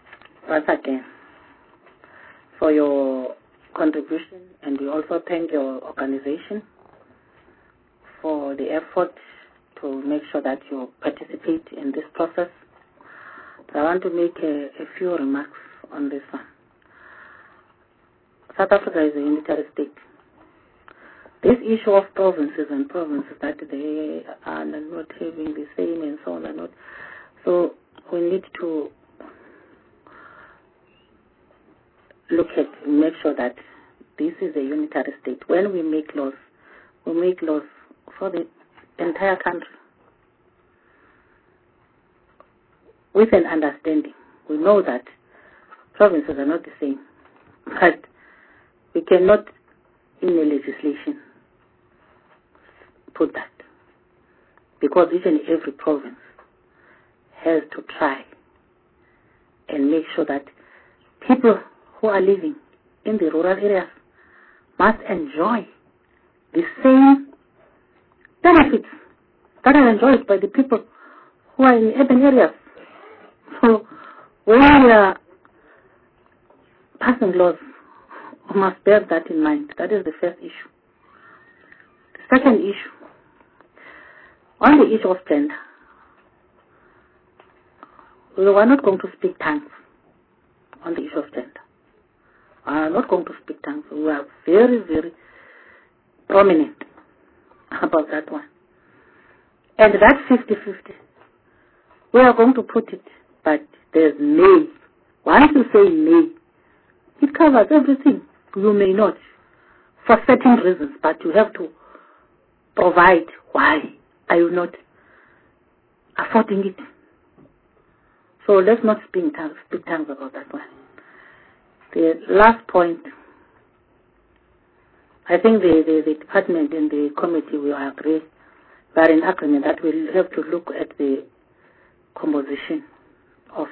once again for your contribution, and we also thank your organization for the effort to make sure that you participate in this process. So I want to make a few remarks on this one. South Africa is a unitary state. This issue of provinces that they are not having the same and so on and not. So we need to look at and make sure that this is a unitary state. When we make laws for the entire country with an understanding. We know that provinces are not the same, but we cannot in the legislation put that, because each and every province has to try and make sure that people who are living in the rural areas must enjoy the same benefits that are enjoyed by the people who are in urban areas. So when we are passing laws, we must bear that in mind. That is the first issue. The second issue, on the issue of gender, we are not going to speak tongues on the issue of gender. We are not going to speak tongues. We are very, very prominent about that one. And that 50-50, we are going to put it, but there's may. Once you say may, it covers everything. You may not, for certain reasons, but you have to provide why are you not affording it. So let's not speak tongues about that one. The last point, I think the department and the committee will agree, we are in agreement that we'll have to look at the composition of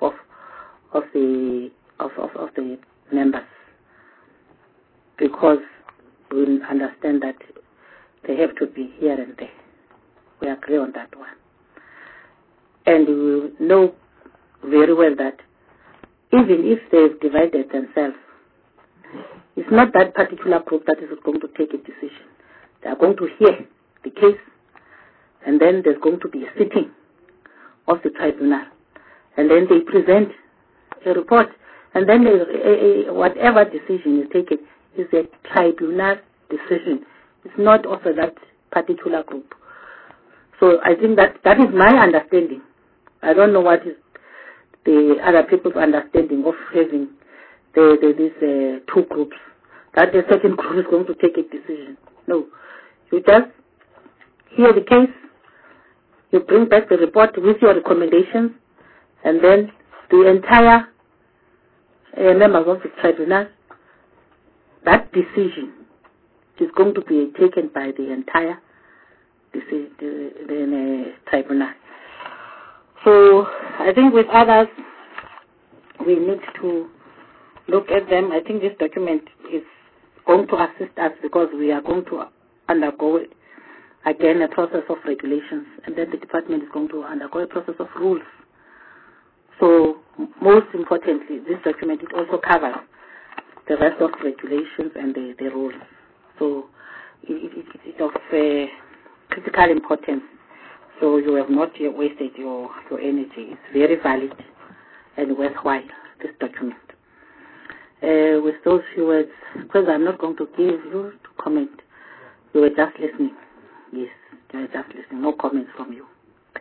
the members, because we understand that they have to be here and there. We agree on that one. And we know very well that even if they've divided themselves, it's not that particular group that is going to take a decision. They are going to hear the case, and then there's going to be a sitting of the tribunal, and then they present a report, and then whatever decision is taken is a tribunal decision. It's not also that particular group. So I think that is my understanding. I don't know what is the other people's understanding of having these two groups. That a certain group is going to take a decision. No. You just hear the case, you bring back the report with your recommendations, and then the entire members of the tribunal, that decision is going to be taken by the entire the tribunal. So I think with others, we need to look at them. I think this document is going to assist us, because we are going to undergo again a process of regulations, and then the department is going to undergo a process of rules. So most importantly, this document, it also covers the rest of regulations and the rules. So it's of critical importance. So you have not yet wasted your energy. It's very valid and worthwhile, this document. With those few words, because I'm not going to give you to comment, you were just listening. Yes, you were just listening. No comments from you.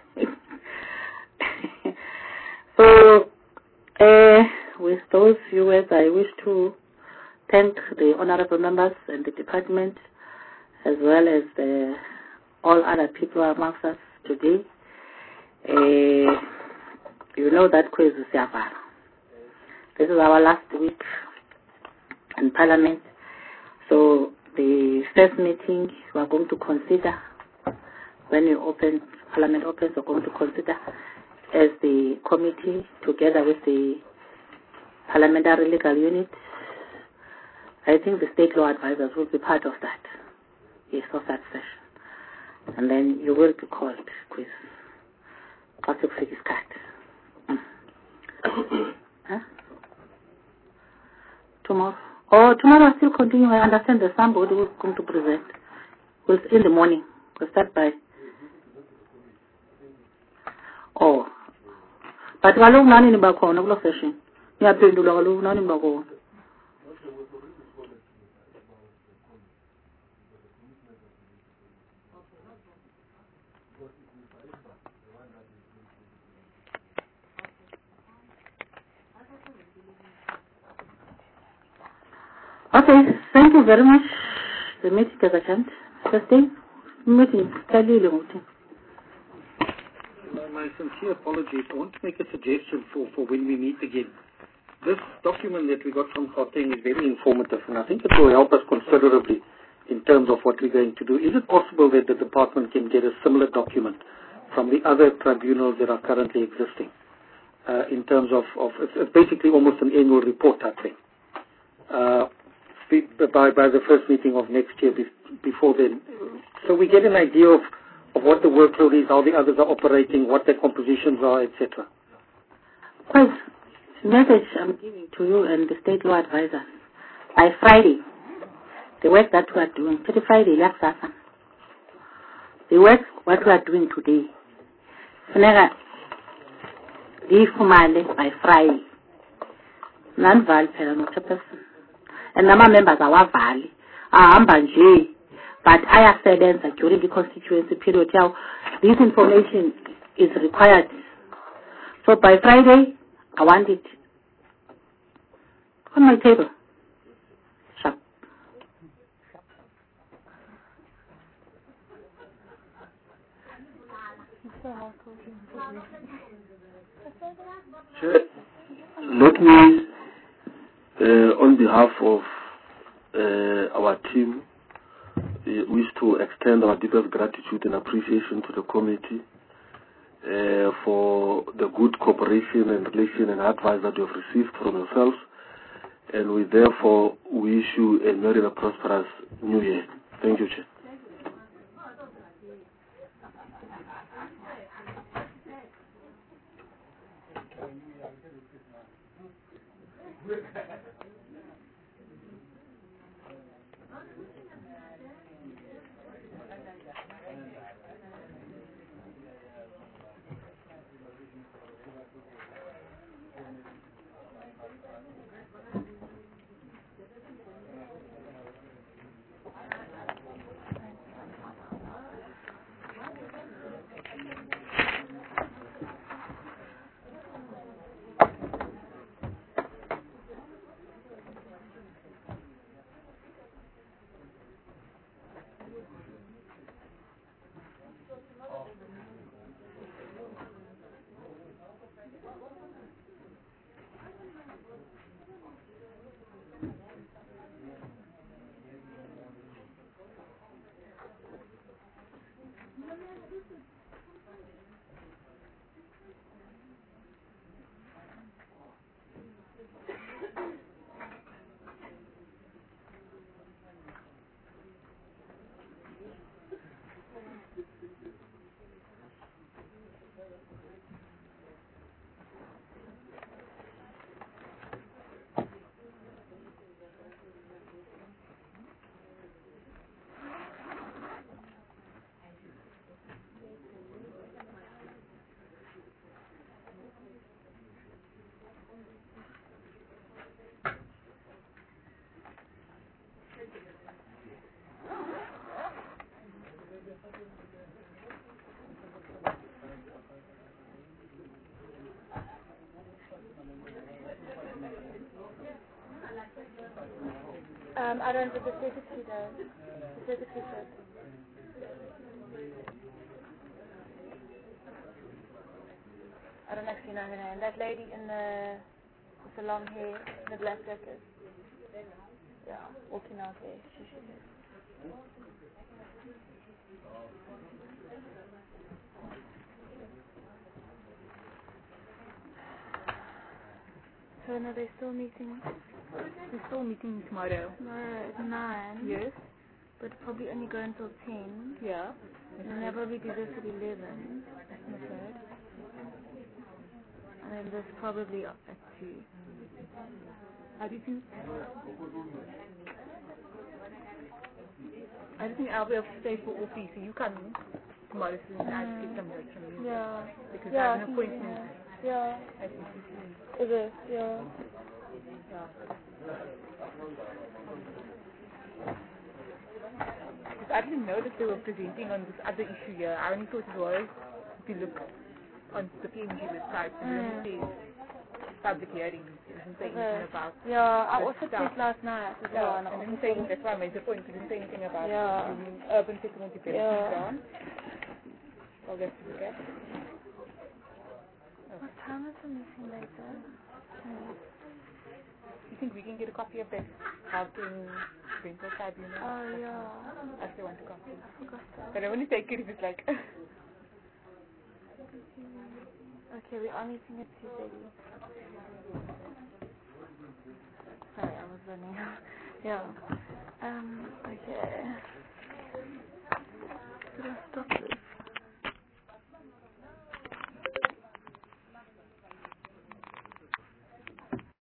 So, with those few words, I wish to thank the honorable members and the department, as well as all other people amongst us today. You know that quiz is Yavara. This is our last week in Parliament. So the first meeting we are going to consider, when Parliament opens, we're going to consider as the committee, together with the Parliamentary Legal Unit. I think the state law advisors will be part of that. Yes, of that session. And then you will be called quiz. Huh? Tomorrow. Oh, tomorrow I'll still continue. I understand there's somebody who's going to present. In the morning. We'll start by. Oh. But kaloku nani niba khona kuloo session. Ngiyaphendula kaloku nani niba khona. Okay, thank you very much. The meeting has adjourned. Sustain. Meeting. My sincere apologies. I want to make a suggestion for when we meet again. This document that we got from Gauteng is very informative, and I think it will help us considerably in terms of what we're going to do. Is it possible that the department can get a similar document from the other tribunals that are currently existing? In terms of it's basically almost an annual report type thing. By the first meeting of next year, before then, so we get an idea of what the workload is, how the others are operating, what their compositions are, etc. Quite the message I'm giving to you and the state law advisors. By Friday, the work that we are doing, Friday, the work what we are doing today, by Friday. Non-val person. And number members are valley. But I have said that during the constituency period, this information is required. So by Friday, I want it on my table. Sharp. Let me, on behalf of our team, wish to extend our deepest gratitude and appreciation to the committee for the good cooperation and relation and advice that you have received from yourselves, and we therefore wish you a merry and prosperous new year. Thank you, Chair. I don't know the secretary does. The secretary says. I don't actually know her name. That lady in with the long hair, the black jacket. Yeah, walking out there. She should be. So no, they're still meeting. We're still meeting tomorrow. Tomorrow at 9. Yes. But probably only go until 10. Yeah. And then they'll probably do this at 11. Okay. And then this probably at 2. How do you think? I don't think I'll be able to stay for office. You can tomorrow soon. I just get some notes from you. Yeah. Because Yeah, I have an appointment. Yeah. At ECC. Is it? Yeah. Yeah. Because I didn't know that they were presenting on this other issue here. I only thought it was if you look on the PNG website and it says public hearings. It doesn't say anything about Yeah, I also stuff. checked last night as Yeah, well. and it didn't say, that's why I made the point. It didn't say anything about Yeah. urban settlement development Yeah. down. I'll get to look at. What time is the meeting later? You think we can get a copy of that Gauteng rental tribunal? Oh, yeah. I still want a copy. I forgot that. But I only take it if it's like... Okay, we are meeting at 2:30. Sorry, I was running. Yeah. Okay.